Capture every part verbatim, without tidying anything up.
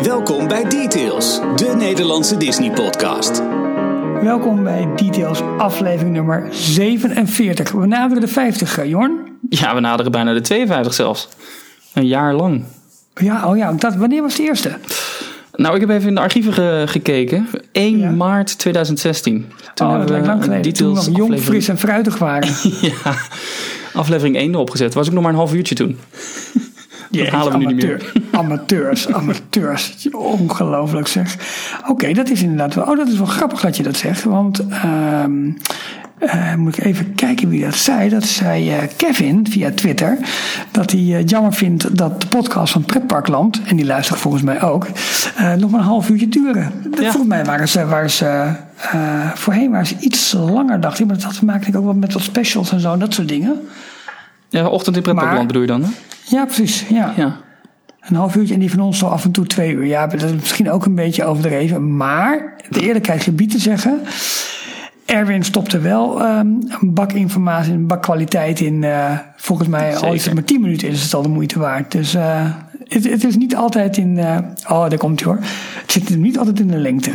Welkom bij Details, de Nederlandse Disney-podcast. Welkom bij Details, aflevering nummer zevenenveertig. We naderen de vijftig, Jorn. Ja, we naderen bijna de tweeënvijftig zelfs. Een jaar lang. Ja, oh ja, dat, wanneer was de eerste? Nou, ik heb even in de archieven ge- gekeken. één ja. maart tweeduizend zestien. Toen oh, dat lijkt lang geleden. Toen we nog jong, aflevering... fris en fruitig waren. Ja, aflevering één erop gezet. Was ik nog maar een half uurtje toen. Dat yes, halen we nu amateur, niet meer. Amateurs, amateurs. Ongelooflijk zeg. Oké, okay, dat is inderdaad wel... Oh, dat is wel grappig dat je dat zegt. Want... Uh, Uh, moet ik even kijken wie dat zei. Dat zei uh, Kevin via Twitter. Dat hij uh, jammer vindt dat de podcast van Pretparkland, en die luistert volgens mij ook, uh, nog maar een half uurtje duren. Ja. Volgens mij waren ze, waren ze uh, voorheen waren ze iets langer, dacht ik. Maar dat had te maken denk ik, ook wel met wat specials en zo en dat soort dingen. Ja, ochtend in Pretparkland bedoel je dan, hè? Ja, precies. Ja. ja. Een half uurtje en die van ons zo af en toe twee uur. Ja, dat is misschien ook een beetje overdreven. Maar de eerlijkheid gebied te zeggen, Erwin stopte wel um, een bak informatie, een bak kwaliteit in. Uh, volgens mij al is het maar tien minuten is het al de moeite waard. Dus uh, het, het is niet altijd in... Uh, oh, daar komt hij hoor. Het zit er niet altijd in de lengte.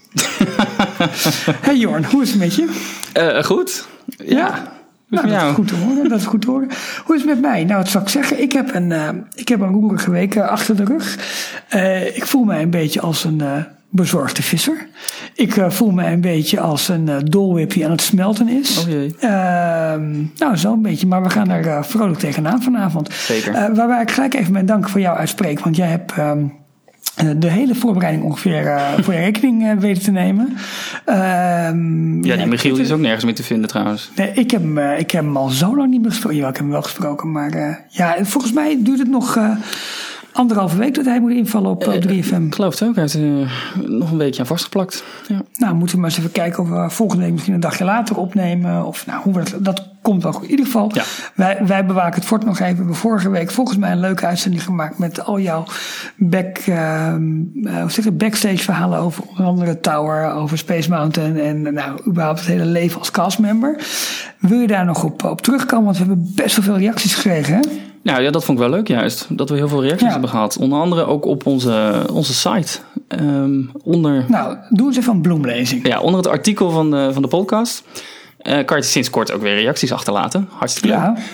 Hey Jorn, hoe is het met je? Uh, goed. Ja. ja. Nou, dat is goed te horen. Dat is goed te horen. Hoe is het met mij? Nou, wat zal ik zeggen? Ik heb een, uh, ik heb een roerige week uh, achter de rug. Uh, ik voel mij een beetje als een... Uh, bezorgde visser. Ik uh, voel me een beetje als een uh, dolwip die aan het smelten is. Oh jee. Uh, nou, zo een beetje. Maar we gaan er uh, vrolijk tegenaan vanavond. Zeker. Uh, waarbij ik gelijk even mijn dank voor jou uitspreek. Want jij hebt um, de hele voorbereiding ongeveer uh, voor je rekening uh, weten te nemen. Uh, ja, die Michiel is ook nergens meer te vinden trouwens. Nee, ik heb, uh, ik heb hem al zo lang niet meer gesproken. Ja, ik heb hem wel gesproken. Maar uh, ja, volgens mij duurt het nog... Uh, Anderhalve week dat hij moet invallen op uh, drie F M. Ik geloof het ook. Hij heeft er uh, nog een beetje aan vastgeplakt. Ja. Nou, moeten we maar eens even kijken of we volgende week misschien een dagje later opnemen. Of nou, hoe we dat, dat komt wel goed. In ieder geval, ja. wij, wij bewaken het fort nog even. We hebben vorige week volgens mij een leuke uitzending gemaakt met al jouw back, uh, uh, zeg het, backstage verhalen over onder andere Tower, over Space Mountain en nou, überhaupt het hele leven als castmember. Wil je daar nog op, op terugkomen? Want we hebben best wel veel reacties gekregen, hè? Nou ja, dat vond ik wel leuk juist. Dat we heel veel reacties ja. hebben gehad. Onder andere ook op onze, onze site. Um, onder... Nou, doe eens even een bloemlezing. Ja, onder het artikel van de, van de podcast. Uh, kan je sinds kort ook weer reacties achterlaten. Hartstikke leuk. Ja.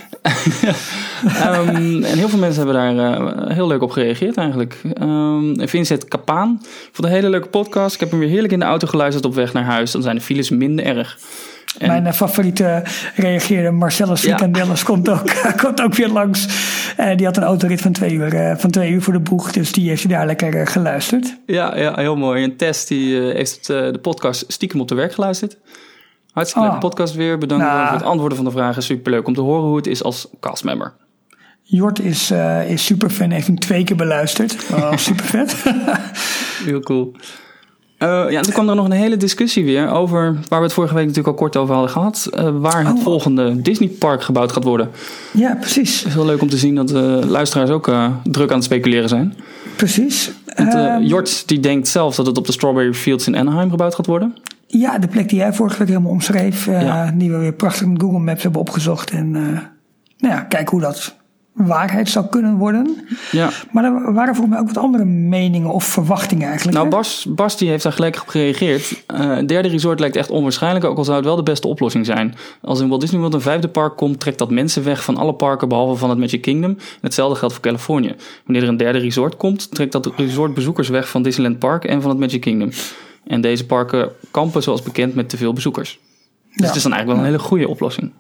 um, en heel veel mensen hebben daar uh, heel leuk op gereageerd eigenlijk. Um, Vincent Kapaan. Ik vond een hele leuke podcast. Ik heb hem weer heerlijk in de auto geluisterd op weg naar huis. Dan zijn de files minder erg. En mijn uh, favoriete reageerde Marcellus Frikandellis ja. komt, ook, komt ook weer langs. Uh, die had een autorit van twee uur, uh, van twee uur voor de boeg. Dus die heeft daar lekker uh, geluisterd. Ja, ja, heel mooi. En Tess die uh, heeft uh, de podcast stiekem op de werk geluisterd. Hartstikke oh. leuke podcast weer. Bedankt nou. voor het antwoorden van de vragen. Superleuk om te horen hoe het is als castmember. Jort is, uh, is superfan. Heeft hem twee keer beluisterd. Oh, super vet. Heel cool. Uh, ja, toen kwam er nog een hele discussie weer over, waar we het vorige week natuurlijk al kort over hadden gehad, uh, waar het oh. volgende Disneypark gebouwd gaat worden. Ja, precies. Het is heel leuk om te zien dat de uh, luisteraars ook uh, druk aan het speculeren zijn. Precies. Want, uh, um, Jort die denkt zelf dat het op de Strawberry Fields in Anaheim gebouwd gaat worden. Ja, de plek die jij vorige week helemaal omschreef, uh, ja. die we weer prachtig met Google Maps hebben opgezocht. En uh, nou ja, kijk hoe dat waarheid zou kunnen worden. Ja. Maar er waren volgens mij ook wat andere meningen of verwachtingen eigenlijk. Nou, Bas, Bas die heeft daar gelijk op gereageerd. Uh, een derde resort lijkt echt onwaarschijnlijk, ook al zou het wel de beste oplossing zijn. Als in Walt Disney World een vijfde park komt, trekt dat mensen weg van alle parken behalve van het Magic Kingdom. Hetzelfde geldt voor Californië. Wanneer er een derde resort komt, trekt dat resort bezoekers weg van Disneyland Park en van het Magic Kingdom. En deze parken kampen zoals bekend met te veel bezoekers. Dus ja. het is dan eigenlijk wel een hele goede oplossing.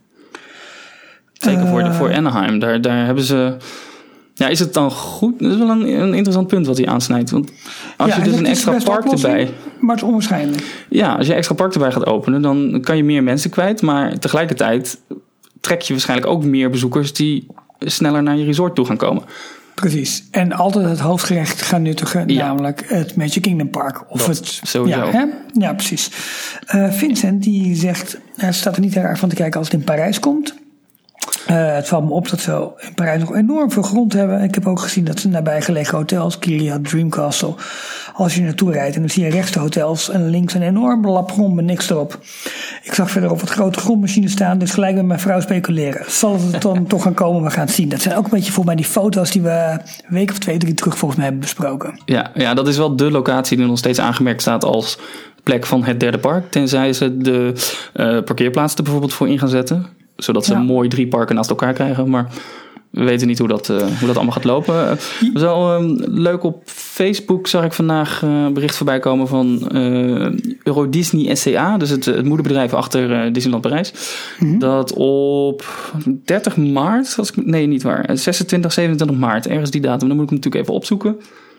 Zeker voor, voor Anaheim. Daar, daar hebben ze... Ja, is het dan goed? Dat is wel een, een interessant punt wat hij aansnijdt. Want als ja, je dus een extra park erbij... Maar het is onwaarschijnlijk. Ja, als je extra park erbij gaat openen, dan kan je meer mensen kwijt. Maar tegelijkertijd trek je waarschijnlijk ook meer bezoekers die sneller naar je resort toe gaan komen. Precies. En altijd het hoofdgerecht gaan nuttigen, ja. namelijk het Magic Kingdom Park. Of dat, het, sowieso. Ja, hè? Ja, precies. Uh, Vincent die zegt, hij staat er niet heel erg van te kijken als het in Parijs komt. Uh, het valt me op dat ze in Parijs nog enorm veel grond hebben. Ik heb ook gezien dat ze nabijgelegen hotels, Kiria, Dreamcastle, als je naartoe rijdt en dan zie je rechts de hotels en links een enorme lap grond met niks erop. Ik zag verderop wat grote grondmachines staan, dus gelijk met mijn vrouw speculeren. Zal het dan toch gaan komen? We gaan het zien. Dat zijn ook een beetje voor mij die foto's die we een week of twee, drie terug volgens mij hebben besproken. Ja, ja, dat is wel de locatie die nog steeds aangemerkt staat als plek van het derde park. Tenzij ze de uh, parkeerplaats er bijvoorbeeld voor in gaan zetten. Zodat ze ja. mooi drie parken naast elkaar krijgen. Maar we weten niet hoe dat, uh, hoe dat allemaal gaat lopen. Uh, het was wel um, leuk op Facebook zag ik vandaag uh, bericht voorbij komen van uh, Euro Disney S C A. Dus het, het moederbedrijf achter uh, Disneyland Parijs. Mm-hmm. Dat op dertig maart, als ik, nee niet waar, zesentwintig, zevenentwintig maart. Ergens die datum, dan moet ik hem natuurlijk even opzoeken.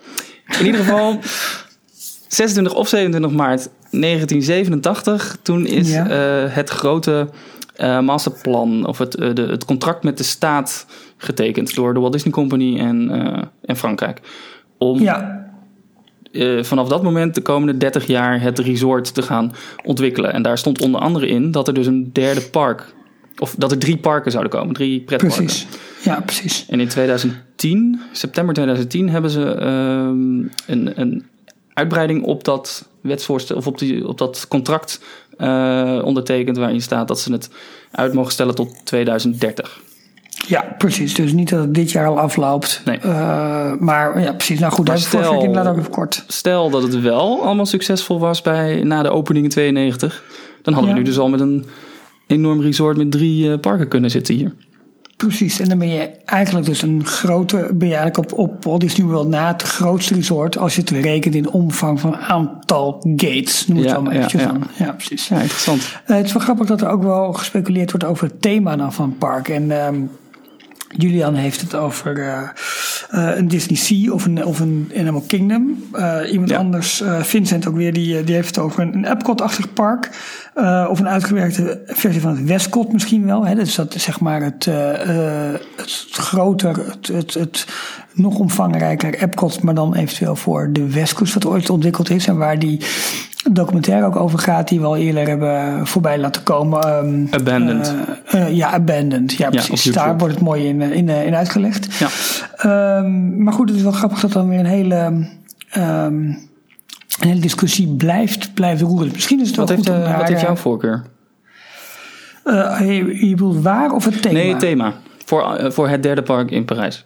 In ieder geval zesentwintig of zevenentwintig maart negentien zevenentachtig. Toen is ja. uh, het grote uh, masterplan of het, uh, de, het contract met de staat getekend door de Walt Disney Company en, uh, en Frankrijk. Om ja. uh, vanaf dat moment de komende dertig jaar het resort te gaan ontwikkelen. En daar stond onder andere in dat er dus een derde park, of dat er drie parken zouden komen, drie pretparken. Precies. Ja, precies. En in twintig tien, september twintig tien, hebben ze um, een, een uitbreiding op dat wetsvoorstel of op, die, op dat contract uh, ondertekend, waarin staat dat ze het uit mogen stellen tot twintig dertig. Ja, precies. Dus niet dat het dit jaar al afloopt. Nee. Uh, maar ja, precies. Nou goed, daar heb ik vorige week inderdaad ook even kort. Stel dat het wel allemaal succesvol was bij, na de opening in tweeënnegentig. Dan hadden ja. we nu dus al met een enorm resort met drie uh, parken kunnen zitten hier. Precies, en dan ben je eigenlijk dus een grote, ben je eigenlijk op, op Walt Disney World na het grootste resort, als je het rekent in omvang van aantal gates. Noem het ja, allemaal ja, eventjes ja. aan. Ja, precies. Ja, interessant. Uh, het is wel grappig dat er ook wel gespeculeerd wordt over het thema dan van het park. En um, Julian heeft het over uh, uh, een Disney Sea of een, of een Animal Kingdom. Uh, iemand ja. anders, uh, Vincent ook weer, die, die heeft het over een, een Epcot-achtig park. Uh, of een uitgewerkte versie van het Westcott misschien wel. Hè? Dus dat is zeg maar het, uh, uh, het groter, het, het, het nog omvangrijker Epcot, maar dan eventueel voor de Westkust wat ooit ontwikkeld is. En waar die documentaire ook over gaat, die we al eerder hebben voorbij laten komen. Um, Abandoned. Uh, uh, ja, Abandoned. Ja, precies. Ja, daar wordt het mooi in, in, in uitgelegd. Ja. Um, maar goed, het is wel grappig dat dan weer een hele Um, een hele discussie blijft, blijft roeren. Misschien is het wat wel heeft, goed om uh, daar, wat heeft jouw voorkeur? Uh, je, je bedoelt waar of het thema? Nee, het thema. Voor, uh, voor het derde park in Parijs.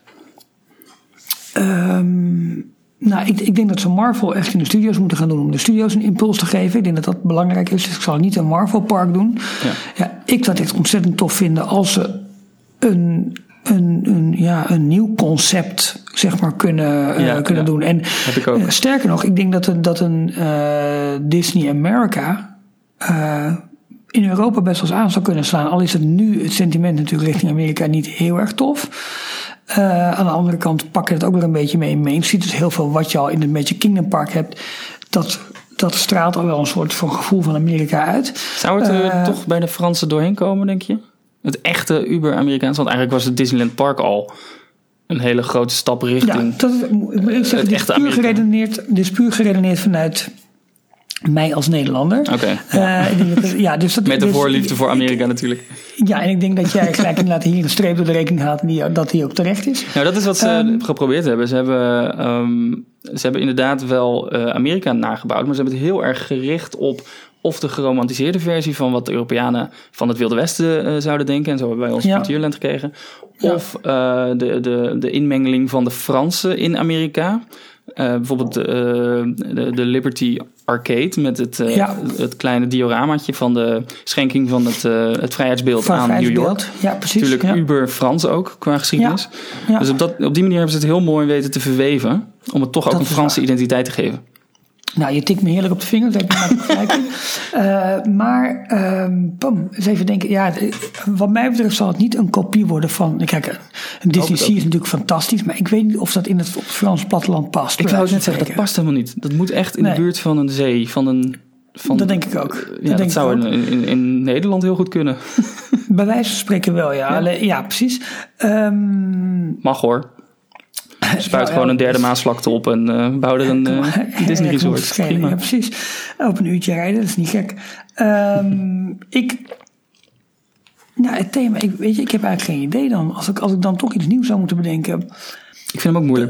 Um, nou, ik, ik denk dat ze Marvel echt in de studio's moeten gaan doen om de studio's een impuls te geven. Ik denk dat dat belangrijk is. Dus ik zal niet een Marvel park doen. Ja. Ja, ik zou het ontzettend tof vinden als ze een, een, een, ja, een nieuw concept zeg maar kunnen, uh, ja, kunnen ja. doen. En heb ik ook. Uh, sterker nog, ik denk dat een, dat een uh, Disney America Uh, in Europa best wel eens aan zou kunnen slaan. Al is het nu het sentiment natuurlijk richting Amerika niet heel erg tof. Uh, aan de andere kant pakken het ook weer een beetje mee in Main Street. Dus heel veel wat je al in het Magic Kingdom Park hebt, dat, dat straalt al wel een soort van gevoel van Amerika uit. Zou het er uh, toch bij de Fransen doorheen komen, denk je? Het echte uber-Amerikaans, want eigenlijk was het Disneyland Park al een hele grote stap richting ja, dat is, ik zeg, het dit echte is puur Amerika. geredeneerd, dit is puur geredeneerd vanuit mij als Nederlander. Okay, ja. Uh, ik denk dat, ja, dus dat, Met de dus, voorliefde voor Amerika ik, natuurlijk. Ja, en ik denk dat jij gelijk inderdaad hier een streep door de rekening haalt en die, dat die ook terecht is. Nou, dat is wat ze um, geprobeerd hebben. Ze hebben, um, ze hebben inderdaad wel uh, Amerika nagebouwd, maar ze hebben het heel erg gericht op of de geromantiseerde versie van wat de Europeanen van het Wilde Westen uh, zouden denken. En zo hebben wij ons ja. Frontierland gekregen. Ja. Of uh, de, de, de inmengeling van de Fransen in Amerika. Uh, bijvoorbeeld de, uh, de, de Liberty Arcade met het, uh, ja. het kleine dioramaatje van de schenking van het, uh, het vrijheidsbeeld van aan vrijheidsbeeld. New York. Ja, precies. Natuurlijk ja. uber Frans ook qua geschiedenis. Ja. Ja. Dus op, dat, op die manier hebben ze het heel mooi weten te verweven om het toch ook dat een Franse waar. identiteit te geven. Nou, je tikt me heerlijk op de vinger, dat heb ik maar kijken. Uh, maar, um, pam, eens even denken. Ja, wat mij betreft zal het niet een kopie worden van. Kijk, een Disney Sea is natuurlijk fantastisch, maar ik weet niet of dat in het, op het Frans platteland past. Ik wou het net zeggen, dat past helemaal niet. Dat moet echt in nee. de buurt van een zee, van een. Van, dat denk ik ook. Ja, dat, dat denk zou ik ook. In, in, in Nederland heel goed kunnen. Bij wijze van spreken wel, ja. Ja, Allee, ja precies. Um, Mag hoor. Spuit ja, gewoon een derde Maasvlakte op en uh, bouw er een uh, Disney resort. Prima. Ja, precies. Op een uurtje rijden, dat is niet gek. Um, ik, Nou, het thema, ik, weet je, ik heb eigenlijk geen idee dan. Als ik, als ik dan toch iets nieuws zou moeten bedenken. Ik vind hem ook moeilijk.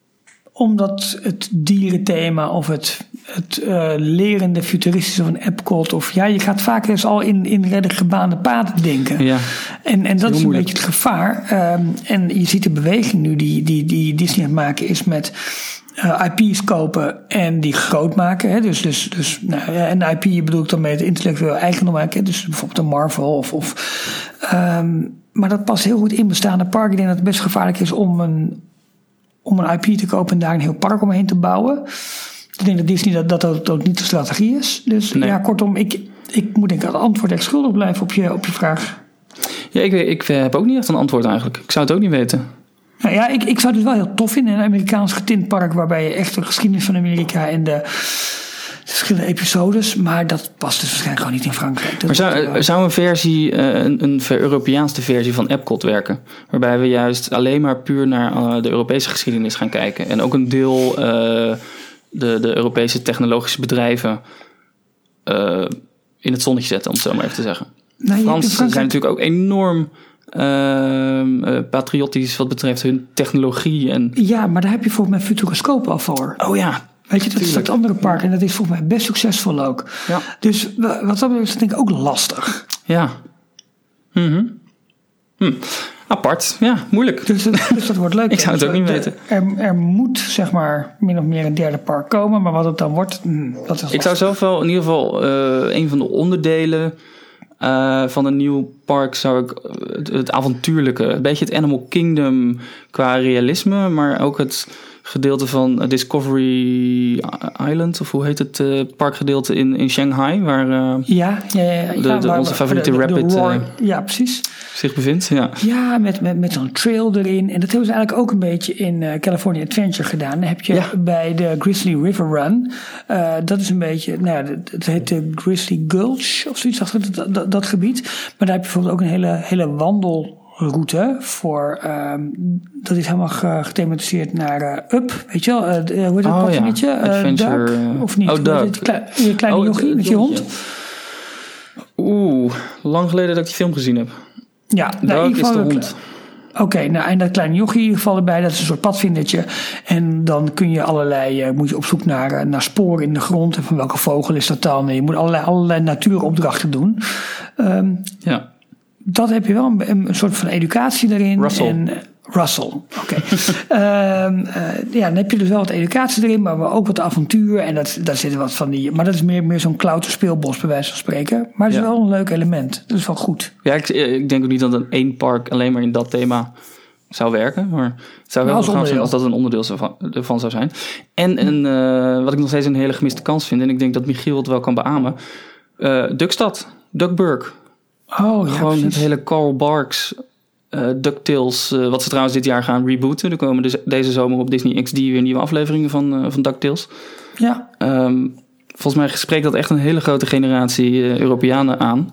Omdat het dierenthema of het, het uh, lerende futuristische van Epcot. Of ja, je gaat vaak dus al in, in redelijk gebaande paden denken. Ja, en, en dat is een moeilijk. beetje het gevaar. Um, en je ziet de beweging nu die, die, die Disney aan het maken is met uh, I P's kopen en die groot maken. Hè? Dus, dus, dus nou, en I P bedoel ik dan met intellectueel eigendom maken. Dus bijvoorbeeld een Marvel of... of um, maar dat past heel goed in bestaande parken. Ik denk dat het best gevaarlijk is om een... om een I P te kopen en daar een heel park omheen te bouwen. Ik denk dat Disney dat dat, dat, dat niet de strategie is. Dus nee. ja, kortom, ik, ik moet denk ik het antwoord echt schuldig blijven op je, op je vraag. Ja, ik, ik heb ook niet echt een antwoord eigenlijk. Ik zou het ook niet weten. Nou ja, ik, ik zou het wel heel tof vinden. Een Amerikaans getint park waarbij je echt de geschiedenis van Amerika en de verschillende episodes, maar dat past dus waarschijnlijk gewoon niet in Frankrijk. Dat maar zou, zou een versie, een, een Europeaanse versie van Epcot werken? Waarbij we juist alleen maar puur naar uh, de Europese geschiedenis gaan kijken. En ook een deel uh, de, de Europese technologische bedrijven uh, in het zonnetje zetten, om het zo maar even te zeggen. Nou, Fransen Frankrijk... zijn natuurlijk ook enorm uh, uh, patriotisch wat betreft hun technologie. En... Ja, maar daar heb je volgens mij Futuroscope al voor. Oh ja. Weet je, dat is dat andere park en dat is volgens mij best succesvol ook. Ja. Dus wat dat betreft is dat denk ik ook lastig. Ja. Mm-hmm. Hm. Apart, ja, moeilijk. Dus, dus dat wordt leuk. Ik zou het ook niet de, weten. Er, er moet zeg maar min of meer een derde park komen, maar wat het dan wordt, hm, dat is lastig. Ik zou zelf wel in ieder geval uh, een van de onderdelen uh, van een nieuw park zou ik uh, het, het avontuurlijke, een beetje het Animal Kingdom qua realisme, maar ook het gedeelte van Discovery Island, of hoe heet het uh, parkgedeelte in, in Shanghai, waar uh, ja, ja, ja, ja, de, de, waar, onze favoriete de, de, Rapid de Roar, uh, ja, precies. zich bevindt. Ja, ja met, met, met zo'n trail erin. En dat hebben ze eigenlijk ook een beetje in uh, California Adventure gedaan. Dan heb je ja. bij de Grizzly River Run, uh, dat is een beetje, nou ja, het heet de Grizzly Gulch of zoiets, dat, dat, dat, dat gebied. Maar daar heb je bijvoorbeeld ook een hele, hele wandel route voor, um, dat is helemaal gethematiseerd naar uh, Up, weet je wel, uh, hoe heet dat oh, padvinnetje? Ja. Adventure, uh, Duck, of niet? Oh, Duck. Het klein, je kleine oh, jochie met je hond. Oeh, lang geleden dat ik die film gezien heb. Ja, nou, Duck is de hond. Oké, okay, nou en dat kleine jochie in ieder geval erbij, dat is een soort padvindertje. En dan kun je allerlei, uh, moet je op zoek naar, naar sporen in de grond. En van welke vogel is dat dan? En je moet allerlei, allerlei natuuropdrachten doen. Um, ja. Dat heb je wel een, een soort van educatie erin. Russell. En, uh, Russell, oké. Okay. um, uh, ja, dan heb je dus wel wat educatie erin, maar ook wat avontuur. En dat, daar zitten wat van die. Maar dat is meer, meer zo'n klauterspeelbos, bij wijze van spreken. Maar het is ja. wel een leuk element. Dat is wel goed. Ja, ik, ik denk ook niet dat een één park alleen maar in dat thema zou werken. Maar het zou wel gaaf zijn als dat een onderdeel ervan zou zijn. En, en uh, wat ik nog steeds een hele gemiste kans vind, en ik denk dat Michiel het wel kan beamen. Uh, Duckstad, Duckburg. Oh, ja, gewoon precies. het hele Carl Barks, uh, DuckTales, uh, wat ze trouwens dit jaar gaan rebooten. Er komen dus deze zomer op Disney X D weer nieuwe afleveringen van, uh, van DuckTales. Ja. Um, volgens mij spreekt dat echt een hele grote generatie uh, Europeanen aan.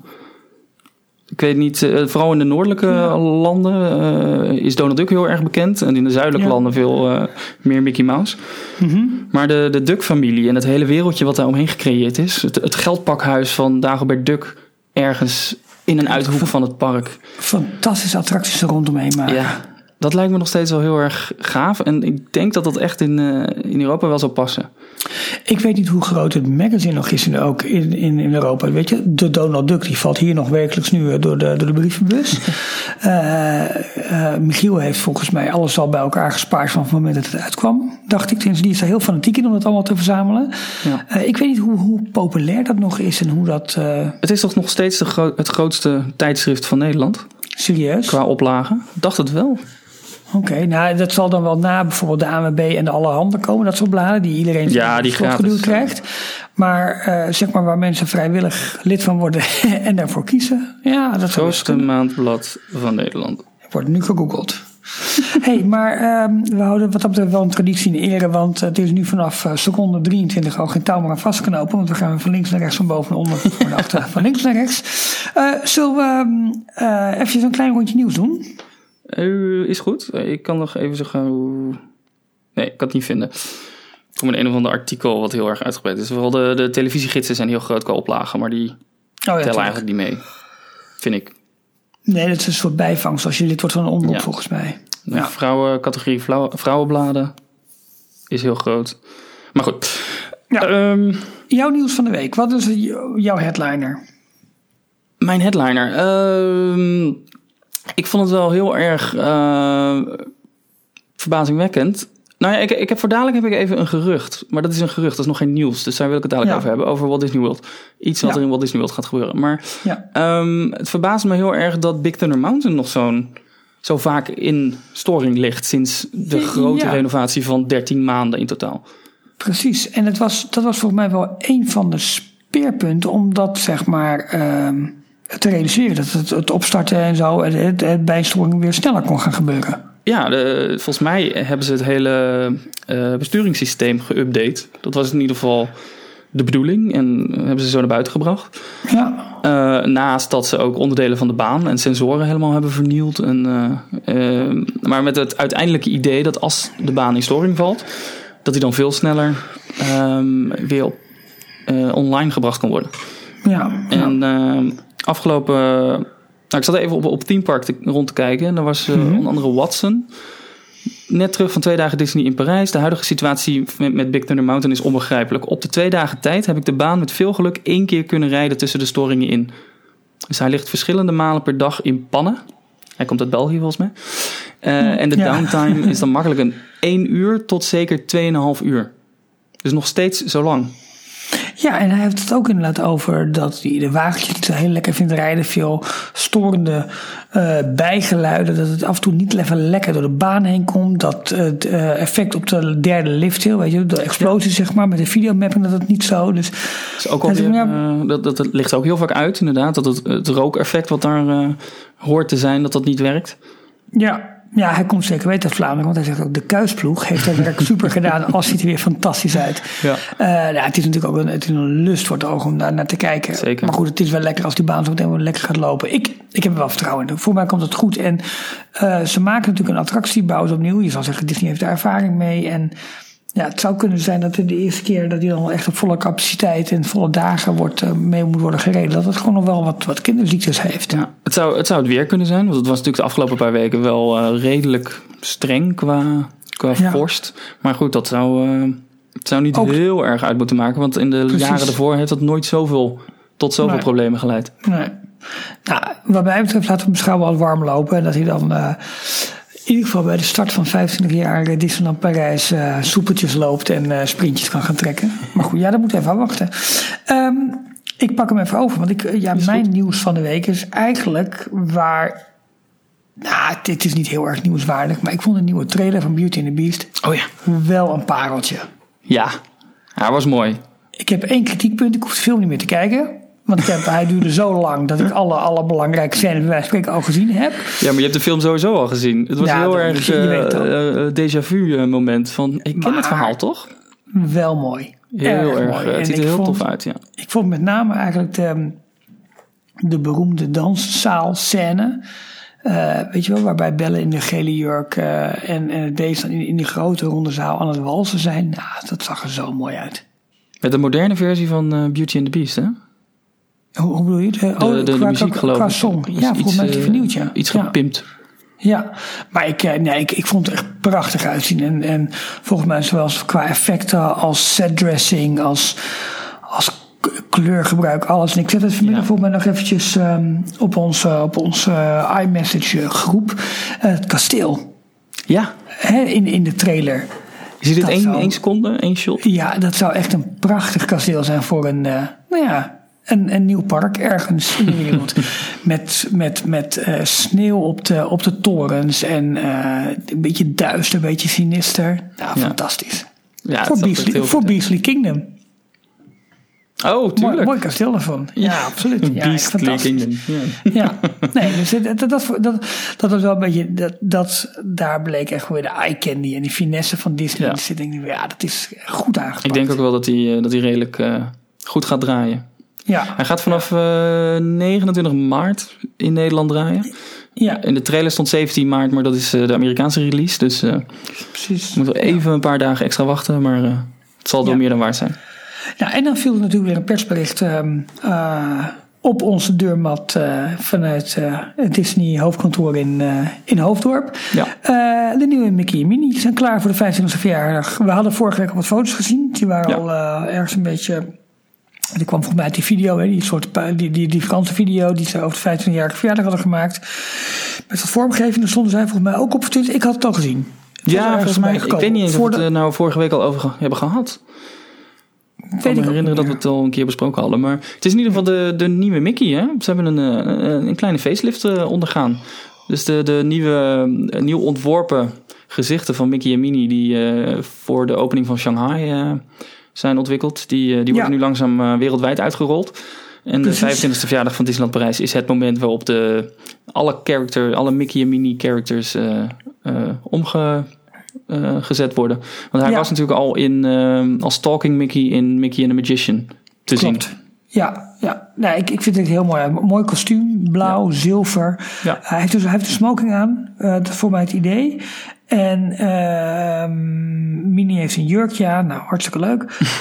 Ik weet niet, uh, vooral in de noordelijke ja. landen uh, is Donald Duck heel erg bekend. En in de zuidelijke ja. landen veel uh, meer Mickey Mouse. Mm-hmm. Maar de, de Duck-familie en het hele wereldje wat daar omheen gecreëerd is. Het, het geldpakhuis van Dagobert Duck ergens in een uithoek van het park. Fantastische attracties er rondomheen maken. Ja, dat lijkt me nog steeds wel heel erg gaaf. En ik denk dat dat echt in, uh, in Europa wel zou passen. Ik weet niet hoe groot het magazine nog is in, ook in, in, in Europa. Weet je, de Donald Duck die valt hier nog wekelijks nu door de, door de brievenbus. uh, uh, Michiel heeft volgens mij alles al bij elkaar gespaard van het moment dat het uitkwam. Dacht ik. Die is er heel fanatiek in om dat allemaal te verzamelen. Ja. Uh, ik weet niet hoe, hoe populair dat nog is en hoe dat... Uh... Het is toch nog steeds de gro- het grootste tijdschrift van Nederland? Serieus? Qua oplage? Dacht het wel. Oké, okay, nou dat zal dan wel na bijvoorbeeld de A M B en de Allerhande komen, dat soort bladen die iedereen ja, die geduwd krijgt. Maar uh, zeg maar waar mensen vrijwillig lid van worden en daarvoor kiezen. Ja, dat grootste maandblad van Nederland. Wordt nu gegoogeld. Hey, maar um, we houden wat dat betreft wel een traditie in ere, want het is nu vanaf uh, seconde drieëntwintig al geen touw meer aan vastknopen, want we gaan van links naar rechts, van boven naar onder, van achter, van links naar rechts. Uh, zullen we um, uh, even een klein rondje nieuws doen? Uh, is goed. Ik kan nog even zeggen hoe... Nee, ik kan het niet vinden. Ik kom in een of ander artikel wat heel erg uitgebreid is. Vooral de, de televisiegidsen zijn heel groot qua oplagen, maar die oh, ja, tellen eigenlijk niet mee. Vind ik. Nee, dat is een soort bijvangst als je lid wordt van een omroep, Ja. volgens mij. De Ja. vrouwencategorie vrouw, vrouwenbladen is heel groot. Maar goed. Ja. Um, Jouw nieuws van de week. Wat is j- jouw headliner? mijn headliner. Uh, ik vond het wel heel erg uh, verbazingwekkend. Nou ja, ik, ik heb voor dadelijk heb ik even een gerucht. Maar dat is een gerucht, dat is nog geen nieuws. Dus daar wil ik het dadelijk Ja. over hebben. Over Walt Disney World. Iets wat Ja. er in Walt Disney World gaat gebeuren. Maar Ja. um, het verbaast me heel erg dat Big Thunder Mountain nog zo'n, zo vaak in storing ligt. Sinds de grote Ja. renovatie van dertien maanden in totaal. Precies. En het was, dat was volgens mij wel een van de speerpunten om dat, zeg maar, ehm, te realiseren. Dat het, het opstarten en zo, het, het, het bijstoring weer sneller kon gaan gebeuren. Ja, de, volgens mij hebben ze het hele uh, besturingssysteem geüpdate. Dat was in ieder geval de bedoeling en hebben ze zo naar buiten gebracht. Ja. Uh, naast dat ze ook onderdelen van de baan en sensoren helemaal hebben vernield. En, uh, uh, maar met het uiteindelijke idee dat als de baan in storing valt, dat die dan veel sneller um, weer op, uh, online gebracht kan worden. Ja. En uh, afgelopen... Nou, ik zat even op, op Theme Park te, rond te kijken. En daar was uh, mm-hmm. onder andere Watson. Net terug van twee dagen Disney in Parijs. De huidige situatie met, met Big Thunder Mountain is onbegrijpelijk. Op de twee dagen tijd heb ik de baan met veel geluk één keer kunnen rijden tussen de storingen in. Dus hij ligt verschillende malen per dag in pannen. Hij komt uit België volgens mij. Uh, en de ja. downtime is dan makkelijk een één uur tot zeker tweeënhalf uur. Dus nog steeds zo lang. Ja, en hij heeft het ook inderdaad over dat hij de wagentjes niet zo heel lekker vindt rijden. Veel storende uh, bijgeluiden. Dat het af en toe niet even lekker door de baan heen komt. Dat het uh, effect op de derde lifthill, weet je, de explosie ja. zeg maar, met de videomapping, dat het niet zo. Dus, dus ook alweer, uh, dat, dat, dat ligt ook heel vaak uit inderdaad. Dat het, het rookeffect wat daar uh, hoort te zijn, dat dat niet werkt. Ja. Ja, hij komt zeker weten uit Vlaanderen, want hij zegt ook de Kuisploeg heeft dat werk super gedaan. Alles ziet er weer fantastisch uit. Ja. Uh, nou, het is natuurlijk ook een, het is een lust voor het oog om daar naar te kijken. Zeker. Maar goed, het is wel lekker als die baan zo meteen wel lekker gaat lopen. Ik, ik heb er wel vertrouwen in. Voor mij komt het goed. En uh, ze maken natuurlijk een attractie, bouwen ze opnieuw. Je zal zeggen, Disney heeft daar ervaring mee. En ja, het zou kunnen zijn dat de eerste keer dat hij dan echt op volle capaciteit en volle dagen wordt, uh, mee moet worden gereden. Dat het gewoon nog wel wat, wat kinderziektes heeft. Ja, het, zou, het zou het weer kunnen zijn. Want het was natuurlijk de afgelopen paar weken wel uh, redelijk streng qua, qua ja. vorst. Maar goed, dat zou, uh, het zou niet ook heel erg uit moeten maken. Want in de Precies. jaren daarvoor heeft dat nooit zoveel, tot zoveel nee. problemen geleid. Nee. Nou, wat mij betreft laten we beschouwen al warm lopen. En dat hij dan Uh, in ieder geval bij de start van vijfentwintig jaar Disneyland Parijs uh, soepeltjes loopt en uh, sprintjes kan gaan trekken. Maar goed, ja, dat moet even wachten. Um, ik pak hem even over, want ik, ja, mijn goed. nieuws van de week is eigenlijk waar. Nou, dit is niet heel erg nieuwswaardig, maar ik vond een nieuwe trailer van Beauty and the Beast. Oh ja. Wel een pareltje. Ja, hij was mooi. Ik heb één kritiekpunt, ik hoef de film niet meer te kijken. Want ik heb, hij duurde zo lang dat ik alle, alle belangrijke scènes bij wijze van spreken al gezien heb. Ja, maar je hebt de film sowieso al gezien. Het was ja, heel erg uh, uh, déjà vu moment van, ik ken maar het verhaal toch? Wel mooi. Heel erg, erg mooi. Het ziet er heel vond, tof uit, ja. Ik vond met name eigenlijk de, de beroemde danszaalscène. Uh, weet je wel, waarbij Belle in de gele jurk uh, en, en het beest dan in, in die grote ronde zaal aan het walsen zijn. Nou, dat zag er zo mooi uit. Met de moderne versie van uh, Beauty and the Beast, hè? Hoe, hoe bedoel je het? Oh, de, de, qua, de muziek qua, geloof qua ik. song. Ja, volgens mij is die vernieuwd, ja. Iets gepimpt. Ja, ja. Maar ik, nee, ik, ik vond het echt prachtig uitzien. En, en volgens mij zowel qua effecten als setdressing, als, als kleurgebruik, alles. En ik zet het vanmiddag ja. volgens mij nog eventjes um, op onze, op onze uh, iMessage groep. Uh, het kasteel. Ja. Hè, in, in de trailer. Is dit één, één seconde, één shot? Ja, dat zou echt een prachtig kasteel zijn voor een, uh, nou ja... Een, een nieuw park ergens in de wereld. met met, met uh, sneeuw op de, op de torens. En uh, een beetje duister, een beetje sinister. Nou, ja. Fantastisch. Ja, voor Beasley, voor Beasley Kingdom. Oh, tuurlijk. Mooi, mooi kasteel ervan. Ja, ja absoluut. Ja, Beasley Kingdom. Ja. ja. Nee, dus dat, dat, dat, dat, dat was wel een beetje... Dat, dat, daar bleek echt weer de eye candy en die finesse van Disney. Ja, dus ik denk, ja dat is goed aangepakt. Ik denk ook wel dat hij dat hij redelijk uh, goed gaat draaien. Ja. Hij gaat vanaf uh, negenentwintig maart in Nederland draaien. Ja. In de trailer stond zeventien maart, maar dat is uh, de Amerikaanse release. Dus uh, precies. We moeten even ja. een paar dagen extra wachten, maar uh, het zal wel ja. meer dan waard zijn. Nou, en dan viel er natuurlijk weer een persbericht um, uh, op onze deurmat uh, vanuit uh, het Disney hoofdkantoor in, uh, in Hoofddorp. Ja. Uh, de nieuwe Mickey en Minnie zijn klaar voor de vijfentwintigste verjaardag. We hadden vorige week al wat foto's gezien. Die waren ja. al uh, ergens een beetje... Die kwam volgens mij uit die video, hè, die soort die, die, die Franse video die ze over de vijfentwintigjarige verjaardag hadden gemaakt. Met wat vormgeving, daar stonden zij volgens mij ook op Twitter. Ik had het al gezien. Het ja, volgens mij. Ik weet niet eens of we het er nou vorige week al over ge- hebben gehad. Ik kan me herinneren dat we het al een keer besproken hadden. Maar het is in ieder geval de, de nieuwe Mickey. Hè? Ze hebben een, een, een kleine facelift uh, ondergaan. Dus de, de nieuwe, nieuw ontworpen gezichten van Mickey en Minnie die uh, voor de opening van Shanghai uh, zijn ontwikkeld. Die, uh, die worden ja. nu langzaam uh, wereldwijd uitgerold. En de vijfentwintigste verjaardag van Disneyland Parijs is het moment waarop de, alle, character, alle Mickey en Minnie characters uh, uh, omge... Uh, gezet worden. Want hij ja. was natuurlijk al in uh, als Talking Mickey in Mickey and the Magician te Klopt. zien. Ja, ja. Nee, ik, ik vind het heel mooi. Mooi kostuum, blauw, ja. zilver. Ja. Uh, hij, heeft dus, hij heeft een smoking aan. Uh, dat is voor mij het idee. En uh, Minnie heeft een jurkje aan. Nou, hartstikke leuk.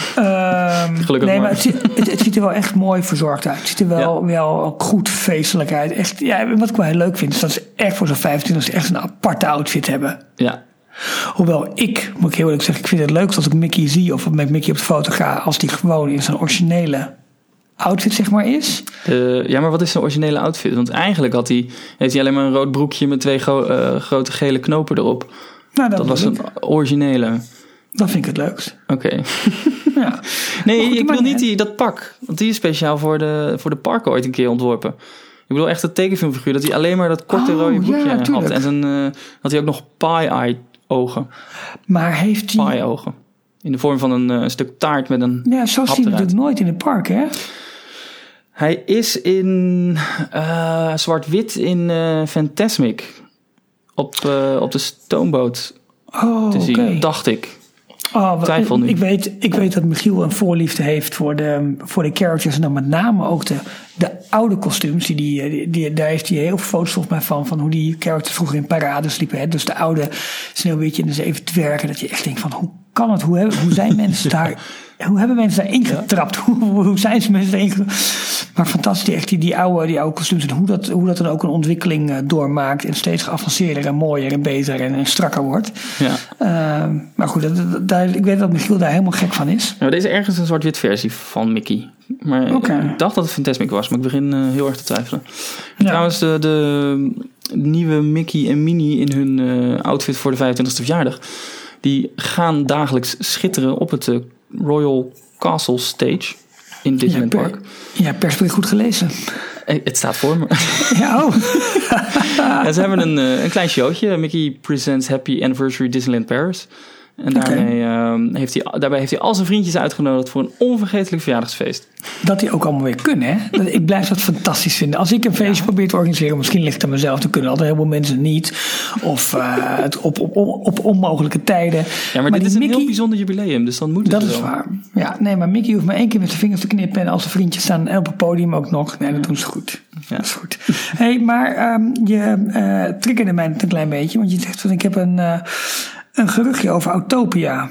um, Gelukkig nee, maar. maar het, het, het ziet er wel echt mooi verzorgd uit. Het ziet er wel, ja. wel goed feestelijk uit. Echt, ja, wat ik wel heel leuk vind, is dat ze echt voor zo'n vijfentwintigste echt een aparte outfit hebben. Ja. Hoewel ik, moet ik heel eerlijk zeggen, ik vind het leuk als ik Mickey zie of met Mickey op de foto ga, als die gewoon in zijn originele outfit, zeg maar, is. Uh, ja, maar wat is zijn originele outfit? Want eigenlijk had hij, heeft hij alleen maar een rood broekje met twee gro- uh, grote gele knopen erop. Nou, dat, dat was een originele. Dat vind ik het leukst. Oké. Okay. ja. Nee, goed, ik wil niet die, dat pak. Want die is speciaal voor de, voor de parken ooit een keer ontworpen. Ik bedoel echt het tekenfilmfiguur. Dat hij alleen maar dat korte oh, rode broekje ja, had. En dan uh, had hij ook nog pie-eye ogen. Maar heeft hij... Pie-ogen. In de vorm van een uh, stuk taart met een Ja, zo zie je natuurlijk nooit in het park, hè? Hij is in uh, zwart-wit in uh, Fantasmic. Op, uh, op de stoomboot oh, te zien, okay. dacht ik. Oh, Twijfel nu. Ik weet, ik weet dat Michiel een voorliefde heeft voor de, voor de characters. En dan met name ook de, de oude kostuums. Die, die, die, die, daar heeft hij heel veel foto's volgens mij van. Van hoe die characters vroeger in parades liepen. Hè? Dus de oude Sneeuwwitje en de Zeven Dwergen. Dat je echt denkt van hoe kan het? Hoe, hebben, hoe zijn mensen daar... Hoe hebben mensen daar ingetrapt? Hoe, hoe zijn ze mensen daar ingetrapt? Maar fantastisch, echt die, die, oude, die oude kostuums. En hoe dat, hoe dat dan ook een ontwikkeling uh, doormaakt. En steeds geavanceerder en mooier en beter en, en strakker wordt. Ja. Uh, maar goed, dat, dat, dat, ik weet dat Michiel daar helemaal gek van is. Ja, er is ergens een zwart-wit versie van Mickey. Maar okay. Ik dacht dat het Fantasmic was. Maar ik begin uh, heel erg te twijfelen. Ja. Trouwens, de, de nieuwe Mickey en Minnie in hun uh, outfit voor de vijfentwintigste verjaardag. Die gaan dagelijks schitteren op het uh, Royal Castle Stage in Disneyland ja, per, Park. Ja, persbericht goed gelezen. Het staat voor me. Ja, oh. ja, ze hebben een, een klein showtje. Mickey Presents Happy Anniversary Disneyland Paris. En daarmee, okay. uh, heeft hij, daarbij heeft hij al zijn vriendjes uitgenodigd voor een onvergetelijk verjaardagsfeest. Dat die ook allemaal weer kunnen, hè? Ik blijf dat fantastisch vinden. Als ik een feestje ja. probeer te organiseren, misschien ligt het aan mezelf, dan kunnen altijd heel veel mensen niet. Of uh, het op, op, op, op onmogelijke tijden. Ja, maar, maar dit is Mickey, een heel bijzonder jubileum, dus dan moet het Dat wel. is waar. Ja, nee, maar Mickey hoeft maar één keer met zijn vingers te knippen en als zijn vriendjes staan op het podium ook nog. Nee, dat doen ze goed. Ja. Dat is goed. Hé, hey, maar um, je uh, triggerde mij een klein beetje, want je zegt van ik heb een... Uh, Een geruchtje over Autopia.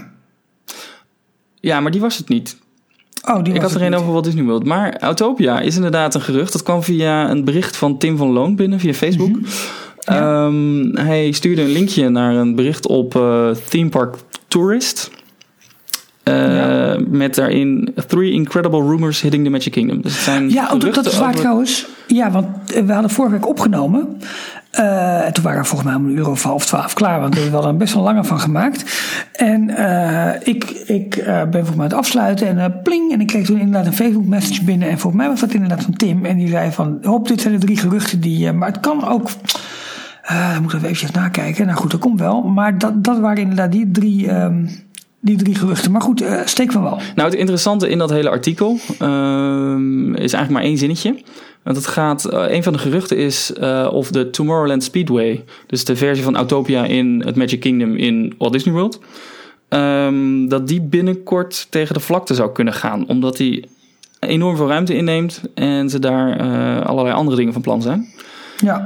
Ja, maar die was het niet. Oh, die was ik had er een over Walt Disney World. Maar Autopia is inderdaad een gerucht. Dat kwam via een bericht van Tim van Loon binnen, via Facebook. Mm-hmm. Ja. Um, hij stuurde een linkje naar een bericht op uh, Theme Park Tourist. Uh, ja. Met daarin Three Incredible Rumors Hitting the Magic Kingdom. Dus het zijn ja, oh, dat is waar over... trouwens. Ja, want we hadden vorige week opgenomen. Uh, toen waren we volgens mij om een uur of half twaalf klaar. Want we hebben er best wel langer van gemaakt. En uh, ik, ik uh, ben volgens mij aan het afsluiten. En uh, pling. En ik kreeg toen inderdaad een Facebook message binnen. En volgens mij was dat inderdaad van Tim. En die zei van, hop, dit zijn de drie geruchten die... Uh, maar het kan ook... Uh, dan moet ik even eventjes nakijken. Nou goed, dat komt wel. Maar dat, dat waren inderdaad die drie... Um, Die drie geruchten. Maar goed, uh, steek van wel. Nou, het interessante in dat hele artikel uh, is eigenlijk maar één zinnetje. Want het gaat, uh, een van de geruchten is uh, of de Tomorrowland Speedway, dus de versie van Autopia in het Magic Kingdom in Walt Disney World, um, dat die binnenkort tegen de vlakte zou kunnen gaan. Omdat die enorm veel ruimte inneemt en ze daar uh, allerlei andere dingen van plan zijn. Ja.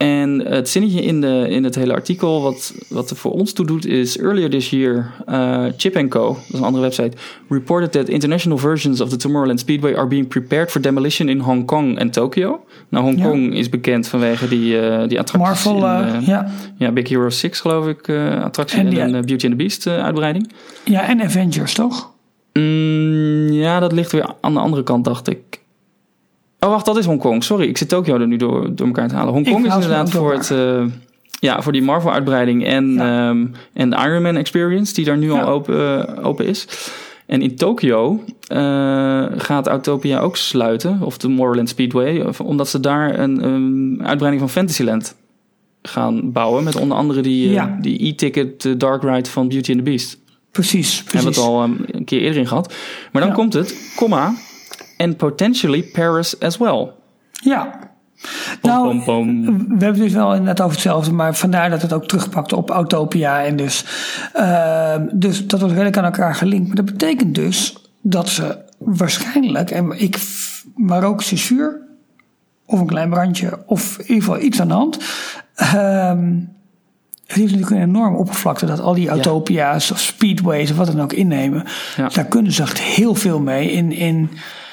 En het zinnetje in, de, in het hele artikel, wat, wat er voor ons toe doet, is... Earlier this year, uh, Chip and Co, dat is een andere website... reported that international versions of the Tomorrowland Speedway... are being prepared for demolition in Hong Kong en Tokyo. Nou, Hong Kong ja. is bekend vanwege die, uh, die attracties. Marvel, uh, in, uh, ja. Ja, Big Hero six, geloof ik, uh, attractie. En, en een uh, Beauty and the Beast uh, uitbreiding. Ja, en Avengers, toch? Mm, ja, dat ligt weer aan de andere kant, dacht ik. Oh, wacht, dat is Hongkong. Sorry, ik zit Tokyo er nu door, door elkaar te halen. Hongkong is inderdaad voor, het, uh, ja, voor die Marvel-uitbreiding en, ja. um, en de Iron Man Experience, die daar nu ja. al open, uh, open is. En in Tokyo uh, gaat Autopia ook sluiten, of de Tomorrowland Speedway, of, omdat ze daar een um, uitbreiding van Fantasyland gaan bouwen. Met onder andere die, uh, ja. die e-ticket uh, dark ride van Beauty and the Beast. Precies, precies. Hebben we het al um, een keer eerder in gehad. Maar dan ja. komt het, comma... And potentially Paris as well. Ja. Pom, nou, pom, pom. we hebben het dus wel net over hetzelfde, maar vandaar dat het ook terugpakt op Autopia. En dus, uh, dus dat wordt redelijk aan elkaar gelinkt. Maar dat betekent dus dat ze waarschijnlijk, en ik, maar ook censuur, of een klein brandje, of in ieder geval iets aan de hand. Um, Het heeft natuurlijk een enorme oppervlakte dat al die Autopia's ja. of speedways of wat dan ook innemen. Ja. Daar kunnen ze echt heel veel mee in. in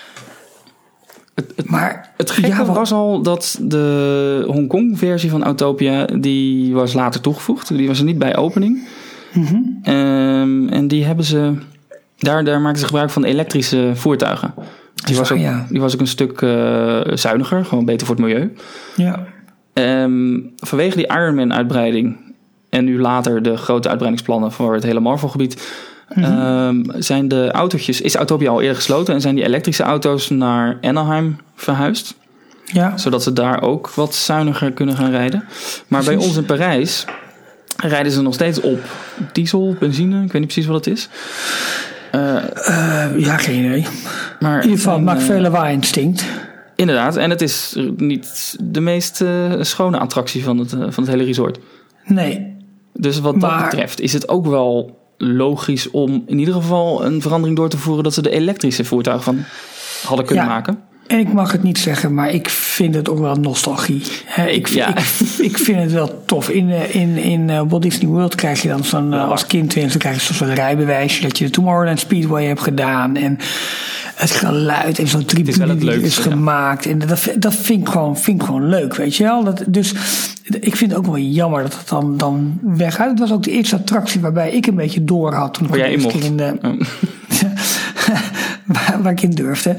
het, het, maar het gekke ja, was al dat de Hongkong versie van Autopia, die was later toegevoegd. Die was er niet bij opening. Mm-hmm. Um, en die hebben ze, daar, daar maken ze gebruik van elektrische voertuigen. Die was, ook, ja. die was ook een stuk uh, zuiniger, gewoon beter voor het milieu. Ja. Um, vanwege die Ironman uitbreiding en nu later de grote uitbreidingsplannen voor het hele Marvel-gebied, mm-hmm. um, zijn de autootjes, is Autopia al eerder gesloten en zijn die elektrische auto's naar Anaheim verhuisd. Ja. Zodat ze daar ook wat zuiniger kunnen gaan rijden. Maar precies. Bij ons in Parijs rijden ze nog steeds op diesel, benzine, ik weet niet precies wat het is. Uh, uh, ja, geen idee. Maar in ieder geval, het maakt veel lawaai en stinkt. Inderdaad, en het is niet de meest uh, schone attractie van het, uh, van het hele resort. Nee. Dus wat maar, dat betreft is het ook wel logisch om in ieder geval een verandering door te voeren dat ze de elektrische voertuigen van hadden kunnen ja, maken. En ik mag het niet zeggen, maar ik vind het ook wel nostalgie. He, ik, ja. ik, ik vind het wel tof. In, in, in Walt Disney World krijg je dan zo'n, ja. als kind dan krijg je zo'n rijbewijsje dat je de Tomorrowland Speedway hebt gedaan. En het geluid en zo'n tribune die is ja. gemaakt. En dat, dat vind, ik gewoon, vind ik gewoon leuk, weet je wel. Dat, dus ik vind het ook wel jammer dat het dan, dan weggaat. Het was ook de eerste attractie waarbij ik een beetje door had. Toen ik jij in mocht. In de, oh. waar, waar ik in durfde.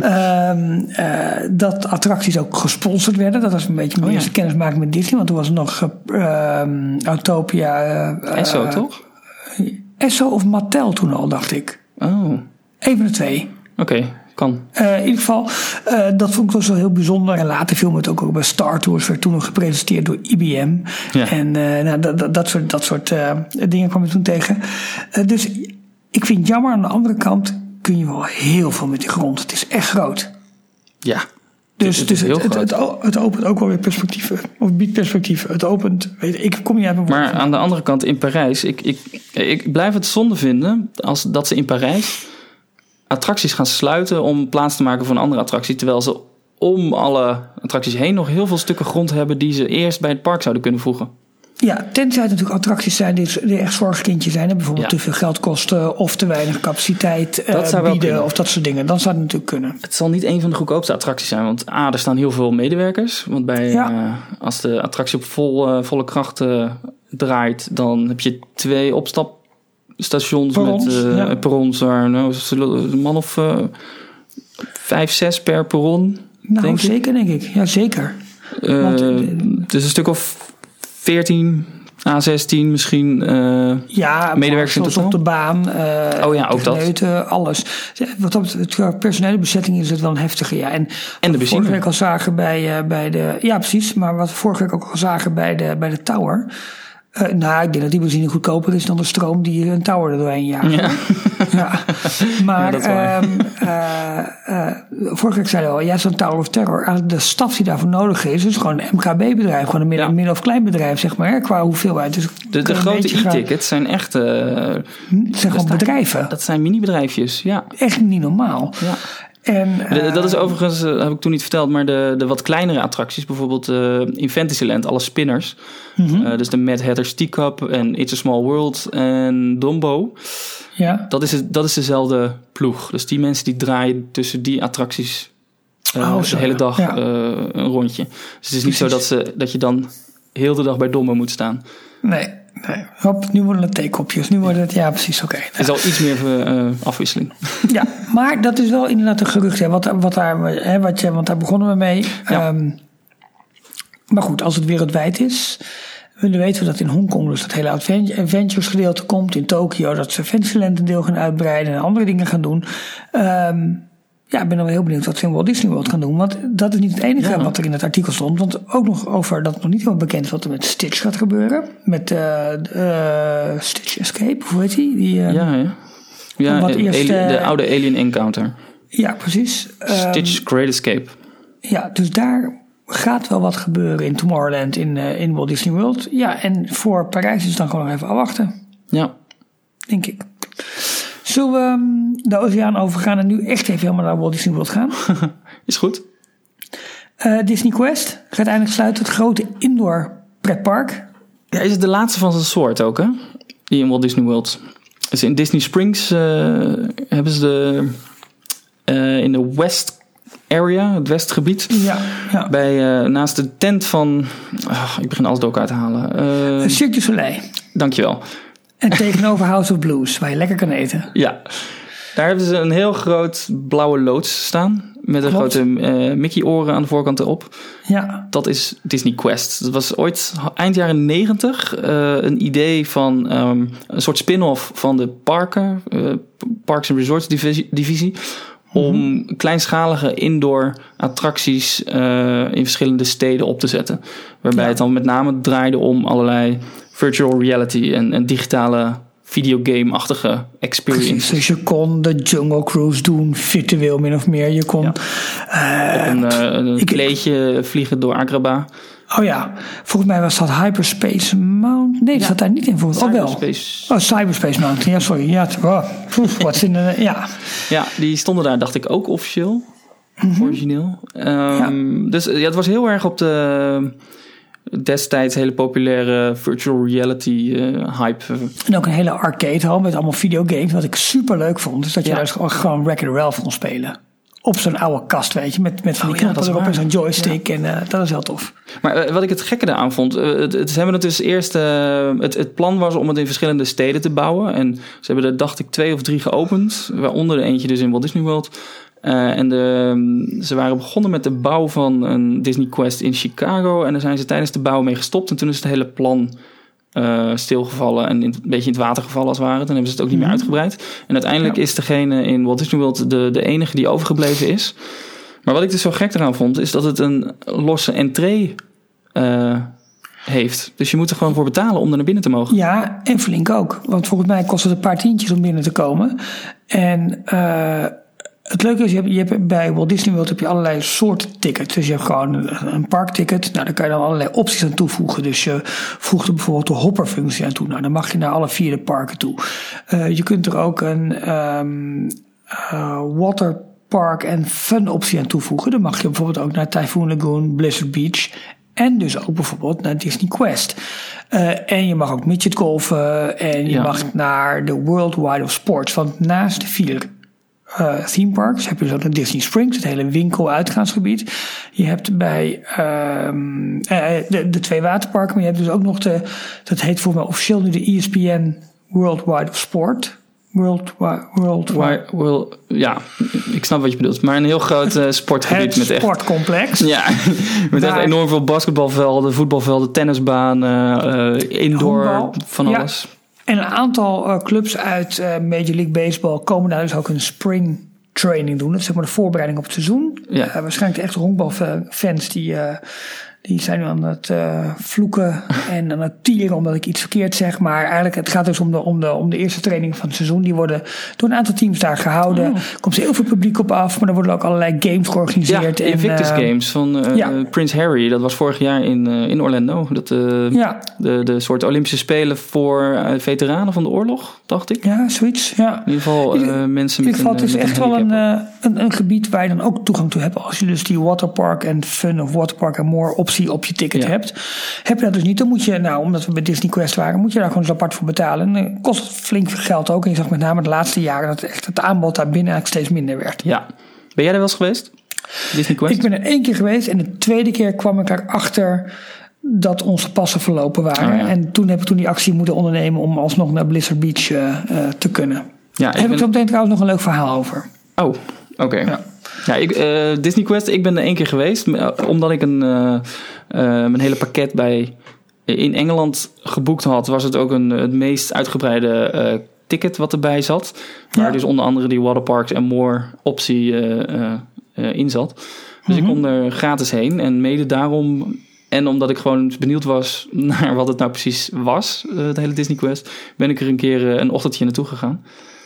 um, uh, dat attracties ook gesponsord werden. Dat was een beetje mijn oh, eerste ja. kennismaking met Disney. Want toen was er nog uh, Autopia. Uh, Esso, uh, toch? Esso of Mattel toen al, dacht ik. Oh. Een van de twee. Oké, okay, kan. Uh, in ieder geval, uh, dat vond ik toch zo heel bijzonder. En later viel het ook, ook bij Star Tours. Werd toen nog gepresenteerd door I B M. Ja. En uh, nou, dat, dat, dat soort, dat soort uh, dingen kwam ik toen tegen. Uh, dus ik vind het jammer. Aan de andere kant kun je wel heel veel met die grond. Het is echt groot. Ja. Dus het, dus het, het, het, het opent ook wel weer perspectieven. Of biedt perspectieven. Het opent. Weet, ik kom niet uit mijn woord. Maar aan de andere kant in Parijs. Ik, ik, ik blijf het zonde vinden. Als dat ze in Parijs attracties gaan sluiten om plaats te maken voor een andere attractie. Terwijl ze om alle attracties heen nog heel veel stukken grond hebben die ze eerst bij het park zouden kunnen voegen. Ja, tenzij het natuurlijk attracties zijn die, die echt zorgkindje zijn. Bijvoorbeeld ja. te veel geld kosten of te weinig capaciteit uh, bieden of dat soort dingen. Dan zou het natuurlijk kunnen. Het zal niet een van de goedkoopste attracties zijn. Want A, er staan heel veel medewerkers. Want bij, ja. uh, als de attractie op vol, uh, volle kracht uh, draait, dan heb je twee opstapstations perrons, met uh, ja. perrons. Waar, nou, een man of uh, vijf, zes per perron. Nou, denk zeker ik. denk ik. Ja, zeker. Uh, want, uh, dus een stuk of veertien, A zestien misschien uh, ja, medewerkers in totaal? Op de baan. Uh, oh ja, ook dat. Alles. Wat op het personele bezetting is het wel een heftige. Ja. En, en de benzine. Vorige week al zagen bij, uh, bij de... Ja, precies. Maar wat we vorige week ook al zagen bij de, bij de Tower. Uh, nou, ik denk dat die benzine goedkoper is dan de stroom die een tower er doorheen jaagt. Ja. ja. Maar ja, um, uh, uh, vorige week zeiden we al, ja, zo'n Tower of Terror, eigenlijk de staf die daarvoor nodig is, is gewoon een M K B-bedrijf, gewoon een midden- ja. midden- of klein bedrijf, zeg maar, hè, qua hoeveelheid. Dus de de grote e-tickets zijn echt... Uh, het zijn gewoon bedrijven. Dat zijn mini-bedrijfjes, ja. Echt niet normaal. Ja. En, uh, dat is overigens, uh, heb ik toen niet verteld, maar de, de wat kleinere attracties, bijvoorbeeld uh, in Fantasyland, alle spinners. Mm-hmm. Uh, dus de Mad Hatter's Teacup en It's a Small World en Dumbo. Ja. Dat is, het, dat is dezelfde ploeg. Dus die mensen die draaien tussen die attracties uh, oh, zo, de hele dag ja. uh, een rondje. Dus het is niet Precies. zo dat, ze, dat je dan heel de dag bij Dumbo moet staan. Nee. Nee, hop, nu worden het theekopjes. Nu wordt het, ja precies, oké. Okay. Er is al iets meer uh, afwisseling. Ja, maar dat is wel inderdaad een gerucht. Hè, wat, wat daar, hè, wat je, want daar begonnen we mee. Ja. Um, maar goed, als het wereldwijd is. We weten dat in Hongkong dus dat hele adventures gedeelte komt. In Tokio dat ze Fantasyland een deel gaan uitbreiden. En andere dingen gaan doen. Um, Ja, ik ben dan wel heel benieuwd wat ze in Walt Disney World gaan doen. Want dat is niet het enige ja. wat er in het artikel stond. Want ook nog over dat het nog niet helemaal bekend is wat er met Stitch gaat gebeuren. Met uh, uh, Stitch Escape, hoe heet die? die uh, ja, ja. ja wat eerst, alien, de oude Alien Encounter. Ja, precies. Stitch's um, Great Escape. Ja, dus daar gaat wel wat gebeuren in Tomorrowland in, uh, in Walt Disney World. Ja, en voor Parijs is het dan gewoon nog even afwachten. Ja. Denk ik. Zullen we de oceaan overgaan en nu echt even helemaal naar Walt Disney World gaan? Is goed. Uh, Disney Quest gaat eindelijk sluiten. Het grote indoor pretpark. Ja, is het de laatste van zijn soort ook, hè? Die in Walt Disney World. Dus in Disney Springs uh, hebben ze de... Uh, in de West Area, het Westgebied. Ja, ja. Bij, uh, naast de tent van... Uh, ik begin alles door elkaar te halen. Uh, Cirque du Soleil. Dankjewel. En tegenover House of Blues, waar je lekker kan eten. Ja, daar hebben ze een heel groot blauwe loods staan. Met een Klopt. grote uh, Mickey-oren aan de voorkant erop. Ja. Dat is Disney Quest. Dat was ooit eind jaren negentig uh, een idee van um, een soort spin-off van de parken. Uh, Parks and Resorts divisie. divisie om mm-hmm. kleinschalige indoor attracties uh, in verschillende steden op te zetten. Waarbij ja. het dan met name draaide om allerlei virtual reality en, en digitale videogame-achtige experiences. Precies, dus je kon de Jungle Cruise doen, virtueel min of meer. Je kon... Ja. Uh, Op een, uh, een ik, kleedje vliegen door Agrabah. Oh ja, volgens mij was dat Hyperspace Mountain. Nee, dat ja. zat daar niet in volgens mij. Oh wel. Oh, Cyberspace Mountain. Ja, sorry. Ja, oh, wat in de, ja. ja, die stonden daar, dacht ik, ook officieel. Mm-hmm. Origineel. Um, ja. Dus ja, het was heel erg op de... destijds hele populaire virtual reality uh, hype. En ook een hele arcade hal met allemaal videogames. Wat ik super leuk vond. Dus dat je ja. daar dus gewoon Wreck-It Ralph kon spelen. Op zo'n oude kast, weet je. Met, met van die oh, knoppen ja, erop en zo'n joystick. Ja. En uh, dat is heel tof. Maar uh, wat ik het gekke daaraan vond. Uh, het, het, ze hebben het dus eerst... Uh, het, het plan was om het in verschillende steden te bouwen. En ze hebben er, dacht ik, twee of drie geopend. Waaronder er eentje dus in Walt Disney World. Uh, en de, ze waren begonnen met de bouw van een Disney Quest in Chicago. En daar zijn ze tijdens de bouw mee gestopt. En toen is het hele plan uh, stilgevallen en in, een beetje in het water gevallen als het ware. Toen hebben ze het ook niet meer uitgebreid. En uiteindelijk ja. is degene in Walt Disney World de, de enige die overgebleven is. Maar wat ik dus zo gek eraan vond, is dat het een losse entree uh, heeft. Dus je moet er gewoon voor betalen om er naar binnen te mogen. Ja, en flink ook. Want volgens mij kost het een paar tientjes om binnen te komen. En... Uh, Het leuke is, je hebt, je hebt bij Walt Disney World heb je allerlei soorten tickets. Dus je hebt gewoon een, een parkticket. Nou, daar kan je dan allerlei opties aan toevoegen. Dus je voegt er bijvoorbeeld de hopperfunctie aan toe. Nou, dan mag je naar alle vier de parken toe. Uh, je kunt er ook een um, uh, waterpark en fun optie aan toevoegen. Dan mag je bijvoorbeeld ook naar Typhoon Lagoon, Blizzard Beach. En dus ook bijvoorbeeld naar Disney Quest. Uh, en je mag ook midget golfen. En je ja. mag naar de World Wide of Sports. Want naast de vier... Uh, theme parks heb je dus ook een Disney Springs, het hele winkel-uitgaansgebied. Je hebt bij um, uh, de, de twee waterparken, maar je hebt dus ook nog de, dat heet voor mij officieel nu de E S P N World Wide of Sport. World, world, Wide, world, ja, ik snap wat je bedoelt. Maar een heel groot uh, sportgebied. Het met sportcomplex. Echt, ja, met echt enorm veel basketbalvelden, voetbalvelden, tennisbanen, uh, indoor, handbal. Van alles. Ja. En een aantal uh, clubs uit uh, Major League Baseball komen daar dus ook een spring training doen. Dat is zeg maar de voorbereiding op het seizoen. Ja. Uh, waarschijnlijk de echte honkbalfans die, uh, Die zijn nu aan het uh, vloeken en aan het tieren omdat ik iets verkeerd zeg. Maar eigenlijk het gaat dus om de, om de, om de eerste training van het seizoen. Die worden door een aantal teams daar gehouden. Er oh. komt heel veel publiek op af. Maar er worden ook allerlei games georganiseerd. Ja, en, Invictus uh, Games van uh, ja. Prince Harry. Dat was vorig jaar in, uh, in Orlando. Dat, uh, ja. de, de soort Olympische Spelen voor uh, veteranen van de oorlog, dacht ik. Ja, zoiets. Ja. In ieder geval uh, in, mensen in met geval, een Het is met echt een wel een, uh, een, een gebied waar je dan ook toegang toe hebt. Als je dus die Waterpark en Fun of Waterpark and More optie op je ticket ja. hebt. Heb je dat dus niet, dan moet je, nou, omdat we bij Disney Quest waren, moet je daar gewoon eens apart voor betalen. En dan kost het flink veel geld ook. En je zag met name de laatste jaren dat echt het aanbod daar binnen eigenlijk steeds minder werd. Ja. Ben jij er wel eens geweest? Disney Quest? Ik ben er één keer geweest en de tweede keer kwam ik erachter dat onze passen verlopen waren. Oh, ja. En toen heb ik toen die actie moeten ondernemen om alsnog naar Blizzard Beach uh, uh, te kunnen. Ja, daar heb ben... ik zo meteen trouwens nog een leuk verhaal over. Oh, oké. Okay. Ja. Ja, ik, uh, Disney Quest, ik ben er één keer geweest. Omdat ik een, uh, uh, mijn hele pakket bij in Engeland geboekt had, was het ook een, het meest uitgebreide uh, ticket wat erbij zat. Waar ja. dus onder andere die Waterparks and More optie uh, uh, uh, in zat. Dus mm-hmm. ik kon er gratis heen. En mede daarom, en omdat ik gewoon benieuwd was naar wat het nou precies was, uh, het hele Disney Quest, ben ik er een keer uh, een ochtendje naartoe gegaan.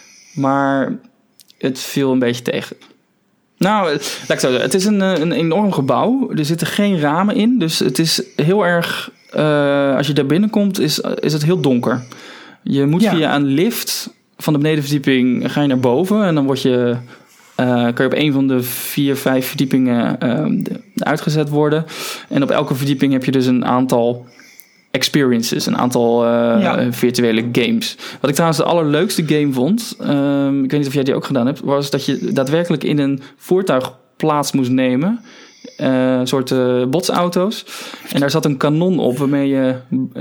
Maar het viel een beetje tegen. Nou, laat ik zo zeggen. Het is een, een enorm gebouw. Er zitten geen ramen in. Dus het is heel erg... Uh, als je daar binnenkomt, is, is het heel donker. Je moet ja. via een lift van de benedenverdieping ga je naar boven. En dan word je, uh, kan je op een van de vier, vijf verdiepingen uh, uitgezet worden. En op elke verdieping heb je dus een aantal experiences. Een aantal uh, ja. virtuele games. Wat ik trouwens de allerleukste game vond, um, ik weet niet of jij die ook gedaan hebt, was dat je daadwerkelijk in een voertuig plaats moest nemen. Uh, soort uh, botsauto's. En daar zat een kanon op waarmee je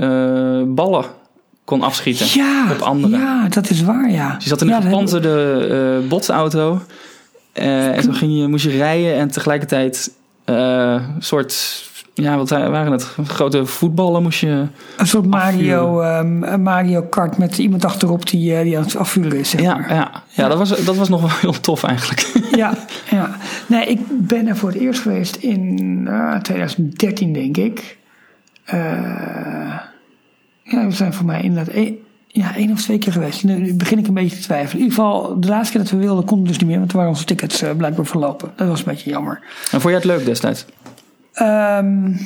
uh, ballen kon afschieten ja, op anderen. Ja, dat is waar, ja. Dus je zat in een ja, gepantserde uh, botsauto. Uh, en zo ging je, moest je rijden en tegelijkertijd uh, een soort... Ja, wat waren het? Grote voetballen moest je... Een soort Mario, um, Mario Kart met iemand achterop die, uh, die aan het afvuren is, zeg ja, maar. Ja, ja dat, was, dat was nog wel heel tof eigenlijk. Ja, ja. Nee, ik ben er voor het eerst geweest in uh, twintig dertien, denk ik. Uh, ja, we zijn voor mij inderdaad één, ja, één of twee keer geweest. Nu begin ik een beetje te twijfelen. In ieder geval, de laatste keer dat we wilden, kon het dus niet meer, want toen waren onze tickets uh, blijkbaar verlopen. Dat was een beetje jammer. En vond jij het leuk destijds? Um,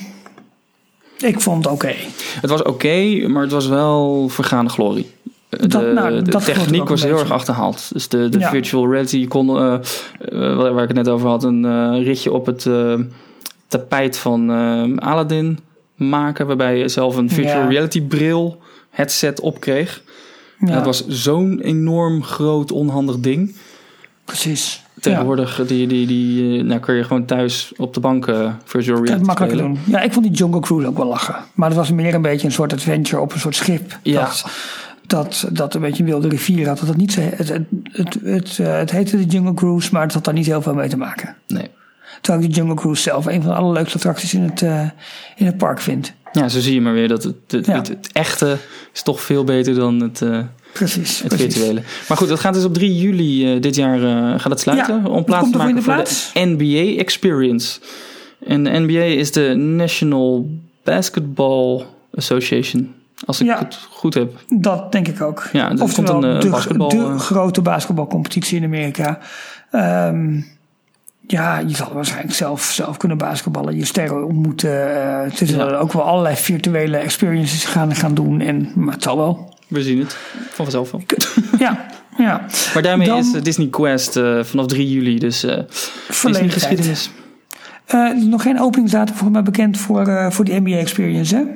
ik vond het oké. Okay. Het was oké, okay, maar het was wel vergaande glorie. De, dat, nou, de techniek was heel erg achterhaald. Dus de, de ja. virtual reality, je kon, uh, uh, waar ik het net over had, een uh, ritje op het uh, tapijt van uh, Aladdin maken, waarbij je zelf een virtual ja. reality bril headset opkreeg. Ja. Dat was zo'n enorm groot onhandig ding. Precies. Tegenwoordig ja. die, die, die, nou kun je gewoon thuis op de bank uh, virtual reality dat makkelijk spelen. Doen. Ja, ik vond die Jungle Cruise ook wel lachen. Maar het was meer een beetje een soort adventure op een soort schip. Ja. Dat, dat, dat een beetje een wilde rivier had. Dat het, niet zo, het, het, het, het, uh, het heette de Jungle Cruise, maar het had daar niet heel veel mee te maken. Nee. Terwijl ik de Jungle Cruise zelf een van de allerleukste attracties in het, uh, in het park vind. Ja, zo zie je maar weer dat het, het, ja. het, het echte is toch veel beter dan het... Uh, Precies, het precies. virtuele. Maar goed, dat gaat dus op drie juli uh, dit jaar uh, gaat het sluiten. Ja, om plaats te maken voor plaats? de N B A Experience. En de N B A is de National Basketball Association. Als ik ja, het goed heb. Dat denk ik ook. Ja, er Oftewel komt een, uh, de, basketbal, de uh, grote basketbalcompetitie in Amerika. Um, ja, je zal waarschijnlijk zelf, zelf kunnen basketballen. Je sterren ontmoeten. Uh, het is ja. ook wel allerlei virtuele experiences gaan, gaan doen. En, maar het zal wel. We zien het van vanzelf wel. Ja, ja. Maar daarmee Dan, is Disney Quest uh, vanaf drie juli. Dus uh, Disney geschiedenis. Uh, nog geen openingsdatum voor mij bekend voor, uh, voor die N B A Experience, hè?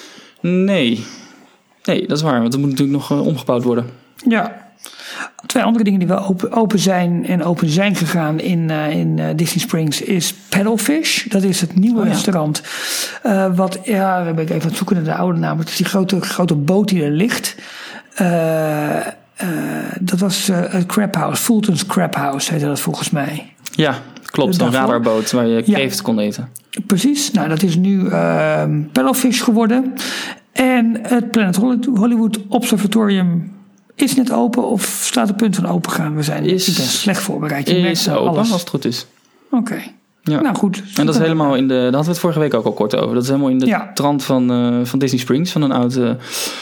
Nee. Nee, dat is waar. Want het moet natuurlijk nog uh, omgebouwd worden. Ja. Twee andere dingen die wel open, open zijn en open zijn gegaan in, uh, in uh, Disney Springs is Paddlefish. Dat is het nieuwe oh, ja. restaurant. Uh, wat, ja, dan ben ik even aan het zoeken naar de oude naam. Het is die grote, grote boot die er ligt. Uh, uh, dat was uh, het Crab House. Fulton's Crab House heette dat volgens mij. Ja, klopt. Een radarboot waar je kreeft ja. kon eten. Precies. Nou, dat is nu uh, Paddlefish geworden. En het Planet Hollywood Observatorium is net open of staat op punt van open gaan? We zijn is, ik ben slecht voorbereid. Je is open alles. als het goed is. Oké. Okay. Ja. Nou goed. En dat is helemaal in de... Daar hadden we het vorige week ook al kort over. Dat is helemaal in de ja. trant van, uh, van Disney Springs. Van een oude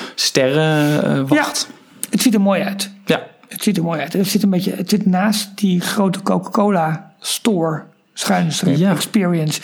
sterrenwacht. Ja, het ziet er mooi uit. Ja. Het ziet er mooi uit. Het zit een beetje... Het zit naast die grote Coca-Cola store. Schuine streep. Ja. Experience.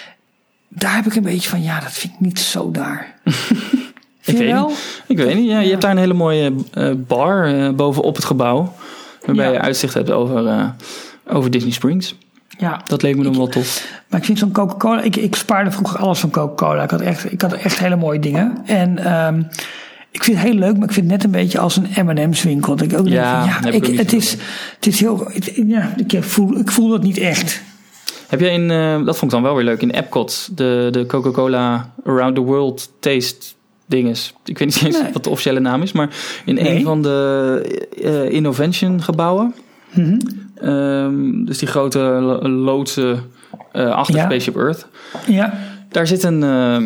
Daar heb ik een beetje van... Ja, dat vind ik niet zo daar. ik, weet niet. ik weet niet. Ja, je hebt daar een hele mooie uh, bar uh, bovenop het gebouw. Waarbij ja. je uitzicht hebt over, uh, over Disney Springs. Ja. Dat leek me dan wel tof. Maar ik vind zo'n Coca-Cola... Ik, ik spaarde vroeger alles van Coca-Cola. Ik had echt, ik had echt hele mooie dingen. En um, ik vind het heel leuk, maar ik vind het net een beetje als een M en M's winkel. Dat ik ook ja, denk van, ja, ik, ik het, is, het is heel... Het, ja, ik voel, ik voel dat niet echt. Heb jij in... Uh, dat vond ik dan wel weer leuk. In Epcot, de, de Coca-Cola Around the World Taste... dinges. Ik weet niet eens nee. wat de officiële naam is, maar in nee. een van de uh, Innovation gebouwen. Mm-hmm. Um, dus die grote loodsen uh, achter ja. Spaceship Earth. Ja. Daar zit een, uh,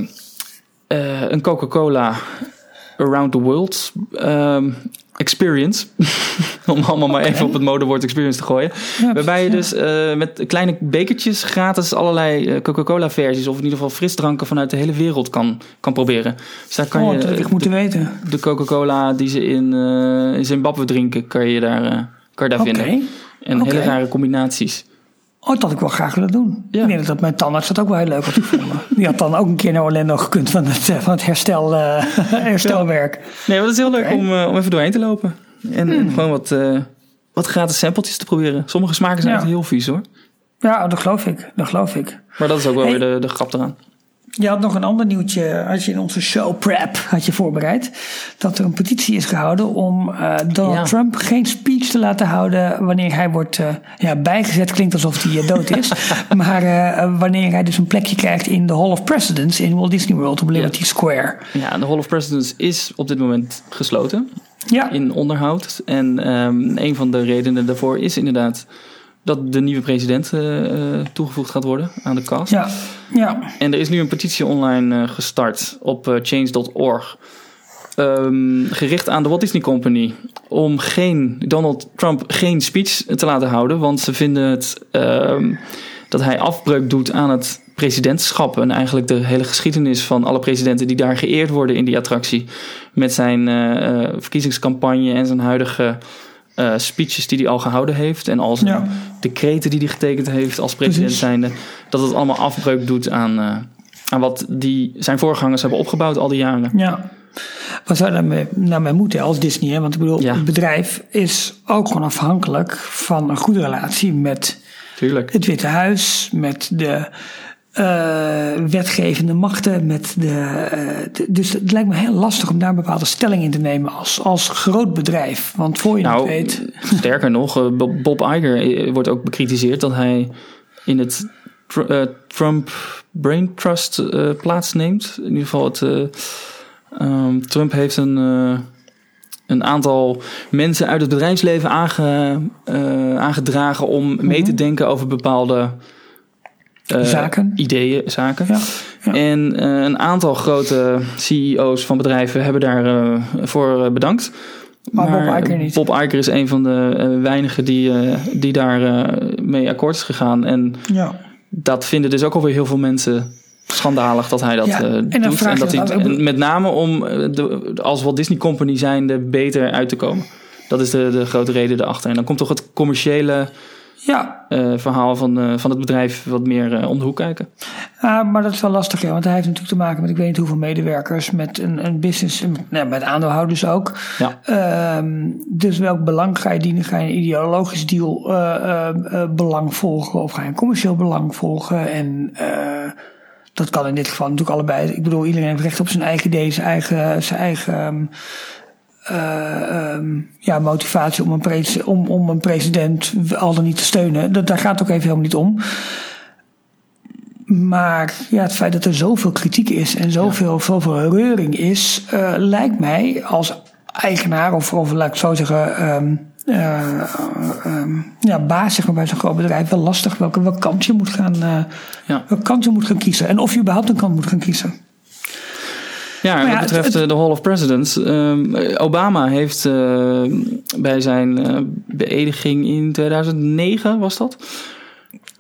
uh, een Coca-Cola Around the World um, experience. Om allemaal okay. maar even op het modewoord experience te gooien. Ja, waarbij je dus uh, met kleine bekertjes gratis allerlei uh, Coca-Cola versies... of in ieder geval frisdranken vanuit de hele wereld kan, kan proberen. Dus daar kan oh, je dat had ik moeten weten. De Coca-Cola die ze in, uh, in Zimbabwe drinken... kan je daar, uh, kan je daar okay. vinden. En okay. hele rare combinaties. Oh, dat had ik wel graag willen doen. Ja. Ik denk dat mijn tandarts dat ook wel heel leuk had gevonden. Die had dan ook een keer naar Orlando gekund van het, van het herstel, uh, herstelwerk. Ja. Nee, maar dat is heel leuk okay. om, uh, om even doorheen te lopen. En, hmm. en gewoon wat, uh, wat gratis sampletjes te proberen. Sommige smaken zijn ja. echt heel vies hoor. Ja, dat geloof ik. Dat geloof ik. Maar dat is ook wel hey. weer de, de grap eraan. Je had nog een ander nieuwtje, had je in onze show prep had je voorbereid. Dat er een petitie is gehouden om uh, Donald ja. Trump geen speech te laten houden wanneer hij wordt uh, ja, bijgezet. Klinkt alsof hij uh, dood is. maar uh, wanneer hij dus een plekje krijgt in de Hall of Presidents in Walt Disney World op Liberty ja. Square. Ja, de Hall of Presidents is op dit moment gesloten. Ja. In onderhoud. En um, een van de redenen daarvoor is inderdaad... dat de nieuwe president uh, toegevoegd gaat worden aan de cast. Ja, ja. En er is nu een petitie online uh, gestart op uh, change dot org. Um, gericht aan de Walt Disney Company. Om geen, Donald Trump geen speech te laten houden. Want ze vinden het, um, dat hij afbreuk doet aan het presidentschap. En eigenlijk de hele geschiedenis van alle presidenten die daar geëerd worden in die attractie. Met zijn uh, verkiezingscampagne en zijn huidige... Uh, speeches die hij al gehouden heeft en al zijn ja. decreten die hij getekend heeft als president Precies. zijnde, dat het allemaal afbreuk doet aan, uh, aan wat die, zijn voorgangers hebben opgebouwd al die jaren. Ja, wat zou daar mee, nou mee moeten als Disney? Hè? Want ik bedoel, ja. het bedrijf is ook gewoon afhankelijk van een goede relatie met Tuurlijk. het Witte Huis, met de Uh, wetgevende machten. Met de, uh, de, dus het lijkt me heel lastig om daar een bepaalde stelling in te nemen als, als groot bedrijf. Want voor je nou, het weet... Sterker nog, Bob Iger wordt ook bekritiseerd dat hij in het tr- uh, Trump Brain Trust uh, plaatsneemt. In ieder geval, het, uh, um, Trump heeft een, uh, een aantal mensen uit het bedrijfsleven aange, uh, aangedragen om mm-hmm. mee te denken over bepaalde... Uh, zaken. Ideeën, zaken. Ja, ja. En uh, een aantal grote C E O's van bedrijven hebben daarvoor uh, voor uh, bedankt. Maar, maar Bob Iger niet. Bob Iger is een van de uh, weinigen die, uh, die daar uh, mee akkoord is gegaan. En ja. dat vinden dus ook alweer heel veel mensen schandalig dat hij dat ja, uh, doet. En, en dat hij, en met name om uh, de, als Walt Disney Company zijnde beter uit te komen. Dat is de, de grote reden erachter. En dan komt toch het commerciële... Ja. Uh, verhaal van, uh, van het bedrijf wat meer uh, om de hoek kijken. Uh, maar dat is wel lastig, ja, want hij heeft natuurlijk te maken met ik weet niet hoeveel medewerkers, met een, een business, met, nou, met aandeelhouders ook. Ja. Uh, dus welk belang ga je dienen? Ga je een ideologisch deal uh, uh, uh, belang volgen of ga je een commercieel belang volgen? En uh, dat kan in dit geval natuurlijk allebei. Ik bedoel, iedereen heeft recht op zijn eigen idee, zijn eigen, zijn eigen um, Uh, um, ja, motivatie om een, pre- om, om een president al dan niet te steunen. Dat, daar gaat het ook even helemaal niet om. Maar ja, het feit dat er zoveel kritiek is en zoveel, ja. zoveel reuring is, uh, lijkt mij als eigenaar of, of laat ik het zo zeggen, um, uh, um, ja, baas zeg maar, bij zo'n groot bedrijf wel lastig welke, welke kant je moet gaan, uh, ja. welke kant je moet gaan kiezen en of je überhaupt een kant moet gaan kiezen. Ja, wat ja, betreft het, het, de Hall of Presidents. Um, Obama heeft uh, bij zijn uh, beëdiging in tweeduizend negen, was dat?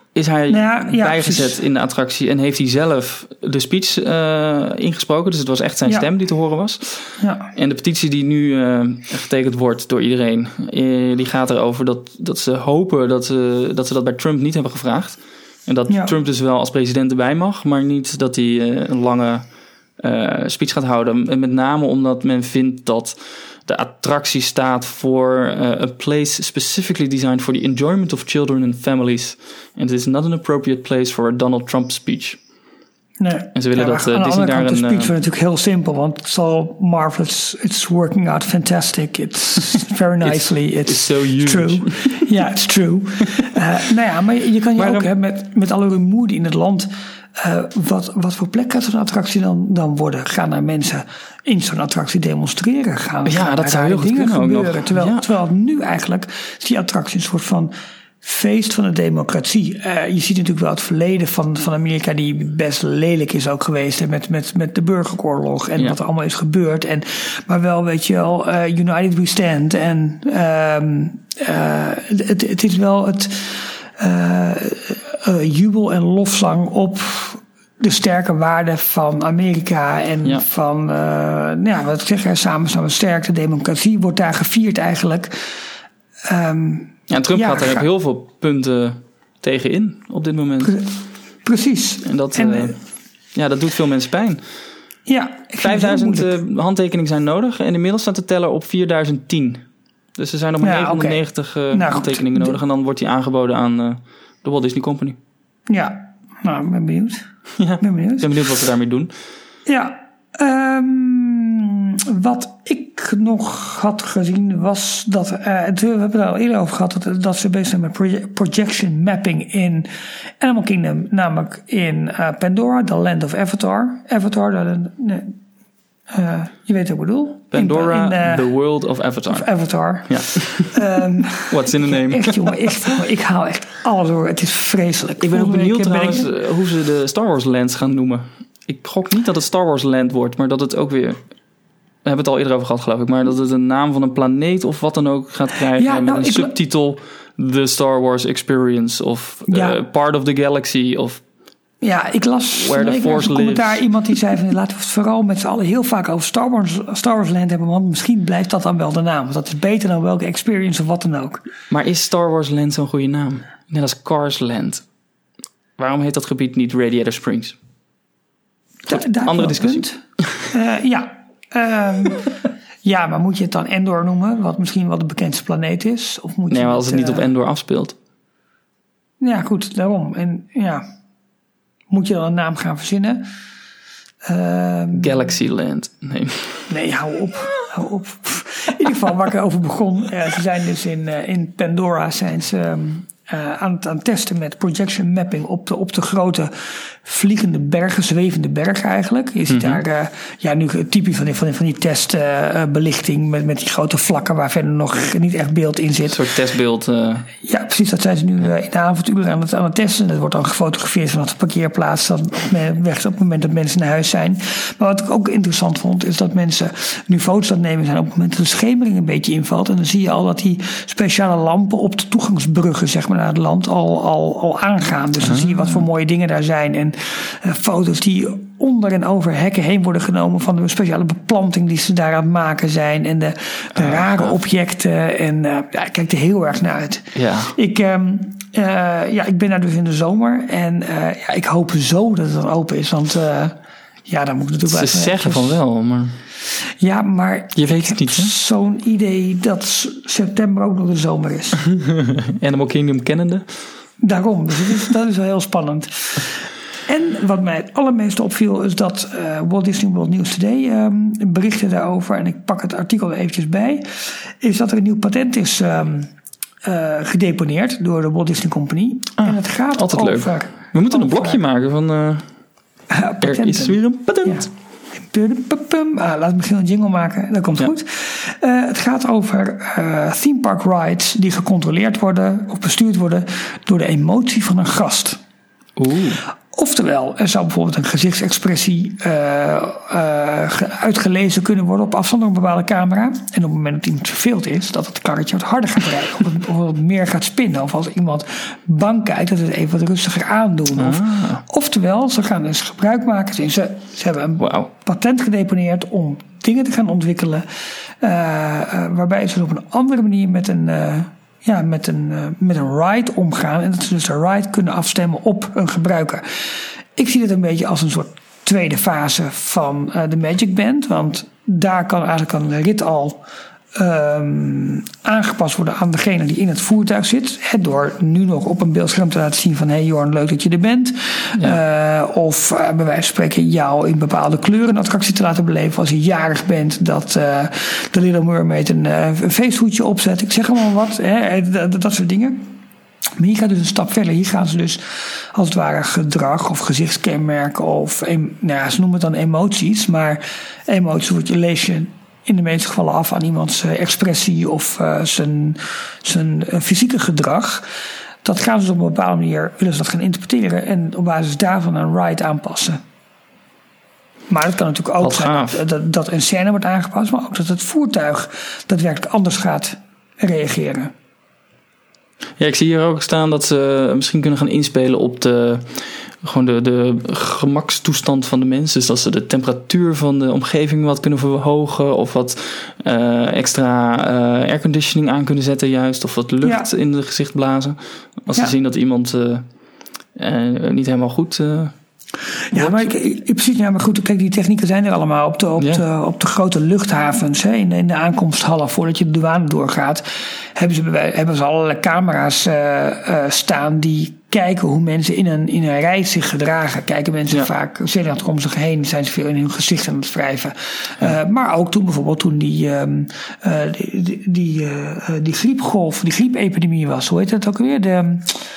is hij Nou ja, ja, bijgezet precies. in de attractie en heeft hij zelf de speech uh, ingesproken. Dus het was echt zijn Ja. stem die te horen was. Ja. En de petitie die nu uh, getekend wordt door iedereen, uh, die gaat erover dat, dat ze hopen dat ze, dat ze dat bij Trump niet hebben gevraagd. En dat Ja. Trump dus wel als president erbij mag, maar niet dat hij uh, een lange uh, speech gaat houden. En met name omdat men vindt dat de attractie staat voor uh, a place specifically designed for the enjoyment of children and families. And it is not an appropriate place for a Donald Trump speech. Nee. En ze willen ja, dat aan uh, de Disney andere daar kant, de een... speech Uh, wordt natuurlijk heel simpel, want het is all marvelous. It's working out fantastic. It's very nicely. It's, it's so huge. true. Ja, it's true. uh, nou ja, maar je, je kan je Maar, ook um, hè, met, met alle rumoer die in het land... Uh, wat, wat voor plek gaat zo'n attractie dan, dan worden? Gaan er mensen in zo'n attractie demonstreren? Gaan, Ja, gaan dat er zou rare heel goed dingen kunnen ook gebeuren? nog. Terwijl, Ja. terwijl nu eigenlijk is die attractie een soort van feest van de democratie. Uh, je ziet natuurlijk wel het verleden van, van Amerika die best lelijk is ook geweest. Hè, met, met, met de burgeroorlog en Ja. wat er allemaal is gebeurd. En, maar wel, weet je wel, uh, United We Stand. En um, uh, het, het is wel het uh, uh, jubel en lofzang op de sterke waarden van Amerika en Ja. van, uh, nou ja, wat ik zeg, samen staan we sterk. De democratie wordt daar gevierd eigenlijk. Um, ja, en Trump ja, gaat er ga- op heel veel punten tegen in op dit moment. Pre- Precies. En dat, En, uh, uh, ja, dat doet veel mensen pijn. ja, ik vind het heel vijfduizend moeilijk. uh, handtekeningen zijn nodig en inmiddels staat de teller op vierduizend tien. Dus er zijn nog maar Ja, negenhonderdnegentig uh, Nou, goed. handtekeningen nodig en dan wordt die aangeboden aan uh, de Walt Disney Company. Ja, nou, ik ben benieuwd. Ja, Ik ben benieuwd. ik ben benieuwd wat ze daarmee doen. Ja, um, wat ik nog had gezien was dat, uh, we hebben het er al eerder over gehad, dat, dat ze bezig zijn met proje- projection mapping in Animal Kingdom, namelijk in uh, Pandora, the land of Avatar. Avatar, dat, nee, uh, je weet wat ik bedoel. Pandora, in, in, uh, the world of Avatar. of Avatar. Ja. Um, What's in the name? echt jongen, echt, jongen, ik haal echt alles door. Het is vreselijk. Ik ben ook Volgende benieuwd week ben trouwens ik- uh, hoe ze de Star Wars lands gaan noemen. Ik gok niet dat het Star Wars land wordt, maar dat het ook weer... We hebben het al eerder over gehad, geloof ik. Maar dat het een naam van een planeet of wat dan ook gaat krijgen. Ja, met nou, een ik- subtitel The Star Wars Experience. Of Ja. uh, Part of the Galaxy. Of Ja, ik las Where the ik las Force een commentaar lives. iemand die zei van laten we het vooral met z'n allen heel vaak over Star Wars, Star Wars Land hebben, want misschien blijft dat dan wel de naam. Want dat is beter dan welke experience of wat dan ook. Maar is Star Wars Land zo'n goede naam? Net als Cars Land. Waarom heet dat gebied niet Radiator Springs? Da- daar andere heb je wel discussie. een punt. Uh, ja. Um, ja, maar moet je het dan Endor noemen, wat misschien wel de bekendste planeet is? Of moet Nee, je maar als het niet uh, op Endor afspeelt. Ja, goed, daarom. En ja, moet je dan een naam gaan verzinnen? Um, Galaxyland. Nee. Nee, hou op. Hou op. In ieder geval waar ik erover begon. Uh, ze zijn dus in, uh, in Pandora zijn ze um, uh, aan, het, aan het testen met projection mapping op de, op de grote vliegende bergen, zwevende bergen eigenlijk. Je ziet Mm-hmm. daar uh, ja, nu typisch van die, van die, van die testbelichting uh, met, met die grote vlakken waar verder nog niet echt beeld in Een zit. soort testbeeld. Uh, Ja, precies. Dat zijn ze nu uh, in de avonduren aan het, aan het testen. Dat wordt dan gefotografeerd vanaf de parkeerplaats. Dan op, weg, op het moment dat mensen naar huis zijn. Maar wat ik ook interessant vond, is dat mensen nu foto's aan het nemen zijn op het moment dat de schemering een beetje invalt. En dan zie je al dat die speciale lampen op de toegangsbruggen, zeg maar, naar het land al, al, al aangaan. Dus dan zie je wat voor mooie dingen daar zijn. En uh, foto's die onder en over hekken heen worden genomen van de speciale beplanting die ze daar aan het maken zijn. En de, de Ah, rare gaaf. objecten. En uh, ja, ik kijk er heel erg naar uit. ja. Ik, um, uh, ja, ik ben daar dus in de zomer. En uh, ja, ik hoop zo dat het dan open is. Want uh, ja, dan moet ik natuurlijk Ze wel even- zeggen van wel, maar Ja, maar je weet ik het heb niet, hè? zo'n idee dat s- september ook nog de zomer is. Animal Kingdom kennende. Daarom, dus het is, dat is wel heel spannend. En wat mij het allermeeste opviel is dat uh, Walt Disney World News Today um, berichtte daarover, en ik pak het artikel er eventjes bij, is dat er een nieuw patent is um, uh, gedeponeerd door de Walt Disney Company. Ah, en het gaat altijd leuk. over... We moeten een over, blokje maken van... Uh, uh, er patenten. is weer een patent. Ja. Ah, laat me misschien een jingle maken, dat komt Ja. goed. Uh, het gaat over uh, theme park rides die gecontroleerd worden of bestuurd worden door de emotie van een gast. Oeh. Oftewel, er zou bijvoorbeeld een gezichtsexpressie uh, uh, uitgelezen kunnen worden op afstand door een bepaalde camera. En op het moment dat iemand verveeld is, dat het karretje wat harder gaat rijden. Of het, of het meer gaat spinnen. Of als iemand bang kijkt, dat het even wat rustiger aandoen. Of, ah. Oftewel, ze gaan dus gebruik maken. Ze, ze hebben een wow. patent gedeponeerd om dingen te gaan ontwikkelen. Uh, uh, waarbij ze op een andere manier met een... Uh, Ja, met een, uh, met een ride omgaan. En dat ze dus de ride kunnen afstemmen op een gebruiker. Ik zie het een beetje als een soort tweede fase van uh, de Magic Band. Want daar kan eigenlijk een rit al um, aangepast worden aan degene die in het voertuig zit. He, door nu nog op een beeldscherm te laten zien van... hé hey Jorn, leuk dat je er bent. Ja. Uh, of uh, bij wijze van spreken jou in bepaalde kleuren een attractie te laten beleven. Als je jarig bent, dat uh, de Little Mermaid een, uh, een feesthoedje opzet. Ik zeg allemaal wat, hè, dat, dat soort dingen. Maar hier gaat dus een stap verder. Hier gaan ze dus als het ware gedrag of gezichtskenmerken of nou ja, ze noemen het dan emoties. Maar emoties wordt je lees je in de meeste gevallen af aan iemands expressie of uh, zijn, zijn uh, fysieke gedrag. Dat gaan ze dus op een bepaalde manier, willen ze dat gaan interpreteren en op basis daarvan een ride aanpassen. Maar het kan natuurlijk ook zijn dat, dat een scène wordt aangepast, maar ook dat het voertuig daadwerkelijk anders gaat reageren. Ja, ik zie hier ook staan dat ze misschien kunnen gaan inspelen op de, gewoon de, de gemakstoestand van de mensen. Dus dat ze de temperatuur van de omgeving wat kunnen verhogen. Of wat uh, extra uh, airconditioning aan kunnen zetten juist. Of wat lucht ja. in het gezicht blazen. Als ja. ze zien dat iemand uh, uh, niet helemaal goed... Uh, Ja, maar ik, ik, precies, ja, maar goed, kijk, die technieken zijn er allemaal op de, op ja. de, op de grote luchthavens, hè, in, de, in de aankomsthallen, voordat je de douane doorgaat, hebben ze, hebben ze allerlei camera's uh, uh, staan die kijken hoe mensen in een, in een rij zich gedragen. Kijken mensen ja. vaak zenuwachtig om zich heen, zijn ze veel in hun gezicht aan het wrijven. Ja. Uh, maar ook toen bijvoorbeeld toen die, um, uh, die, die, die, uh, die griepgolf, die griepepidemie was, hoe heet dat ook weer? De...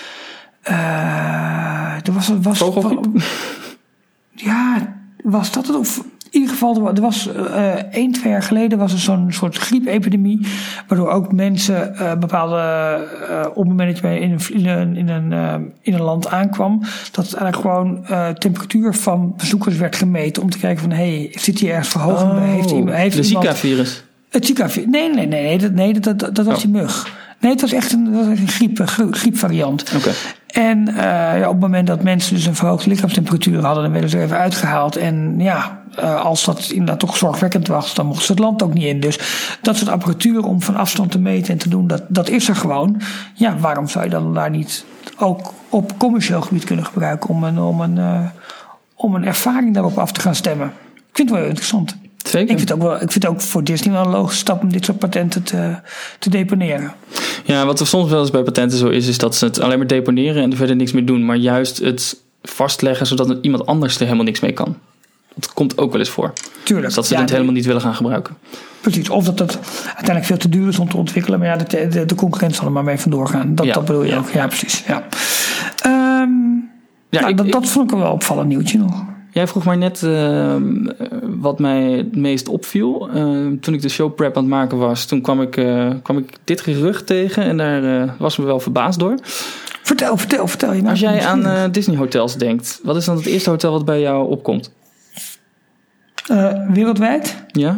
Uh, er was, was, was, ja, was dat het? Of in ieder geval, er was uh, één, twee jaar geleden was er zo'n soort griepepidemie, waardoor ook mensen uh, bepaalde, uh, op het moment dat je in een, in een, in een, uh, in een land aankwam, dat het eigenlijk gewoon uh, temperatuur van bezoekers werd gemeten om te kijken van, hé, hey, zit hier ergens verhoging oh, bij? Heeft, heeft de Zika-virus? Het Zika-virus? Nee, nee, nee, nee, dat, nee, dat, dat, dat was oh. die mug. Nee, het was echt een, dat was een griep, griepvariant. Okay. En uh, ja, op het moment dat mensen dus een verhoogde lichaamstemperatuur hadden, dan werden ze er even uitgehaald. En ja, uh, als dat inderdaad toch zorgwekkend was, dan mochten ze het land ook niet in. Dus dat soort apparatuur om van afstand te meten en te doen, dat, dat is er gewoon. Ja, waarom zou je dan daar niet ook op commercieel gebied kunnen gebruiken om een, om een, uh, om een ervaring daarop af te gaan stemmen? Ik vind het wel heel interessant. Zeker. Ik vind, het ook wel, ik vind het ook voor Disney wel een logische stap om dit soort patenten te, te deponeren. Ja, wat er soms wel eens bij patenten zo is, is dat ze het alleen maar deponeren en er verder niks mee doen. Maar juist het vastleggen zodat iemand anders er helemaal niks mee kan. Dat komt ook wel eens voor. Tuurlijk. Dus dat ze ja, het nee. helemaal niet willen gaan gebruiken. Precies, of dat het uiteindelijk veel te duur is om te ontwikkelen. Maar ja, de, de, de concurrent zal er maar mee vandoor gaan. Dat, ja. dat bedoel je ja. ook. Ja, precies. Ja. Um, ja, nou, ik, dat, dat vond ik wel een opvallend nieuwtje nog. Jij vroeg mij net uh, wat mij het meest opviel. Uh, toen ik de showprep aan het maken was, toen kwam ik, uh, kwam ik dit gerucht tegen. En daar uh, was me wel verbaasd door. Vertel, vertel, vertel. Je Als jij aan uh, Disney hotels denkt, wat is dan het eerste hotel wat bij jou opkomt? Uh, wereldwijd? Ja.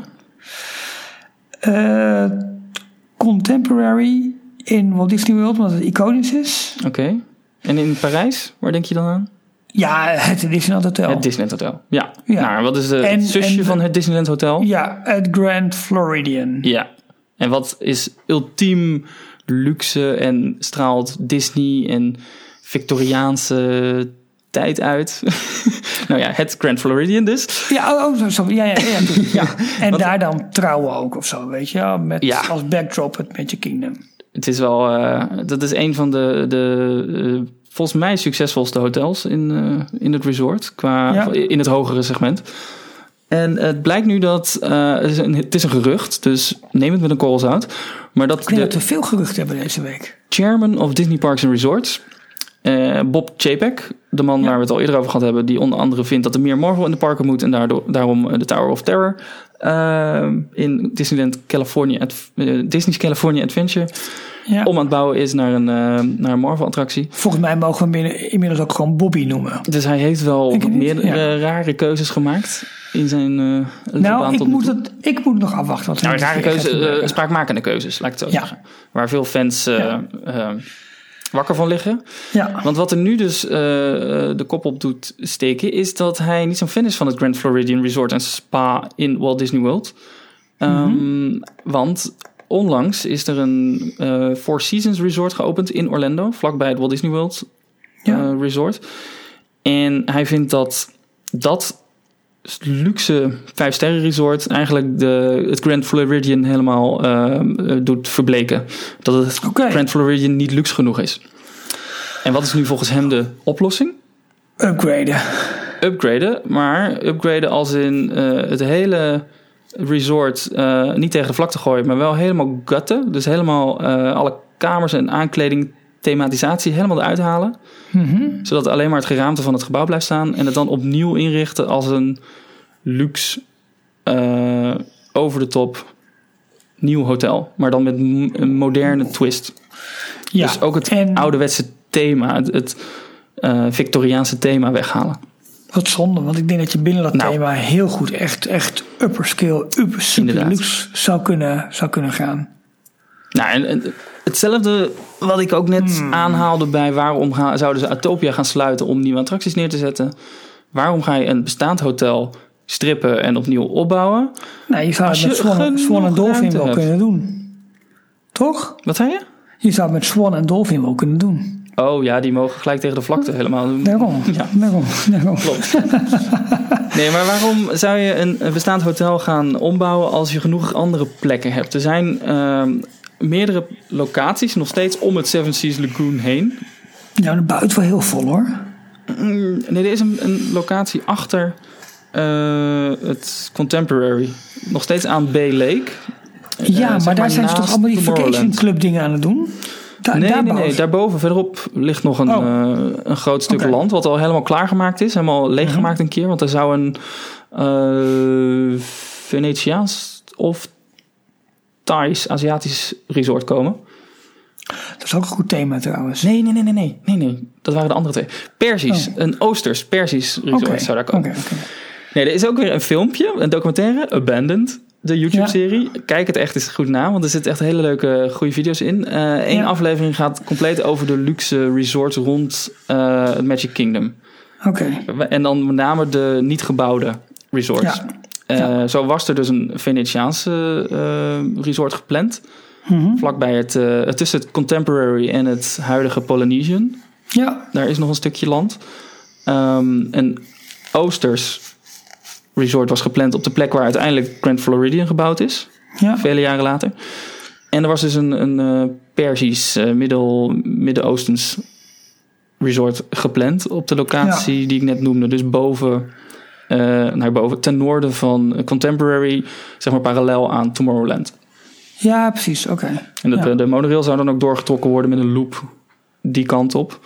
Uh, Contemporary in Walt Disney World, omdat het iconisch is. Oké. Okay. En in Parijs, waar denk je dan aan? Ja, het Disneyland Hotel. Het Disneyland Hotel, ja. ja. Nou, wat is de en, zusje en, van het Disneyland Hotel? Ja, het Grand Floridian. Ja. En wat is ultiem luxe en straalt Disney en Victoriaanse tijd uit? Nou ja, het Grand Floridian dus. Ja, oh, zo, ja, ja, ja, ja, ja. En wat, daar dan trouwen ook of zo, weet je. Met ja. als backdrop het Magic Kingdom. Het is wel, uh, dat is een van de, de uh, volgens mij succesvolste hotels in, uh, in het resort, qua ja. in het hogere segment. En het blijkt nu dat, uh, het, is een, het is een gerucht, dus neem het met een korrel zout. Maar dat Ik denk de dat we veel geruchten hebben deze week. Chairman of Disney Parks and Resorts, Uh, Bob Chapek, de man ja. waar we het al eerder over gehad hebben, die onder andere vindt dat er meer Marvel in de parken moet en daardoor, daarom de Tower of Terror uh, in Disneyland California, uh, Disney's California Adventure ja. om aan het bouwen is naar een, uh, naar een Marvel attractie. Volgens mij mogen we hem inmiddels ook gewoon Bobby noemen. Dus hij heeft wel meer ja. rare keuzes gemaakt in zijn uh, nou, ik moet, het, ik moet nog afwachten. Wat nou, rare keuzes, uh, spraakmakende keuzes, laat ik het zo ja. zeggen. Waar veel fans uh, ja. uh, wakker van liggen. Ja. Want wat er nu dus uh, de kop op doet steken, is dat hij niet zo'n fan is van het Grand Floridian Resort en Spa in Walt Disney World. Um, mm-hmm. Want onlangs is er een uh, Four Seasons Resort geopend in Orlando, vlakbij het Walt Disney World ja. uh, Resort. En hij vindt dat dat luxe vijf-sterren resort eigenlijk de, het Grand Floridian helemaal uh, doet verbleken. Dat het okay. Grand Floridian niet luxe genoeg is. En wat is nu volgens hem de oplossing? Upgraden. Upgraden, maar upgraden als in uh, het hele resort uh, niet tegen de vlakte gooien, maar wel helemaal gutten. Dus helemaal uh, alle kamers en aankleding, thematisatie helemaal eruit halen. Mm-hmm. Zodat alleen maar het geraamte van het gebouw blijft staan. En het dan opnieuw inrichten als een luxe, uh, over de top nieuw hotel. Maar dan met m- een moderne twist. Ja, dus ook het en ouderwetse thema, het, het uh, Victoriaanse thema weghalen. Wat zonde, want ik denk dat je binnen dat nou, thema heel goed echt, echt upper scale, upper super luxe zou kunnen, zou kunnen gaan. Nou, en, en hetzelfde wat ik ook net hmm. aanhaalde bij waarom gaan, zouden ze Autopia gaan sluiten om nieuwe attracties neer te zetten. Waarom ga je een bestaand hotel strippen en opnieuw opbouwen? Nou, je zou het met Swan, Swan en Dolphin wel hebt. kunnen doen. Toch? Wat zei je? Je zou het met Swan en Dolphin wel kunnen doen. Oh ja, die mogen gelijk tegen de vlakte helemaal doen. Daarom, ja. daarom, daarom. Klopt. Nee, maar waarom zou je een bestaand hotel gaan ombouwen als je genoeg andere plekken hebt? Er zijn uh, meerdere locaties nog steeds om het Seven Seas Lagoon heen. Ja, de buiten wel heel vol hoor. Nee, er is een, een locatie achter uh, het Contemporary. Nog steeds aan Bay Lake. Ja, uh, maar daar maar zijn ze toch allemaal die vacation club dingen aan het doen? Da- nee, nee, nee, daarboven, verderop ligt nog een, oh. uh, een groot stuk okay. land wat al helemaal klaargemaakt is. Helemaal leeggemaakt mm-hmm. een keer. Want er zou een uh, Venetiaans of Thais, Aziatisch resort komen. Dat is ook een goed thema trouwens. Nee, nee, nee, nee, nee. nee, nee. Dat waren de andere twee. Persisch, oh. een Oosters, Persisch resort okay. zou daar komen. Okay, okay. Nee, er is ook weer een filmpje, een documentaire, Abandoned. De YouTube-serie. Ja. Kijk het echt eens goed na, want er zitten echt hele leuke, goede video's in. Eén uh, ja. aflevering gaat compleet over de luxe resorts rond uh, het Magic Kingdom. Oké. Okay. En dan met name de niet gebouwde resorts. Ja. Uh, ja. Zo was er dus een Venetiaanse uh, resort gepland. Mm-hmm. Vlakbij het, uh, tussen het Contemporary en het huidige Polynesian. Ja. Daar is nog een stukje land. Um, en Oosters resort was gepland op de plek waar uiteindelijk Grand Floridian gebouwd is. Ja. Vele jaren later. En er was dus een, een uh, Persisch, uh, middel, Midden-Oostens resort gepland op de locatie ja. die ik net noemde. Dus boven, uh, naar boven, ten noorden van Contemporary, zeg maar parallel aan Tomorrowland. Ja, precies. Oké. Okay. En de, ja. de monorail zou dan ook doorgetrokken worden met een loop die kant op.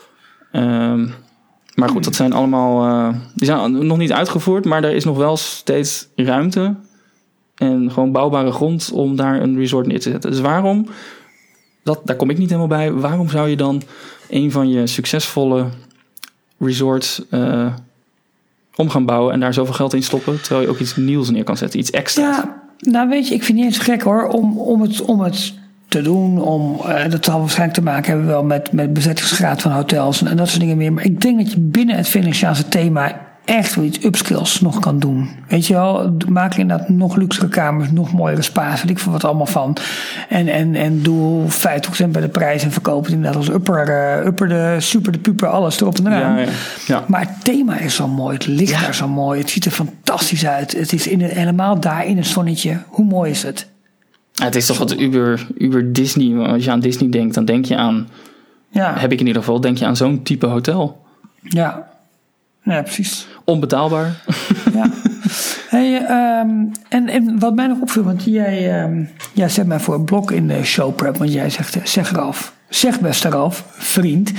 Um, Maar goed, dat zijn allemaal, uh, die zijn nog niet uitgevoerd, maar er is nog wel steeds ruimte en gewoon bouwbare grond om daar een resort neer te zetten. Dus waarom, dat, daar kom ik niet helemaal bij, waarom zou je dan een van je succesvolle resorts uh, om gaan bouwen en daar zoveel geld in stoppen, terwijl je ook iets nieuws neer kan zetten, iets extra's? Ja, nou weet je, ik vind het niet eens gek hoor, om, om het... Om het te doen. Om, uh, dat zal waarschijnlijk te maken hebben wel met, met bezettingsgraad van hotels en, en dat soort dingen meer. Maar ik denk dat je binnen het Venetiaanse thema echt wel iets upskills nog kan doen. Weet je wel, maak inderdaad nog luxere kamers, nog mooiere spa's, weet ik veel wat allemaal van. En, en, en doe vijftig procent bij de prijs en verkoop het inderdaad als upper, uh, upper de super de puper, alles erop en eraan. Ja, ja. Ja. Maar het thema is zo mooi, het ligt ja. daar zo mooi, het ziet er fantastisch uit. Het is in het, helemaal daar in het zonnetje. Hoe mooi is het? Ja, het is toch wat Uber, Uber Disney. Als je aan Disney denkt, dan denk je aan... Ja. Heb ik in ieder geval, denk je aan zo'n type hotel. Ja, ja precies. Onbetaalbaar. Ja. Hey, um, en, en wat mij nog opviel, want jij, um, jij zet mij voor een blok in de showprep. Want jij zegt, zeg Ralf, zeg beste Ralf, vriend.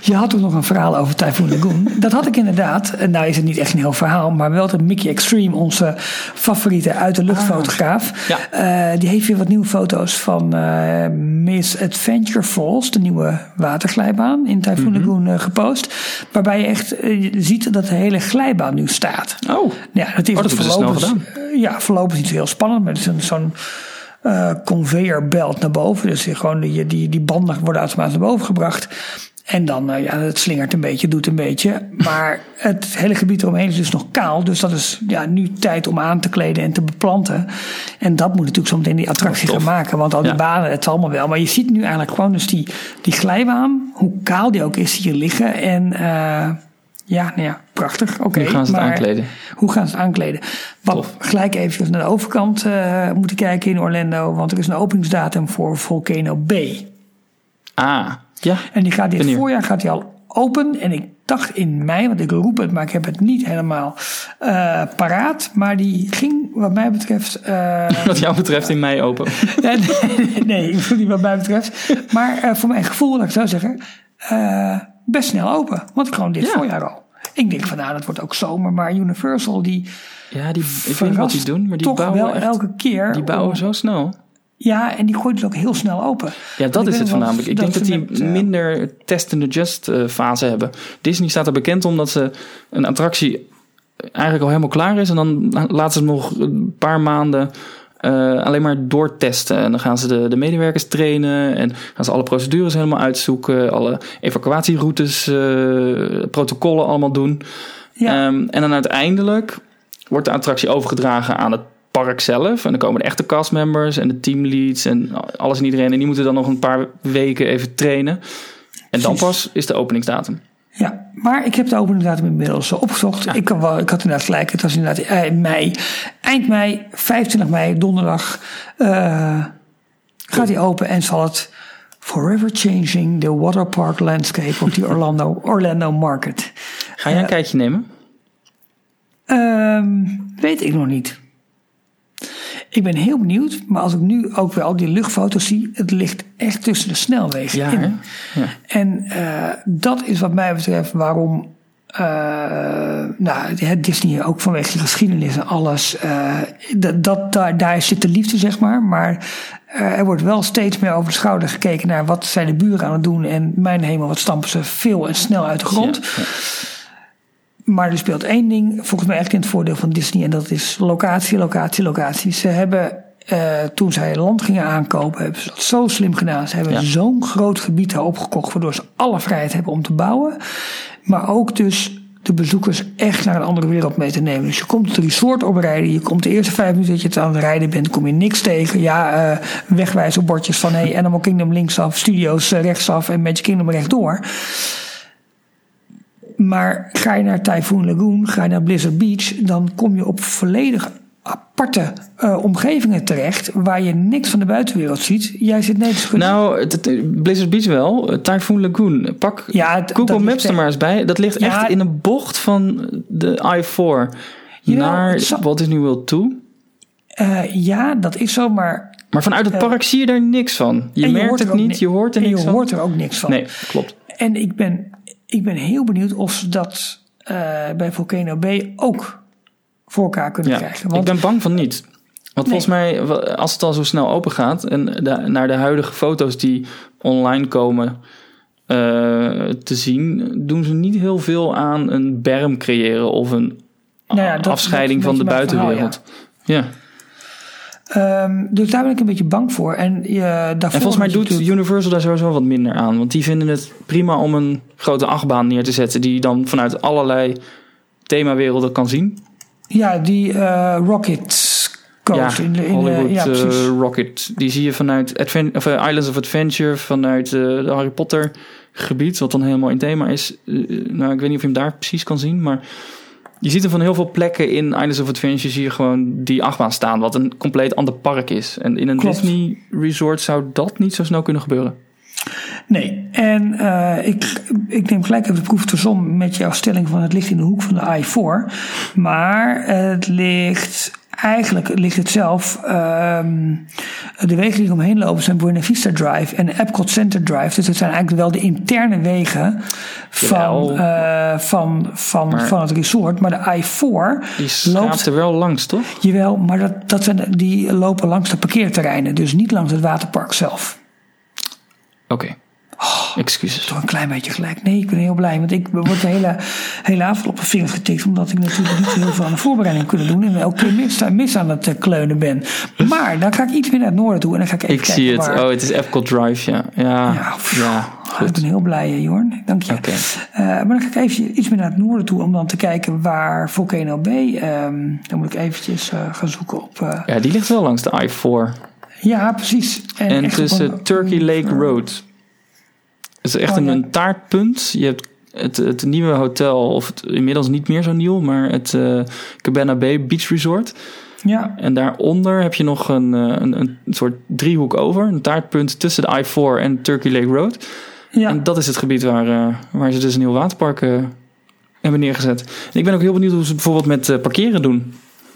Je had ook nog een verhaal over Typhoon Lagoon. Dat had ik inderdaad. Nou is het niet echt een heel verhaal, maar wel dat Mickey Extreme, onze favoriete uit de luchtfotograaf. Ah, ja. uh, die heeft weer wat nieuwe foto's van uh, Miss Adventure Falls, de nieuwe waterglijbaan in Typhoon mm-hmm. Lagoon uh, gepost. Waarbij je echt uh, ziet dat de hele glijbaan nu staat. Oh, ja, dat is oh, dat het voorlopig. Uh, ja, voorlopig niet heel spannend, maar het is een, zo'n uh, conveyor belt naar boven. Dus gewoon die, die, die banden worden automatisch naar boven gebracht. En dan, uh, ja, het slingert een beetje, doet een beetje. Maar het hele gebied eromheen is dus nog kaal. Dus dat is ja, nu tijd om aan te kleden en te beplanten. En dat moet natuurlijk zo meteen die attractie gaan maken. Want al die ja. banen, het allemaal wel. Maar je ziet nu eigenlijk gewoon dus die, die glijbaan. Hoe kaal die ook is hier liggen. En uh, ja, nou ja, prachtig. Oké. Hoe gaan ze het maar aankleden? Hoe gaan ze het aankleden? Wat gelijk even naar de overkant uh, moeten kijken in Orlando. Want er is een openingsdatum voor Volcano Bay. Ah, ja. En die gaat dit Benieuwd. voorjaar gaat die al open. En ik dacht in mei, want ik roep het, maar ik heb het niet helemaal uh, paraat. Maar die ging wat mij betreft... Uh, wat jou betreft in mei open. nee, nee, nee, ik voel niet wat mij betreft. Maar uh, voor mijn gevoel, dat ik zou zeggen, uh, best snel open. Want gewoon dit ja. voorjaar al. Ik denk van nou, dat wordt ook zomer. Maar Universal die... Ja, die, ik weet niet wat die doen, maar die toch bouwen wel echt, elke keer... Die bouwen om, zo snel. Ja, en die gooit dus ook heel snel open. Ja, dat is het voornamelijk. Ik denk dat die met, uh, minder test-and-adjust uh, fase hebben. Disney staat er bekend om dat ze een attractie eigenlijk al helemaal klaar is. En dan laten ze hem nog een paar maanden uh, alleen maar doortesten. En dan gaan ze de, de medewerkers trainen. En gaan ze alle procedures helemaal uitzoeken. Alle evacuatieroutes, uh, protocollen allemaal doen. Ja. Um, en dan uiteindelijk wordt de attractie overgedragen aan het park zelf. En dan komen de echte castmembers en de teamleads en alles en iedereen. En die moeten dan nog een paar weken even trainen. En dan pas is de openingsdatum. Ja, maar ik heb de openingsdatum inmiddels opgezocht. Ja. Ik, kan wel, ik had inderdaad gelijk. Het was inderdaad eh, mei. Eind mei, vijfentwintig mei, donderdag. Uh, gaat hij open en zal het forever changing the waterpark landscape of the Orlando, Orlando Market. Ga jij een uh, kijkje nemen? Uh, weet ik nog niet. Ik ben heel benieuwd, maar als ik nu ook weer al die luchtfoto's zie, het ligt echt tussen de snelwegen ja, in. Ja. En uh, dat is wat mij betreft waarom uh, nou, het Disney ook vanwege de geschiedenis en alles, uh, dat, dat, daar, daar zit de liefde, zeg maar. Maar uh, er wordt wel steeds meer over de schouder gekeken naar wat zijn de buren aan het doen. En mijn hemel, wat stampen ze veel en snel uit de grond. Ja, ja. Maar er speelt één ding volgens mij echt in het voordeel van Disney. En dat is locatie, locatie, locatie. Ze hebben, uh, toen zij land gingen aankopen, hebben ze dat zo slim gedaan. Ze hebben ja. zo'n groot gebied daar opgekocht, waardoor ze alle vrijheid hebben om te bouwen. Maar ook dus de bezoekers echt naar een andere wereld mee te nemen. Dus je komt het resort oprijden. Je komt de eerste vijf minuten dat je het aan het rijden bent, kom je niks tegen. Ja, uh, wegwijzerbordjes van hey, Animal Kingdom linksaf, Studios uh, rechtsaf en Magic Kingdom rechtdoor. Maar ga je naar Typhoon Lagoon, ga je naar Blizzard Beach, dan kom je op volledig aparte uh, omgevingen terecht, waar je niks van de buitenwereld ziet. Jij zit net Nou, het, het, Blizzard Beach wel. Uh, Typhoon Lagoon. Pak ja, t- Google Maps er maar eens bij. Dat ligt ja, echt in een bocht van de I vier naar zo, Walt Disney World toe. Uh, ja, dat is zo, maar... Maar vanuit het uh, park zie je er niks van. Je, je merkt het niet, ni- je hoort er niks van. En je hoort er ook niks van. Nee, klopt. En ik ben... Ik ben heel benieuwd of ze dat uh, bij Volcano Bay ook voor elkaar kunnen ja, krijgen. Want, ik ben bang van niet. Want nee. volgens mij, als het al zo snel open gaat en de, naar de huidige foto's die online komen uh, te zien, doen ze niet heel veel aan een berm creëren of een nou ja, dat, afscheiding dat, van de buitenwereld. Verhaal, ja. ja. Um, dus daar ben ik een beetje bang voor. En, uh, daarvoor en volgens mij doet natuurlijk... Universal daar sowieso wat minder aan. Want die vinden het prima om een grote achtbaan neer te zetten, die je dan vanuit allerlei themawerelden kan zien. Ja, die uh, Rocket Coast. Ja, in de, in Hollywood de, ja, uh, Rocket. Die zie je vanuit Advent- of, uh, Islands of Adventure, vanuit uh, de Harry Potter gebied, wat dan helemaal in thema is. Uh, nou, ik weet niet of je hem daar precies kan zien, maar... Je ziet hem van heel veel plekken in Islands of Adventure zie je gewoon die achtbaan staan, wat een compleet ander park is. En in een Klopt. Disney resort zou dat niet zo snel kunnen gebeuren. Nee, en uh, ik, ik neem gelijk even de proef te som met jouw stelling van het ligt in de hoek van de I vier. Maar het ligt, eigenlijk ligt het zelf, um, de wegen die er omheen lopen zijn Buena Vista Drive en Epcot Center Drive. Dus het zijn eigenlijk wel de interne wegen van, uh, van, van, maar, van het resort. Maar de I vier die loopt er wel langs, toch? Jawel, maar dat, dat zijn, die lopen langs de parkeerterreinen. Dus niet langs het waterpark zelf. Oké. Okay. Oh, excuses. Toch een klein beetje gelijk. Nee, ik ben heel blij. Want ik word de hele, hele avond op mijn vingers getikt. Omdat ik natuurlijk niet heel veel aan de voorbereiding kunnen doen. En elke keer mis, mis aan het kleunen ben. Maar dan ga ik iets meer naar het noorden toe. En dan ga ik even ik kijken zie het. waar... Oh, het is Epcot Drive, ja. Ja, ja, ja goed. Ik ben heel blij, Jorn. Dank je. Okay. Uh, maar dan ga ik even iets meer naar het noorden toe. Om dan te kijken waar Volcano Bay... Um, dan moet ik eventjes uh, gaan zoeken op... Uh... Ja, die ligt wel langs de I vier. Ja, precies. En, en tussen een, Turkey Lake uh, Road... Het is echt oh, een, ja. een taartpunt. Je hebt het, het nieuwe hotel, of het, inmiddels niet meer zo nieuw, maar het uh, Cabana Bay Beach Resort. Ja. En daaronder heb je nog een, een, een soort driehoek over. Een taartpunt tussen de I vier en Turkey Lake Road. Ja. En dat is het gebied waar, uh, waar ze dus een nieuw waterpark uh, hebben neergezet. En ik ben ook heel benieuwd hoe ze bijvoorbeeld met uh, parkeren doen.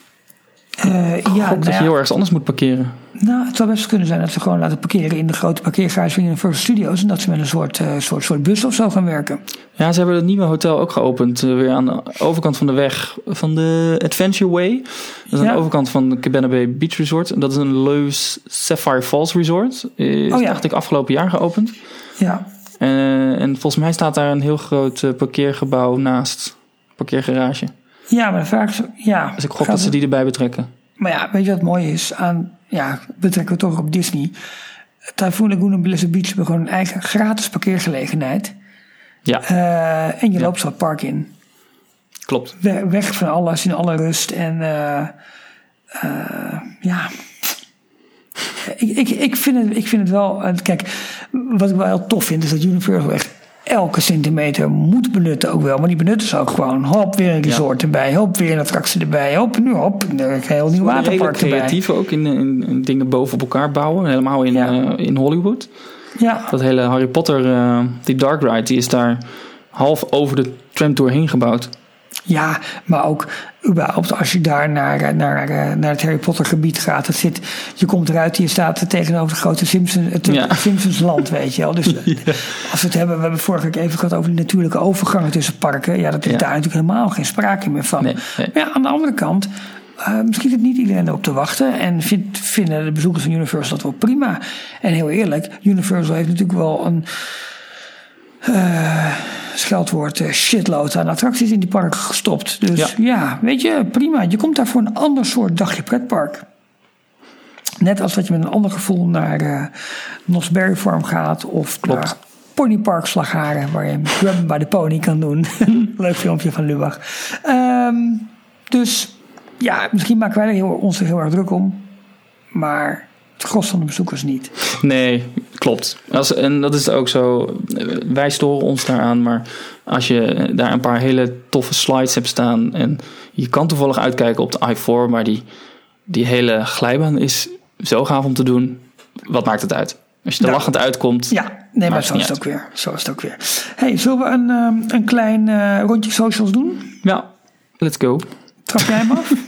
Uh, ik ja, hoop dat ja. je heel ergens anders moet parkeren. Nou, het zou best kunnen zijn dat ze gewoon laten parkeren in de grote parkeergarage van Universal Studios. En dat ze met een soort, uh, soort, soort bus of zo gaan werken. Ja, ze hebben het nieuwe hotel ook geopend. Uh, weer aan de overkant van de weg van de Adventure Way. Dat is ja. aan de overkant van de Cabana Bay Beach Resort. En dat is een Leus Sapphire Falls Resort. Is oh, ja. dacht ik afgelopen jaar geopend. Ja. Uh, en volgens mij staat daar een heel groot uh, parkeergebouw naast. Parkeergarage. Ja, maar vaak zo, ja. Dus ik gok dat ze die erbij betrekken. Maar ja, weet je wat mooi is? Aan, ja, betrekken we toch op Disney. Typhoon Lagoon en Blizzard Beach hebben gewoon een eigen gratis parkeergelegenheid. Ja. Uh, en je ja. loopt zo het park in. Klopt. We, weg van alles, in alle rust. En uh, uh, ja... Ik, ik, ik, vind het, ik vind het wel... Kijk, wat ik wel heel tof vind... is dat Universal echt elke centimeter moet benutten ook wel. Maar die benutten ze ook gewoon. Hop, weer een resort ja. erbij. Hop, weer een attractie erbij. Hop, nu hop, een heel nieuw waterpark erbij. Creatief ook in, in, in dingen boven op elkaar bouwen. Helemaal in, ja. uh, in Hollywood. Ja. Dat hele Harry Potter, uh, die Dark Ride... die is daar half over de tramtour heen gebouwd. Ja, maar ook überhaupt als je daar naar, naar, naar het Harry Potter gebied gaat. Het zit, je komt eruit, je staat tegenover de grote Simpsons, het ja. Simpsons land, weet je wel. Dus ja. als we het hebben, we hebben vorige keer even gehad over die natuurlijke overgangen tussen parken. Ja, dat is ja. daar natuurlijk helemaal geen sprake meer van. Nee, nee. Maar ja, aan de andere kant, uh, misschien zit niet iedereen erop te wachten. En vind, vinden de bezoekers van Universal dat wel prima. En heel eerlijk, Universal heeft natuurlijk wel een... Uh, scheldwoord uh, shitload aan attracties in die parken gestopt. Dus ja. ja, weet je, prima. Je komt daar voor een ander soort dagje pretpark. Net als dat je met een ander gevoel naar uh, Knott's Berry Farm gaat of Klopt. naar Ponypark Slagharen, waar je Grab by the Pony kan doen. Leuk filmpje van Lubach. Um, dus ja, misschien maken wij er heel, ons er heel erg druk om. Maar het gros van de bezoekers niet. Nee, klopt. Als, en dat is ook zo. Wij storen ons daaraan, maar als je daar een paar hele toffe slides hebt staan en je kan toevallig uitkijken op de I vier, maar die, die hele glijbaan is zo gaaf om te doen. Wat maakt het uit? Als je er ja. lachend uitkomt. Ja, nee, maar zo is het ook weer. Zo is het ook weer. Hey, zullen we een, um, een klein uh, rondje socials doen? Ja, let's go. Trap jij hem af?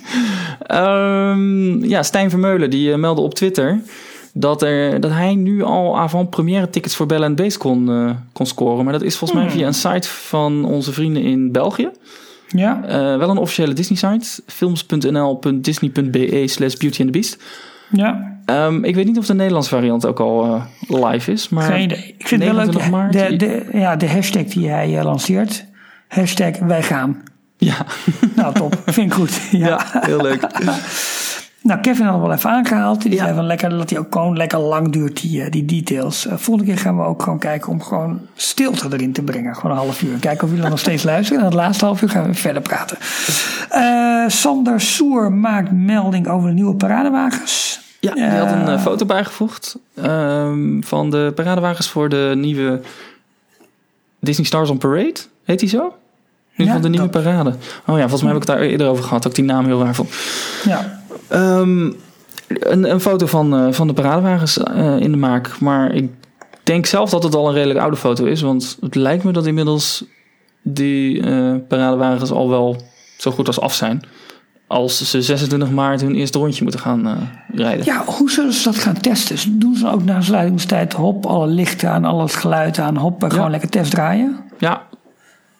um, ja, Stijn Vermeulen die uh, meldde op Twitter dat, er, dat hij nu al avant-première tickets voor Belle and Beast kon, uh, kon scoren. Maar dat is volgens hmm. mij via een site van onze vrienden in België. Ja. Uh, wel een officiële Disney-site. films.nl.disney.be slash Beauty and the Beast. Ja. Um, ik weet niet of de Nederlandse variant ook al uh, live is. Maar geen idee. Ik vind het wel leuk. Maart, de, de, ja, de hashtag die hij uh, lanceert. Hashtag wij gaan. Ja. Nou, top. Vind ik goed. Ja, ja heel leuk. Nou, Kevin had het wel even aangehaald. Die ja. zei van lekker dat hij ook gewoon lekker lang duurt, die, die details. Uh, volgende keer gaan we ook gewoon kijken om gewoon stilte erin te brengen. Gewoon een half uur. Kijken of jullie dan nog steeds luisteren. En het laatste half uur gaan we verder praten. Uh, Sander Soer maakt melding over de nieuwe paradewagens. Ja, die uh, had een uh, foto bijgevoegd. Um, van de paradewagens voor de nieuwe Disney Stars on Parade. Heet die zo? Nu ja, van de nieuwe dat... parade. Oh ja, volgens mij heb ik het daar eerder over gehad. Dat ik die naam heel raar vond. Ja. Um, een, een foto van, uh, van de paradewagens uh, in de maak. Maar ik denk zelf dat het al een redelijk oude foto is. Want het lijkt me dat inmiddels die uh, paradewagens al wel zo goed als af zijn. Als ze zesentwintig maart hun eerste rondje moeten gaan uh, rijden. Ja, hoe zullen ze dat gaan testen? Doen ze ook na sluitingstijd hop, alle lichten aan, alles geluid aan, hop, en gewoon ja. lekker test draaien? Ja.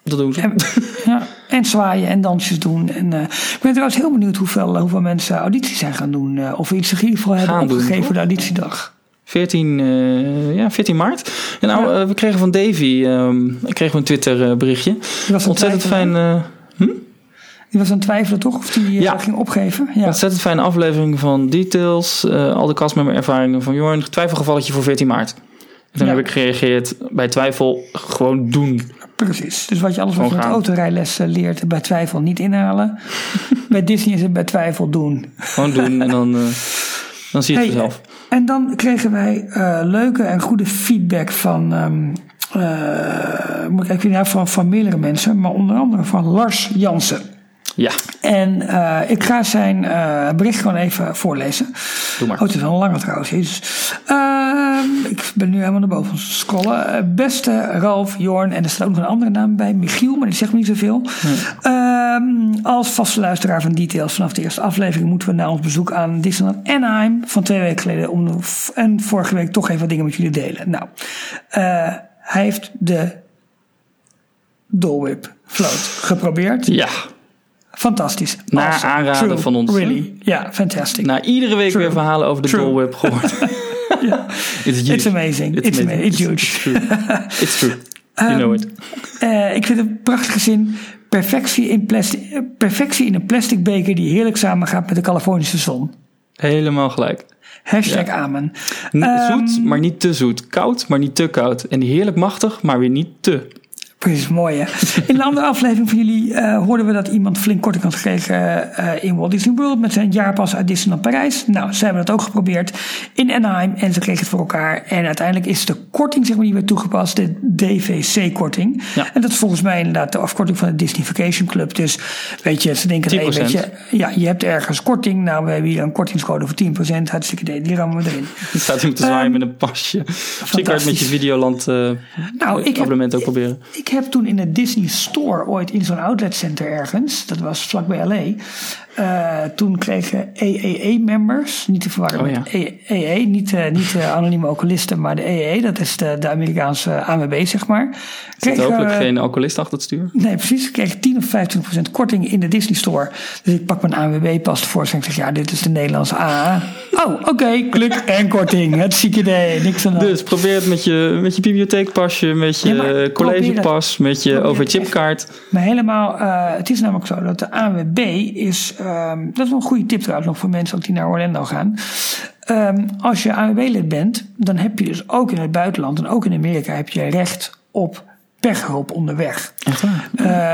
Dat doen ze. En, ja, en zwaaien en dansjes doen. En, uh, ik ben trouwens heel benieuwd hoeveel, hoeveel mensen audities zijn gaan doen. Uh, of we iets in ieder geval hebben gaan opgegeven doen, voor de auditiedag. veertien, uh, ja, veertien maart. En nou, ja. uh, we kregen van Davy um, ik kreeg een Twitter uh, berichtje. Ontzettend fijn. Uh, hm? Die was aan het twijfelen toch? Of die uh, ja. ging opgeven? Ja. Ontzettend fijne aflevering van Details. Uh, al de castmember ervaringen van Jorn. Twijfelgevalletje voor veertien maart. En toen ja. heb ik gereageerd. Bij twijfel gewoon doen. Precies. Dus wat je alles wat je met autorijles leert bij twijfel niet inhalen. Bij Disney is het bij twijfel doen. Gewoon doen en dan, uh, dan zie je het hey, vanzelf. En dan kregen wij uh, leuke en goede feedback van... Um, uh, moet ik even van, van meerdere mensen. Maar onder andere van Lars Jansen. Ja. En uh, ik ga zijn uh, bericht gewoon even voorlezen. Doe maar. Oh, het is wel een lange trouwens. Dus, uh, ik ben nu helemaal naar boven scrollen. Uh, beste Ralf, Jorn en er staat ook nog een andere naam bij. Michiel, maar die zegt me niet zoveel. Nee. Uh, als vaste luisteraar van Details vanaf de eerste aflevering moeten we na ons bezoek aan Disneyland Anaheim van twee weken geleden om en vorige week toch even wat dingen met jullie delen. Nou, uh, hij heeft de Dole Whip float geprobeerd. Ja. Fantastisch. Na awesome. aanraden True. van ons. Really. Ja, yeah, fantastic. Na iedere week True. weer verhalen over de True. Dole Whip gehoord. yeah. It's huge. It's amazing. It's, It's amazing. amazing. It's huge. It's true. It's true. You know it. Um, uh, ik vind het een prachtige zin. Perfectie in, plastic, perfectie in een plastic beker die heerlijk samengaat met de Californische zon. Helemaal gelijk. Hashtag ja. amen. Zoet, um, maar niet te zoet. Koud, maar niet te koud. En heerlijk machtig, maar weer niet te. Precies, mooi hè. In een andere aflevering van jullie uh, hoorden we dat iemand flink korting had gekregen uh, in Walt Disney World met zijn jaarpas uit Disneyland Parijs. Nou, ze hebben dat ook geprobeerd in Anaheim en ze kregen het voor elkaar. En uiteindelijk is de korting zeg maar die werd toegepast, de D V C-korting. Ja. En dat is volgens mij inderdaad de afkorting van de Disney Vacation Club. Dus weet je, ze denken, hey, weet je, ja, je hebt ergens korting. Nou, we hebben hier een kortingscode voor tien procent. Hartstikke idee, die rammen we erin. Je staat hier te zwaaien um, met een pasje. Misschien kan je het met je Videoland uh, nou, ik abonnement heb, ook proberen. Ik, Ik heb toen in de Disney Store ooit in zo'n outlet center ergens, dat was vlakbij L A, uh, toen kregen A A A-members, niet te verwarren oh, met ja. A A A, niet, uh, niet uh, anonieme alcoholisten, maar de A A A, dat is de, de Amerikaanse A M B zeg maar. Zit er hopelijk uh, geen alcoholist achter het stuur? Nee, precies. Ik kreeg tien of vijfentwintig procent korting in de Disney Store. Dus ik pak mijn A M B-pas voor en ik zeg, ja, dit is de Nederlandse A A A. Oh, oké, okay, kluk en korting. Het zieke idee, niks aan de hand. Dus probeer het met je, met je bibliotheekpasje, met je ja, collegepas, met je overchipkaart. Maar helemaal, uh, het is namelijk zo dat de A M B is, um, dat is wel een goede tip trouwens nog voor mensen ook die naar Orlando gaan. Um, als je A M B-lid bent, dan heb je dus ook in het buitenland en ook in Amerika heb je recht op pechhulp onderweg. Echt waar?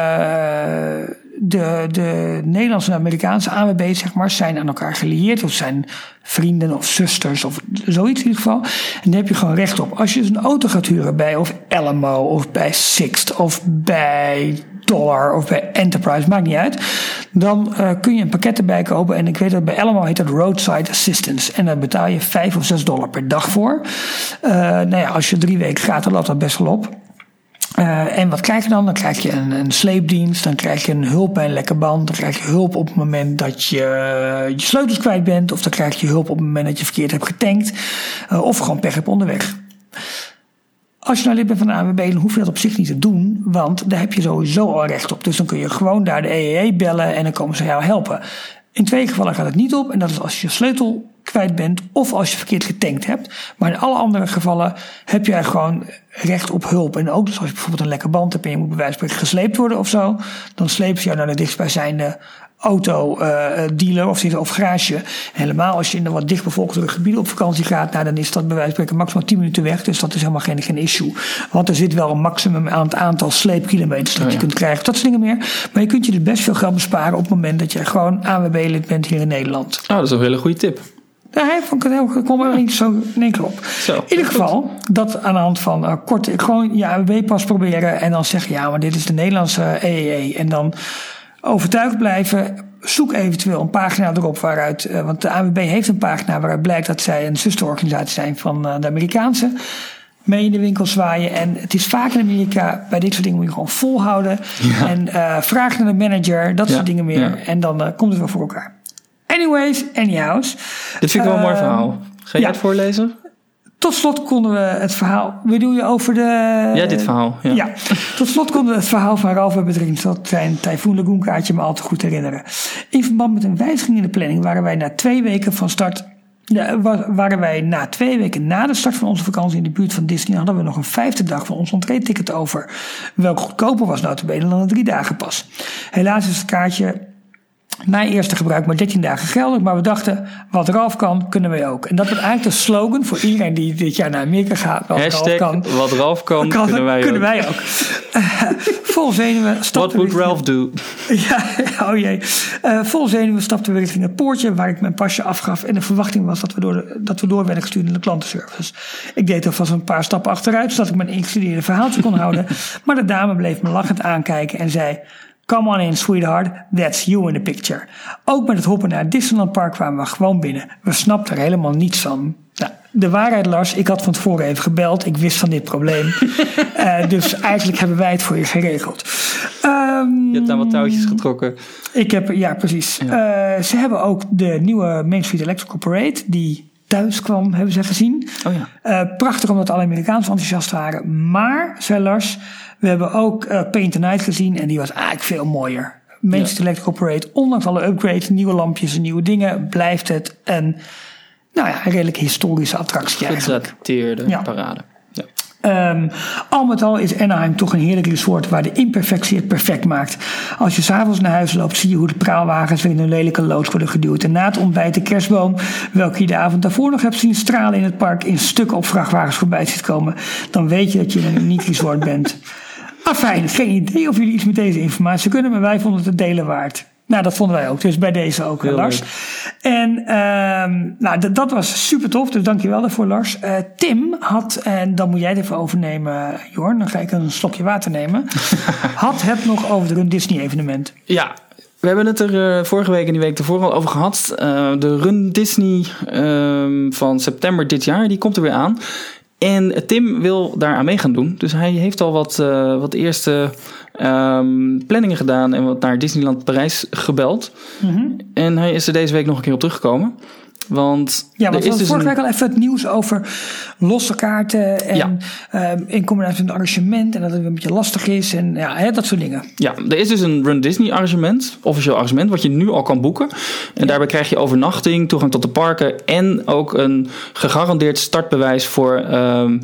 Uh, de, de Nederlandse en Amerikaanse A M B zeg maar, zijn aan elkaar gelieerd of zijn vrienden of zusters of zoiets in ieder geval. En daar heb je gewoon recht op. Als je dus een auto gaat huren bij of Alamo of bij Sixt of bij Dollar of bij Enterprise, maakt niet uit. Dan uh, kun je een pakket erbij kopen. En ik weet dat bij Alamo heet dat Roadside Assistance. En daar betaal je vijf of zes dollar per dag voor. Uh, nou ja, als je drie weken gaat, dan loopt dat best wel op. Uh, en wat krijg je dan? Dan krijg je een, een sleepdienst, dan krijg je een hulp bij een lekke band, dan krijg je hulp op het moment dat je uh, je sleutels kwijt bent, of dan krijg je hulp op het moment dat je verkeerd hebt getankt, uh, of gewoon pech hebt onderweg. Als je nou lid bent van de A M B, dan hoef je dat op zich niet te doen, want daar heb je sowieso al recht op. Dus dan kun je gewoon daar de A A A bellen en dan komen ze jou helpen. In twee gevallen gaat het niet op, en dat is als je je sleutel kwijt bent of als je verkeerd getankt hebt. Maar in alle andere gevallen heb jij gewoon recht op hulp. En ook dus als je bijvoorbeeld een lekke band hebt en je moet bij wijze van spreken gesleept worden of zo, dan slepen ze jou naar de dichtstbijzijnde auto uh, dealer of, of garage. En helemaal als je in de wat dichtbevolkte gebieden op vakantie gaat, nou, dan is dat bij wijze van spreken maximaal tien minuten weg. Dus dat is helemaal geen, geen issue. Want er zit wel een maximum aan het aantal sleepkilometers dat oh, ja. je kunt krijgen. Dat soort dingen meer. Maar je kunt je er best veel geld besparen op het moment dat je gewoon A M B-lid bent hier in Nederland. Oh, dat is een hele goede tip. Ja, hij vond het heel, kom er niet zo in één keer op. Zo, in ieder geval, dat aan de hand van uh, kort, gewoon je A M B-pas proberen en dan zeggen, ja, maar dit is de Nederlandse A A A. En dan overtuigd blijven. Zoek eventueel een pagina erop waaruit, uh, want de A M B heeft een pagina waaruit blijkt dat zij een zusterorganisatie zijn van uh, de Amerikaanse. Mee in de winkel zwaaien. En het is vaak in Amerika, bij dit soort dingen moet je gewoon volhouden. Ja. En uh, vraag naar de manager, dat ja, soort dingen meer. Ja. En dan uh, komt het wel voor elkaar. Anyways, anyhows. Dit vind ik wel uh, een mooi verhaal. Ga je ja. het voorlezen? Tot slot konden we het verhaal... Bedoel je over de... Ja, dit verhaal. Ja. ja. Tot slot konden we het verhaal van Ralph met betrekking tot zijn Typhoon Lagoon kaartje me al te goed herinneren. In verband met een wijziging in de planning waren wij na twee weken van start... Ja, waren wij na twee weken na de start van onze vakantie in de buurt van Disney... hadden we nog een vijfde dag van ons entree-ticket over. Welk goedkoper was nota bene dan een drie dagen pas. Helaas is het kaartje... na eerste gebruik maar dertien dagen geldig. Maar we dachten, wat Ralph kan, kunnen wij ook. En dat wordt eigenlijk de slogan voor iedereen die dit jaar naar Amerika gaat. Wat Hashtag, Ralph kan, wat Ralph kan, kan kunnen wij kunnen ook. Wij ook. Uh, vol zenuwen stapten What would Ralph do? Ja, oh jee. Uh, vol zenuwen stapten we richting het poortje waar ik mijn pasje afgaf. En de verwachting was dat we door, de, dat we door werden gestuurd naar de klantenservice. Ik deed alvast een paar stappen achteruit, zodat ik mijn ingestudeerde verhaaltje kon houden. Maar de dame bleef me lachend aankijken en zei... Come on in, sweetheart, that's you in the picture. Ook met het hoppen naar het Disneyland Park kwamen we gewoon binnen. We snapten er helemaal niets van. Nou, de waarheid, Lars, ik had van tevoren even gebeld. Ik wist van dit probleem. uh, dus eigenlijk hebben wij het voor je geregeld. Um, je hebt daar wat touwtjes getrokken. Ik heb, ja, precies. Ja. Uh, ze hebben ook de nieuwe Main Street Electrical Parade, die thuis kwam, hebben ze gezien. Oh ja. Uh, prachtig omdat alle Amerikaanse enthousiast waren. Maar, zei Lars... We hebben ook uh, Paint the Night gezien en die was eigenlijk veel mooier. Main Street ja. Electrical Parade, ondanks alle upgrades, nieuwe lampjes en nieuwe dingen, blijft het een, nou ja, een redelijk historische attractie eigenlijk. Gedateerde ja. parade. Ja. Um, al met al is Anaheim toch een heerlijk resort waar de imperfectie het perfect maakt. Als je s'avonds naar huis loopt, zie je hoe de praalwagens weer in een lelijke loods worden geduwd. En na het ontbijt de kerstboom, welke je de avond daarvoor nog hebt zien stralen in het park, in stukken op vrachtwagens voorbij ziet komen. Dan weet je dat je in een uniek resort bent. Afijn, geen idee of jullie iets met deze informatie kunnen, maar wij vonden het het delen waard. Nou, dat vonden wij ook. Dus bij deze ook, Heel Lars. Leuk. En uh, nou, d- dat was super tof. Dus dankjewel daarvoor, Lars. Uh, Tim had, en dan moet jij het even overnemen, Jorn. Dan ga ik een slokje water nemen. had het nog over de Run Disney evenement. Ja, we hebben het er uh, vorige week en die week ervoor al over gehad. Uh, de Run Disney uh, van september dit jaar, die komt er weer aan. En Tim wil daar aan mee gaan doen. Dus hij heeft al wat, uh, wat eerste um, planningen gedaan en wat naar Disneyland Parijs gebeld. Mm-hmm. En hij is er deze week nog een keer op teruggekomen. Want ja, want er is dus vorige een... week al even het nieuws over losse kaarten en ja. um, in combinatie met een arrangement en dat het een beetje lastig is en ja, hè, dat soort dingen. Ja, er is dus een Run Disney arrangement, officieel arrangement, wat je nu al kan boeken. En ja. daarbij krijg je overnachting, toegang tot de parken en ook een gegarandeerd startbewijs voor um,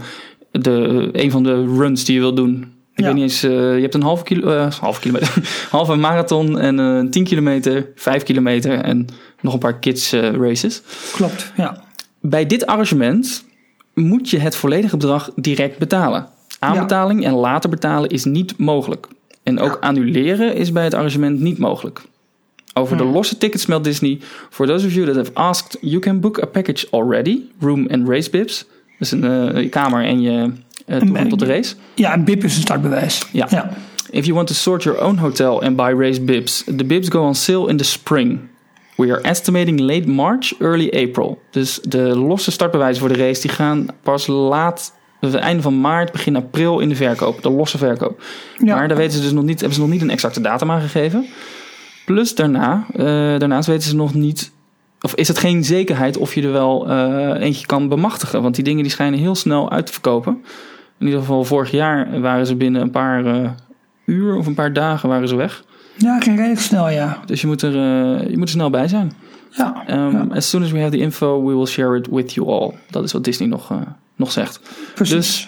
de, een van de runs die je wilt doen. Ik ja. weet niet eens, uh, je hebt een halve, kilo, uh, halve kilometer, halve marathon en een uh, tien kilometer, vijf kilometer en nog een paar kids uh, races. Klopt, ja. Bij dit arrangement moet je het volledige bedrag direct betalen. Aanbetaling ja. en later betalen is niet mogelijk. En ook ja. annuleren is bij het arrangement niet mogelijk. Over hmm. de losse tickets meldt Disney: For those of you that have asked, you can book a package already, room and race bibs. Dus een uh, kamer en je uh, toegang tot de race. Ja, een bib is een startbewijs. Ja. ja. If you want to sort your own hotel and buy race bibs, the bibs go on sale in the spring. We are estimating late March, early April. Dus de losse startbewijzen voor de race die gaan pas laat, het einde van maart, begin april in de verkoop. De losse verkoop. Ja. Maar daar weten ze dus nog niet, hebben ze nog niet een exacte datum aangegeven. Plus daarna, uh, daarnaast weten ze nog niet, of is het geen zekerheid of je er wel uh, eentje kan bemachtigen. Want die dingen die schijnen heel snel uit te verkopen. In ieder geval vorig jaar waren ze binnen een paar uh, uur of een paar dagen waren ze weg. Ja, ging redelijk snel, ja. Dus je moet er, uh, je moet er snel bij zijn. Ja, um, ja. As soon as we have the info, we will share it with you all. Dat is wat Disney nog, uh, nog zegt. Precies. Dus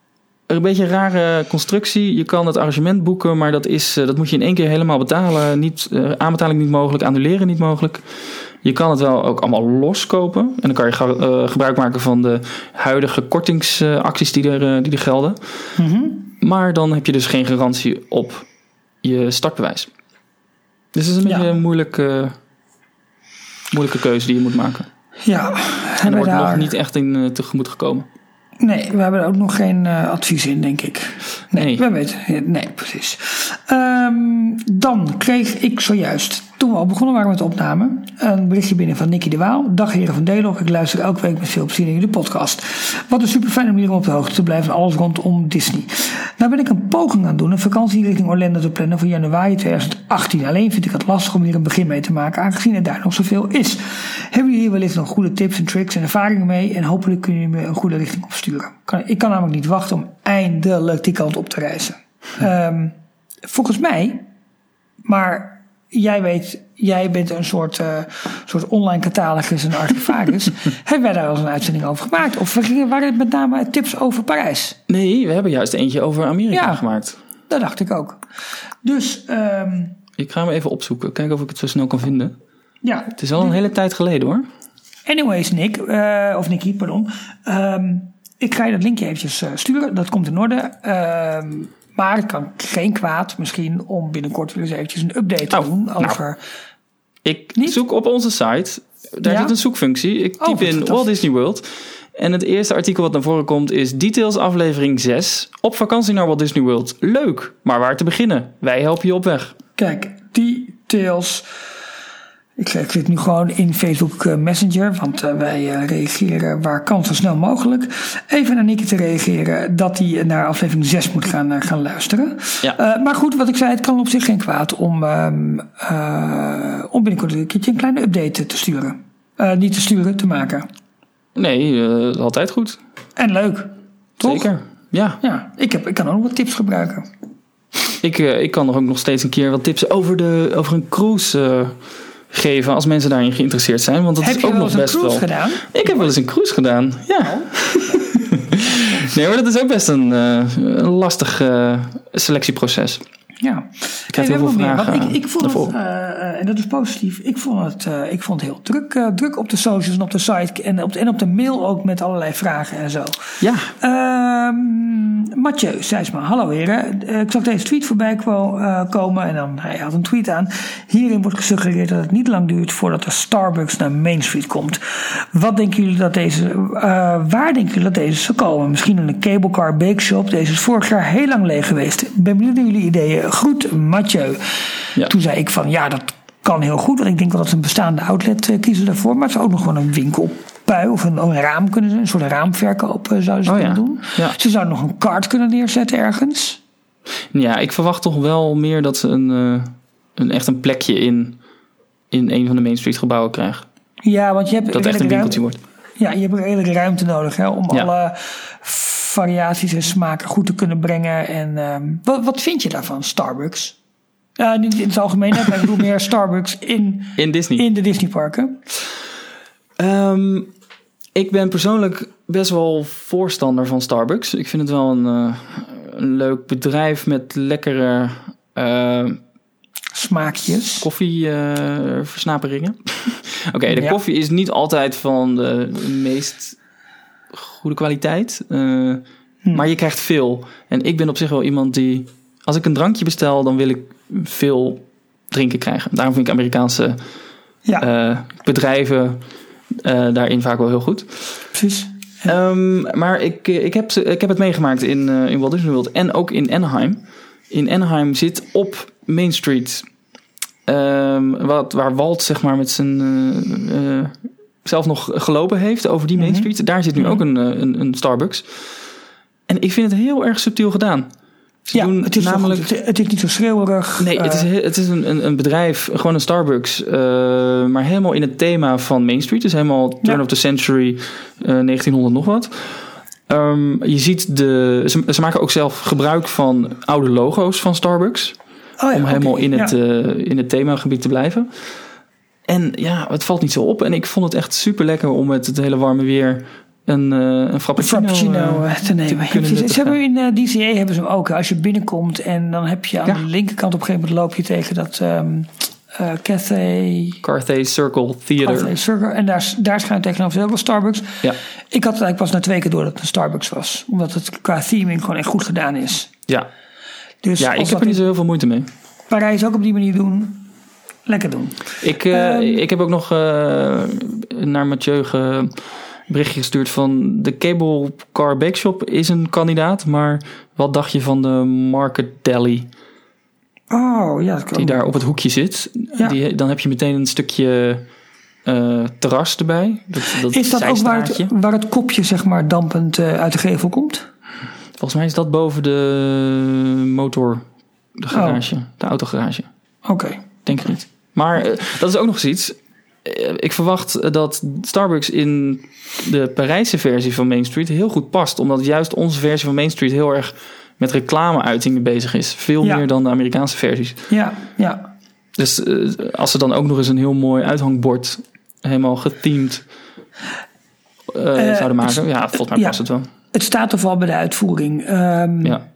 een beetje een rare constructie. Je kan het arrangement boeken, maar dat, is, uh, dat moet je in één keer helemaal betalen. Niet, uh, aanbetaling niet mogelijk, annuleren niet mogelijk. Je kan het wel ook allemaal loskopen. En dan kan je ga, uh, gebruik maken van de huidige kortingsacties die er, uh, die er gelden. Mm-hmm. Maar dan heb je dus geen garantie op je startbewijs. Dus het is een ja. beetje een moeilijke, moeilijke keuze die je moet maken. Ja. En er wordt daar nog niet echt in uh, tegemoet gekomen. Nee, we hebben er ook nog geen uh, advies in, denk ik. Nee, nee. we weten. Nee, precies. Um, dan kreeg ik zojuist Toen we al begonnen waren met de opname, een berichtje binnen van Nicky de Waal. Dag heren van D-Log, ik luister elke week met veel plezier naar jullie podcast. Wat een super fijne manier om op de hoogte te blijven van alles rondom Disney. Nou ben ik een poging aan het doen, een vakantie richting Orlando te plannen voor januari twintig achttien. Alleen vind ik het lastig om hier een begin mee te maken, aangezien er daar nog zoveel is. Hebben jullie hier wellicht nog goede tips en tricks en ervaringen mee? En hopelijk kunnen jullie me een goede richting opsturen. Ik kan namelijk niet wachten om eindelijk die kant op te reizen. Um, volgens mij, maar... Jij weet, jij bent een soort, uh, soort online catalogus en archivaris. Hebben wij daar al eens een uitzending over gemaakt? Of waren het met name tips over Parijs? Nee, we hebben juist eentje over Amerika ja, gemaakt. Dat dacht ik ook. Dus... Um, ik ga hem even opzoeken. Kijken of ik het zo snel kan vinden. Ja. Het is al een hele tijd geleden hoor. Anyways, Nick. Uh, of Nicky, pardon. Um, ik ga je dat linkje eventjes uh, sturen. Dat komt in orde. Um, Maar het kan geen kwaad misschien om binnenkort weer eens eventjes een update te oh, doen over... Nou, ik niet? zoek op onze site. Daar ja? zit een zoekfunctie. Ik typ oh, in Walt Disney World. En het eerste artikel wat naar voren komt is Details aflevering zes. Op vakantie naar Walt Disney World. Leuk, maar waar te beginnen? Wij helpen je op weg. Kijk, Details... Ik zit nu gewoon in Facebook Messenger, want uh, wij uh, reageren waar kan zo snel mogelijk. Even naar Nicky te reageren dat hij naar aflevering zes moet gaan, uh, gaan luisteren. Ja. Uh, maar goed, wat ik zei, het kan op zich geen kwaad om, um, uh, om binnenkort een keertje een kleine update te sturen. Uh, niet te sturen, te maken. Nee, uh, altijd goed. En leuk, toch? Zeker, ja. ja ik, heb, ik kan ook nog wat tips gebruiken. Ik, uh, ik kan er ook nog steeds een keer wat tips over, de, over een cruise... Uh, geven als mensen daarin geïnteresseerd zijn. Want dat heb is ook nog best wel. Heb je wel eens een cruise gedaan? Ik heb wel eens een cruise gedaan, ja. Oh. Nee, maar dat is ook best een, uh, een lastig uh, selectieproces. Ja. Ik krijg heel veel vragen. Ik, ik vond het, uh, en dat is positief, ik vond het, uh, ik vond het heel druk, uh, druk op de socials en op de site en op de, en op de mail ook met allerlei vragen en zo. Ja. Uh, Mathieu zei eens maar, hallo heren, uh, ik zag deze tweet voorbij kwam, uh, komen en dan hij had een tweet aan. Hierin wordt gesuggereerd dat het niet lang duurt voordat de Starbucks naar Main Street komt. Wat denken jullie dat deze, uh, waar denken jullie dat deze zou komen? Misschien in een cable car bake shop. Deze is vorig jaar heel lang leeg geweest. Ben benieuwd naar jullie ideeën. Goed, Mathieu. Ja. Toen zei ik van, ja, dat kan heel goed. Want ik denk wel dat ze een bestaande outlet uh, kiezen daarvoor. Maar het zou ook nog gewoon een winkelpui of een, een raam kunnen zijn. Een soort raamverkoop uh, zouden ze oh, kunnen ja. doen. Ja. Ze zouden nog een kaart kunnen neerzetten ergens. Ja, ik verwacht toch wel meer dat ze een, uh, een echt een plekje in, in een van de Main Street gebouwen krijgen. Ja, want je hebt... Dat echt een winkeltje wordt. Ja, je hebt een redelijke ruimte nodig hè, om ja. alle variaties en smaken goed te kunnen brengen. En um, wat, wat vind je daarvan, Starbucks? Uh, niet in het algemeen, maar ik bedoel meer Starbucks in, in, Disney. in de Disneyparken. Um, ik ben persoonlijk best wel voorstander van Starbucks. Ik vind het wel een, uh, een leuk bedrijf met lekkere... Uh, smaakjes. Koffieversnaperingen. Uh, Oké, okay, de ja. koffie is niet altijd van de meest goede kwaliteit. Uh, hm. Maar je krijgt veel. En ik ben op zich wel iemand die... Als ik een drankje bestel, dan wil ik veel drinken krijgen. Daarom vind ik Amerikaanse ja. uh, bedrijven uh, daarin vaak wel heel goed. Precies. Ja. Um, maar ik, ik, heb, ik heb het meegemaakt in, uh, in Walt Disney World en ook in Anaheim. In Anaheim zit op Main Street... Um, wat, waar Walt zeg maar met zijn uh, uh, zelf nog gelopen heeft over die Main Street. Mm-hmm. Daar zit nu mm-hmm. ook een, een, een Starbucks. En ik vind het heel erg subtiel gedaan. Ze ja, doen het is, namelijk, het, het is niet zo schreeuwerig. Nee, uh, het is, het is een, een bedrijf, gewoon een Starbucks. Uh, maar helemaal in het thema van Main Street. Dus helemaal turn ja. of the century, uh, negentienhonderd nog wat. Um, je ziet de... Ze, ze maken ook zelf gebruik van oude logo's van Starbucks. Oh ja, om helemaal okay, in, het, ja. uh, in het themagebied te blijven. En ja, het valt niet zo op. En ik vond het echt super lekker om met het hele warme weer een, uh, een frappuccino, een frappuccino uh, te nemen. Te ja, ze hebben in uh, D C A hebben ze hem ook. Als je binnenkomt en dan heb je aan ja. de linkerkant op een gegeven moment loop je tegen dat um, uh, Cathay... Cathay Circle Theater. Cathay Circle. En daar, daar schijnt tegenover ook wel Starbucks. Ja. Ik had het eigenlijk pas na twee keer door dat het een Starbucks was. Omdat het qua theming gewoon echt goed gedaan is. Ja. Dus ja, ik heb er niet zo heel veel moeite mee. Parijs ook op die manier doen. Lekker doen. Ik, uh, um, ik heb ook nog uh, naar Mathieu ge, berichtje gestuurd van de Cable Car Bake Shop is een kandidaat. Maar wat dacht je van de Market Deli? Oh, ja. Dat kan die daar op het hoekje zit. Ja. Die, dan heb je meteen een stukje uh, terras erbij. Dat, dat is dat ook waar het, waar het kopje zeg maar dampend uh, uit de gevel komt? Volgens mij is dat boven de motor, de garage, oh. de autogarage. Oké. Okay. Denk ik niet. Maar uh, dat is ook nog eens iets. Uh, ik verwacht dat Starbucks in de Parijse versie van Main Street heel goed past. Omdat juist onze versie van Main Street heel erg met reclame-uitingen bezig is. Veel ja. meer dan de Amerikaanse versies. Ja, ja. Dus uh, als ze dan ook nog eens een heel mooi uithangbord helemaal gethemed uh, uh, zouden maken. Het, ja, volgens mij ja, past het wel. Het staat toch wel bij de uitvoering. Um, ja.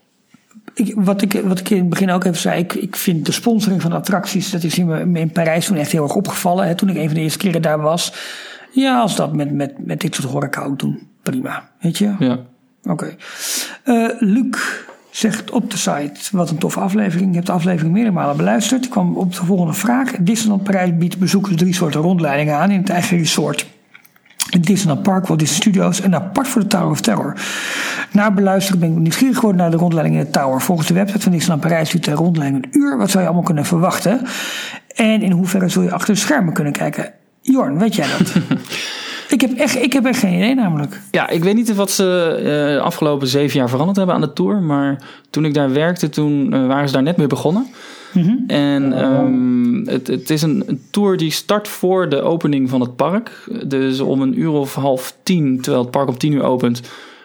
Ik, wat, ik, wat ik in het begin ook even zei, ik, ik vind de sponsoring van de attracties, dat is me in Parijs toen echt heel erg opgevallen. Hè, toen ik een van de eerste keren daar was. Ja, als dat met, met, met dit soort horeca ook doen, prima. Weet je? Ja. Oké. Okay. Uh, Luc zegt op de site, wat een toffe aflevering. Je hebt de aflevering meerdere malen beluisterd. Ik kwam op de volgende vraag. Disneyland Parijs biedt bezoekers drie soorten rondleidingen aan in het eigen resort. Het Disneyland Park, Walt Disney Studios en apart voor de Tower of Terror. Na beluisteren ben ik nieuwsgierig geworden naar de rondleiding in de Tower. Volgens de website van Disneyland Parijs duurt de rondleiding een uur. Wat zou je allemaal kunnen verwachten? En in hoeverre zul je achter de schermen kunnen kijken? Jorn, weet jij dat? ik, heb echt, ik heb echt geen idee namelijk. Ja, ik weet niet wat ze uh, de afgelopen zeven jaar veranderd hebben aan de tour. Maar toen ik daar werkte, toen uh, waren ze daar net mee begonnen. Mm-hmm. En um, het, het is een, een tour die start voor de opening van het park. Dus om een uur of half tien, terwijl het park om tien uur opent,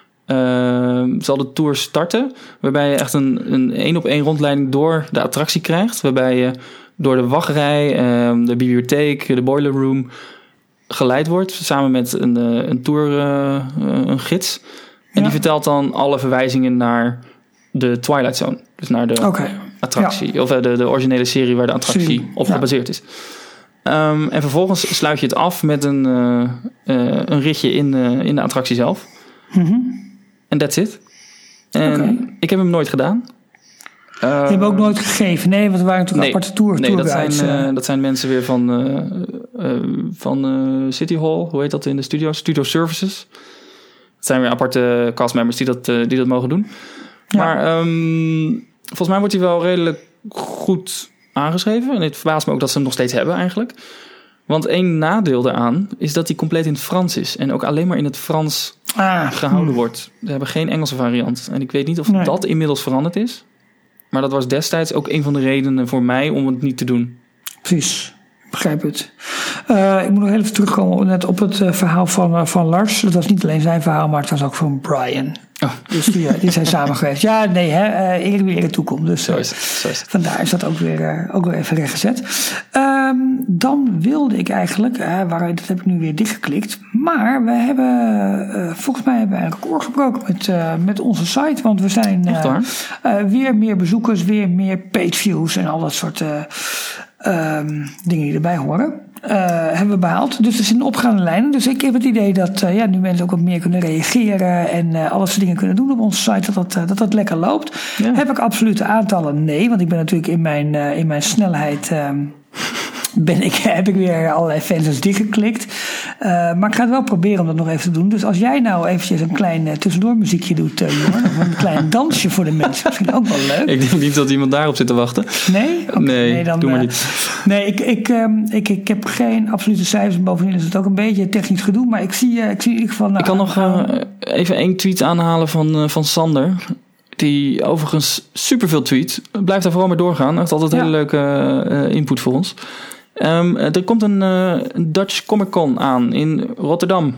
uh, zal de tour starten. Waarbij je echt een, een één op één rondleiding door de attractie krijgt. Waarbij je door de wachtrij, uh, de bibliotheek, de boiler room geleid wordt. Samen met een, een tour, uh, een gids. En ja. die vertelt dan alle verwijzingen naar de Twilight Zone. Dus naar de okay. attractie. Ja. Of de, de originele serie waar de attractie serie. op ja. gebaseerd is. Um, en vervolgens sluit je het af met een, uh, uh, een ritje in, uh, in de attractie zelf. Mm-hmm. En that's it. En okay. ik heb hem nooit gedaan. Uh, je hebt hem ook nooit gegeven? Nee, want er waren natuurlijk nee, aparte tours. Nee, dat zijn, uh, dat zijn mensen weer van, uh, uh, van uh, City Hall. Hoe heet dat in de studio? Studio Services. Dat zijn weer aparte castmembers die dat, uh, die dat mogen doen. Ja. Maar um, volgens mij wordt hij wel redelijk goed aangeschreven. En het verbaast me ook dat ze hem nog steeds hebben eigenlijk. Want één nadeel daaraan is dat hij compleet in het Frans is. En ook alleen maar in het Frans ah, gehouden hmm. wordt. Ze hebben geen Engelse variant. En ik weet niet of nee. dat inmiddels veranderd is. Maar dat was destijds ook een van de redenen voor mij om het niet te doen. Precies. Ik begrijp het. Uh, ik moet nog even terugkomen net op het uh, verhaal van, uh, van Lars. Dat was niet alleen zijn verhaal, maar het was ook van Brian. Oh. Dus die, uh, die zijn samen geweest. Ja, nee, hè, uh, eerlijk wie eerlijk toekomt. Dus uh, zo is het, zo is het. Vandaar is dat ook weer, uh, ook weer even rechtgezet. Um, dan wilde ik eigenlijk, uh, waar, dat heb ik nu weer dichtgeklikt. Maar we hebben, uh, volgens mij hebben we eigenlijk oorgebroken met, uh, met onze site. Want we zijn uh, uh, weer meer bezoekers, weer meer pageviews en al dat soort uh, um, dingen die erbij horen. Uh, hebben we behaald. Dus er zijn opgaande lijnen. Dus ik heb het idee dat uh, ja, nu mensen ook wat meer kunnen reageren en uh, alles soort dingen kunnen doen op onze site, dat dat, uh, dat, dat lekker loopt. Ja. Heb ik absolute aantallen? Nee, want ik ben natuurlijk in mijn, uh, in mijn snelheid um, ben ik, heb ik weer allerlei vensters dichtgeklikt. Uh, maar ik ga het wel proberen om dat nog even te doen. Dus als jij nou eventjes een klein uh, tussendoor muziekje doet, uh, Jorn, of een klein dansje voor de mensen, misschien ook wel leuk. Ik denk niet dat iemand daarop zit te wachten. Nee? Okay, nee, nee dan, doe maar uh, niet. Nee, ik, ik, um, ik, ik heb geen absolute cijfers. Bovendien is het ook een beetje technisch gedoe. Maar ik zie, uh, ik zie in ieder geval... Nou, ik kan nog uh, even één tweet aanhalen van, uh, van Sander. Die overigens superveel tweet. Blijf daar vooral mee doorgaan. Echt altijd ja. hele leuke uh, input voor ons. Um, er komt een, uh, een Dutch Comic Con aan in Rotterdam.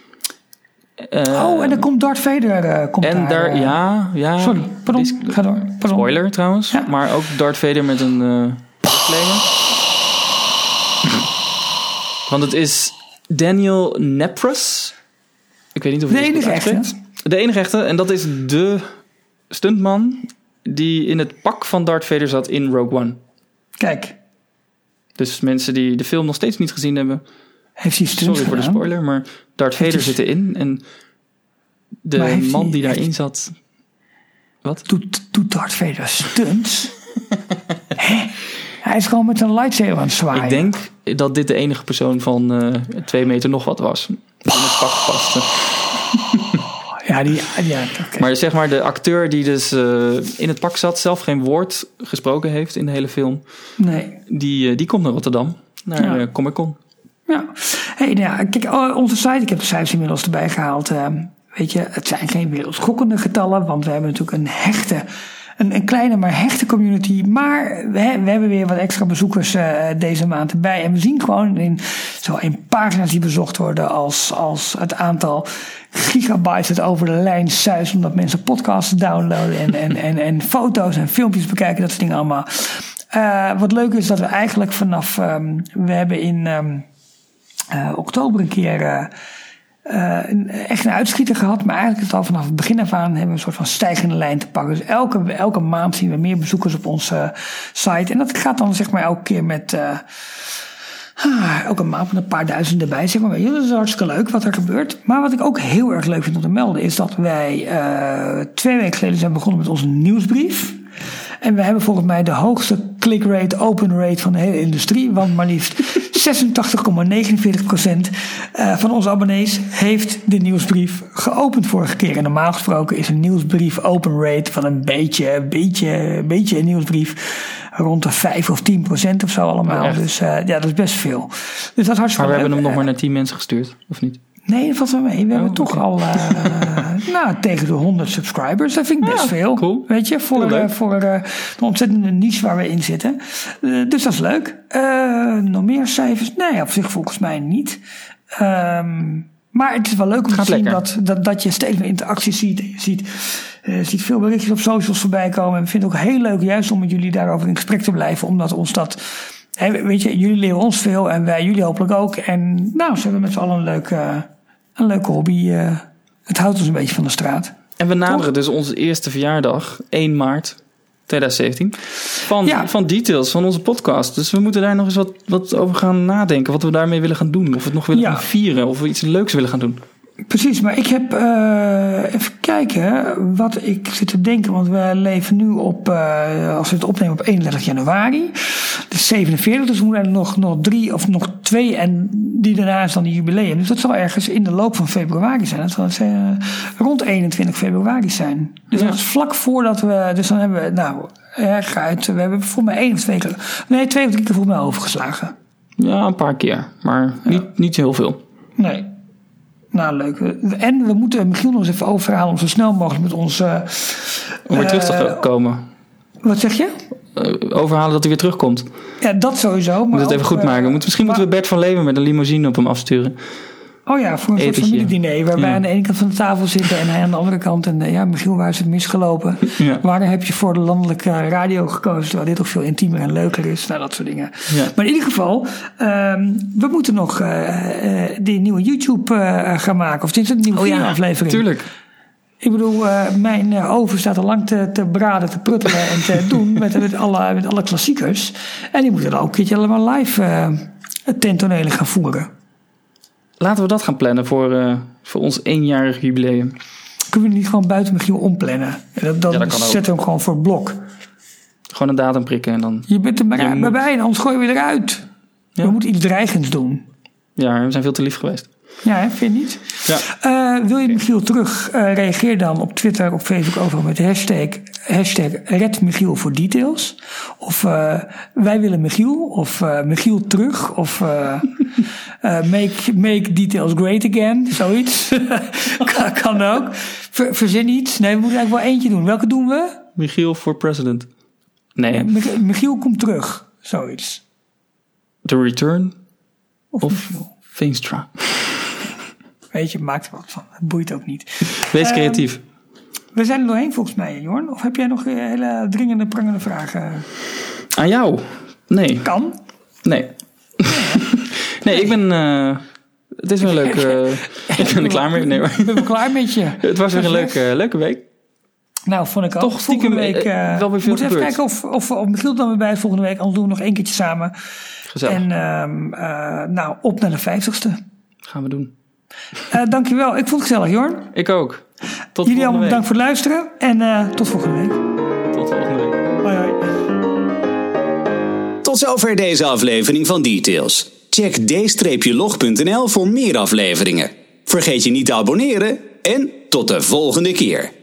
Uh, oh, en dan komt Darth Vader. Uh, komt en daar, daar, uh, ja, ja. Sorry, pardon, dis- ga door. Pardon. Spoiler trouwens, ja. Maar ook Darth Vader met een uh, disclaimer. Want het is Daniel Nepres. Ik weet niet of de enige echte. De enige echte, en dat is de stuntman die in het pak van Darth Vader zat in Rogue One. Kijk. Dus mensen die de film nog steeds niet gezien hebben, heeft hij stunts sorry voor gedaan? de spoiler, maar Darth Vader hij... zit erin en de man hij... die daarin zat. Wat? Doet, doet Darth Vader stunts? Hè? Hij is gewoon met een lightsaber aan het zwaaien. Ik denk dat dit de enige persoon van uh, twee meter nog wat was. Die in het pak paste. Ja, Ja, die, ja, okay. Maar zeg maar de acteur die dus uh, in het pak zat, zelf geen woord gesproken heeft in de hele film. Nee. Die, uh, die komt naar Rotterdam, naar ja. uh, Comic Con. Ja. Hey, nou ja, kijk, onze site, ik heb de cijfers inmiddels erbij gehaald. Uh, weet je, het zijn geen wereldschokkende getallen, want we hebben natuurlijk een hechte... Een, een kleine maar hechte community. Maar we, we hebben weer wat extra bezoekers uh, deze maand erbij. En we zien gewoon in, zo in pagina's die bezocht worden als, als het aantal gigabytes het over de lijn suist. Omdat mensen podcasts downloaden en, en, en, en foto's en filmpjes bekijken. Dat soort dingen allemaal. Uh, wat leuk is dat we eigenlijk vanaf... Um, we hebben in um, uh, oktober een keer... Uh, Uh, een, echt een uitschieter gehad, maar eigenlijk is het al vanaf het begin af aan hebben we een soort van stijgende lijn te pakken. Dus elke, elke maand zien we meer bezoekers op onze uh, site. En dat gaat dan zeg maar elke keer met uh, ah, elke maand met een paar duizend erbij. Zeg maar, dat is hartstikke leuk wat er gebeurt. Maar wat ik ook heel erg leuk vind om te melden is dat wij uh, twee weken geleden zijn begonnen met onze nieuwsbrief. En we hebben volgens mij de hoogste click-rate, open rate van de hele industrie. Want maar liefst zesentachtig komma negenenveertig procent van onze abonnees heeft de nieuwsbrief geopend vorige keer. En normaal gesproken is een nieuwsbrief open rate van een beetje, beetje, beetje een nieuwsbrief rond de vijf of tien procent of zo allemaal. Oh, dus uh, ja, dat is best veel. Dus dat is hartstikke maar we leuk. hebben hem nog maar naar tien mensen gestuurd, of niet? Nee, dat valt wel mee. We oh, hebben okay. toch al uh, nou, tegen de honderd subscribers. Dat vind ik best ja, veel. Cool. Weet je, voor, uh, voor uh, de ontzettende niche waar we in zitten. Uh, dus dat is leuk. Uh, nog meer cijfers? Nee, op zich volgens mij niet. Um, maar het is wel leuk om te zien dat, dat, dat je steeds meer interacties ziet. Je ziet, uh, ziet veel berichtjes op socials voorbij komen. En we vinden het ook heel leuk juist om met jullie daarover in gesprek te blijven. Omdat ons dat... Hey, weet je, jullie leren ons veel en wij jullie hopelijk ook. En nou, ze hebben met z'n allen een leuke... Een leuke hobby. Uh, het houdt ons een beetje van de straat. En we naderen Toch? dus onze eerste verjaardag, één maart tweeduizend zeventien. Van, ja. van Details, van onze podcast. Dus we moeten daar nog eens wat, wat over gaan nadenken. Wat we daarmee willen gaan doen. Of we het nog willen ja. gaan vieren. Of we iets leuks willen gaan doen. Precies, maar ik heb... Uh, even kijken wat ik zit te denken. Want we leven nu op... Uh, als we het opnemen op eenendertig januari. Dus zevenenveertig. Dus we moeten nog, nog drie of nog twee. En die daarna is dan die jubileum. Dus dat zal ergens in de loop van februari zijn. Dat zal uh, rond eenentwintig februari zijn. Dus ja. dat is vlak voordat we... Dus dan hebben we... Nou, uit, we hebben voor mij één of twee keer... Nee, twee of drie keer volgens mij overgeslagen. Ja, een paar keer. Maar ja. niet, niet heel veel. Nee. Nou, leuk. En we moeten Michiel nog eens even overhalen om zo snel mogelijk met ons... Uh, om weer uh, terug te komen. Wat zeg je? Uh, overhalen dat hij weer terugkomt. Ja, dat sowieso. Maar we moeten het even goed maken. Moet, misschien maar, moeten we Bert van Leeuwen met een limousine op hem afsturen. Oh ja, voor een Etentje. soort familiediner. Waarbij ja. aan de ene kant van de tafel zitten en hij aan de andere kant. En ja, Michiel, waar is het misgelopen? Ja. Waar heb je voor de landelijke radio gekozen? Terwijl dit toch veel intiemer en leuker is. Nou, dat soort dingen. Ja. Maar in ieder geval, um, we moeten nog uh, uh, die nieuwe YouTube uh, gaan maken. Of dit is een nieuwe oh, ja, aflevering. Tuurlijk. Ik bedoel, uh, mijn uh, oven staat al lang te, te braden, te pruttelen en te doen met, met, alle, met alle klassiekers. En die moeten dan ook een keertje allemaal live uh, tentonelen gaan voeren. Laten we dat gaan plannen voor, uh, voor ons eenjarig jubileum. Kunnen we niet gewoon buiten Michiel omplannen? En dat, dan ja, dat zetten we hem gewoon voor het blok. Gewoon een datum prikken en dan... Je bent er maar ja, bij, en anders gooien we eruit. Ja. We moeten iets dreigends doen. Ja, we zijn veel te lief geweest. Ja, hè, vind je niet? Ja. Uh, wil je okay. Michiel terug? Uh, reageer dan op Twitter, op Facebook overal met de hashtag, hashtag Red Michiel voor Details. Of uh, wij willen Michiel. Of uh, Michiel terug. Of uh, uh, make, make Details great again. Zoiets. kan, kan ook. Ver, verzin iets. Nee, we moeten eigenlijk wel eentje doen. Welke doen we? Michiel voor president. Nee. Ja, Mich- Michiel komt terug. Zoiets. The Return. Of, of Michiel. Veenstra. Weet je, maakt er wat van. Het boeit ook niet. Wees creatief. Uh, we zijn er doorheen volgens mij, Jorn. Of heb jij nog hele dringende, prangende vragen? Aan jou? Nee. Kan? Nee. nee, ik ben... Uh, het is wel leuk. Uh, ik ben er klaar mee. Nee, maar. Ik ben er klaar met je. Het was weer een leuke, leuke week. Nou, vond ik ook. Toch stiekem week. Uh, wel weer veel moeten even kijken of, of, of Michiel dan weer bij is volgende week. Anders doen we nog één keertje samen. Gezellig. En uh, uh, nou, op naar de vijftigste. Gaan we doen. Uh, dankjewel. Ik vond het gezellig, Jorn. Ik ook. Tot Jullie allemaal week. bedankt voor het luisteren. En uh, tot volgende week. Tot volgende week. Hoi, hoi. Tot zover deze aflevering van Details. Check d log punt n l voor meer afleveringen. Vergeet je niet te abonneren en tot de volgende keer.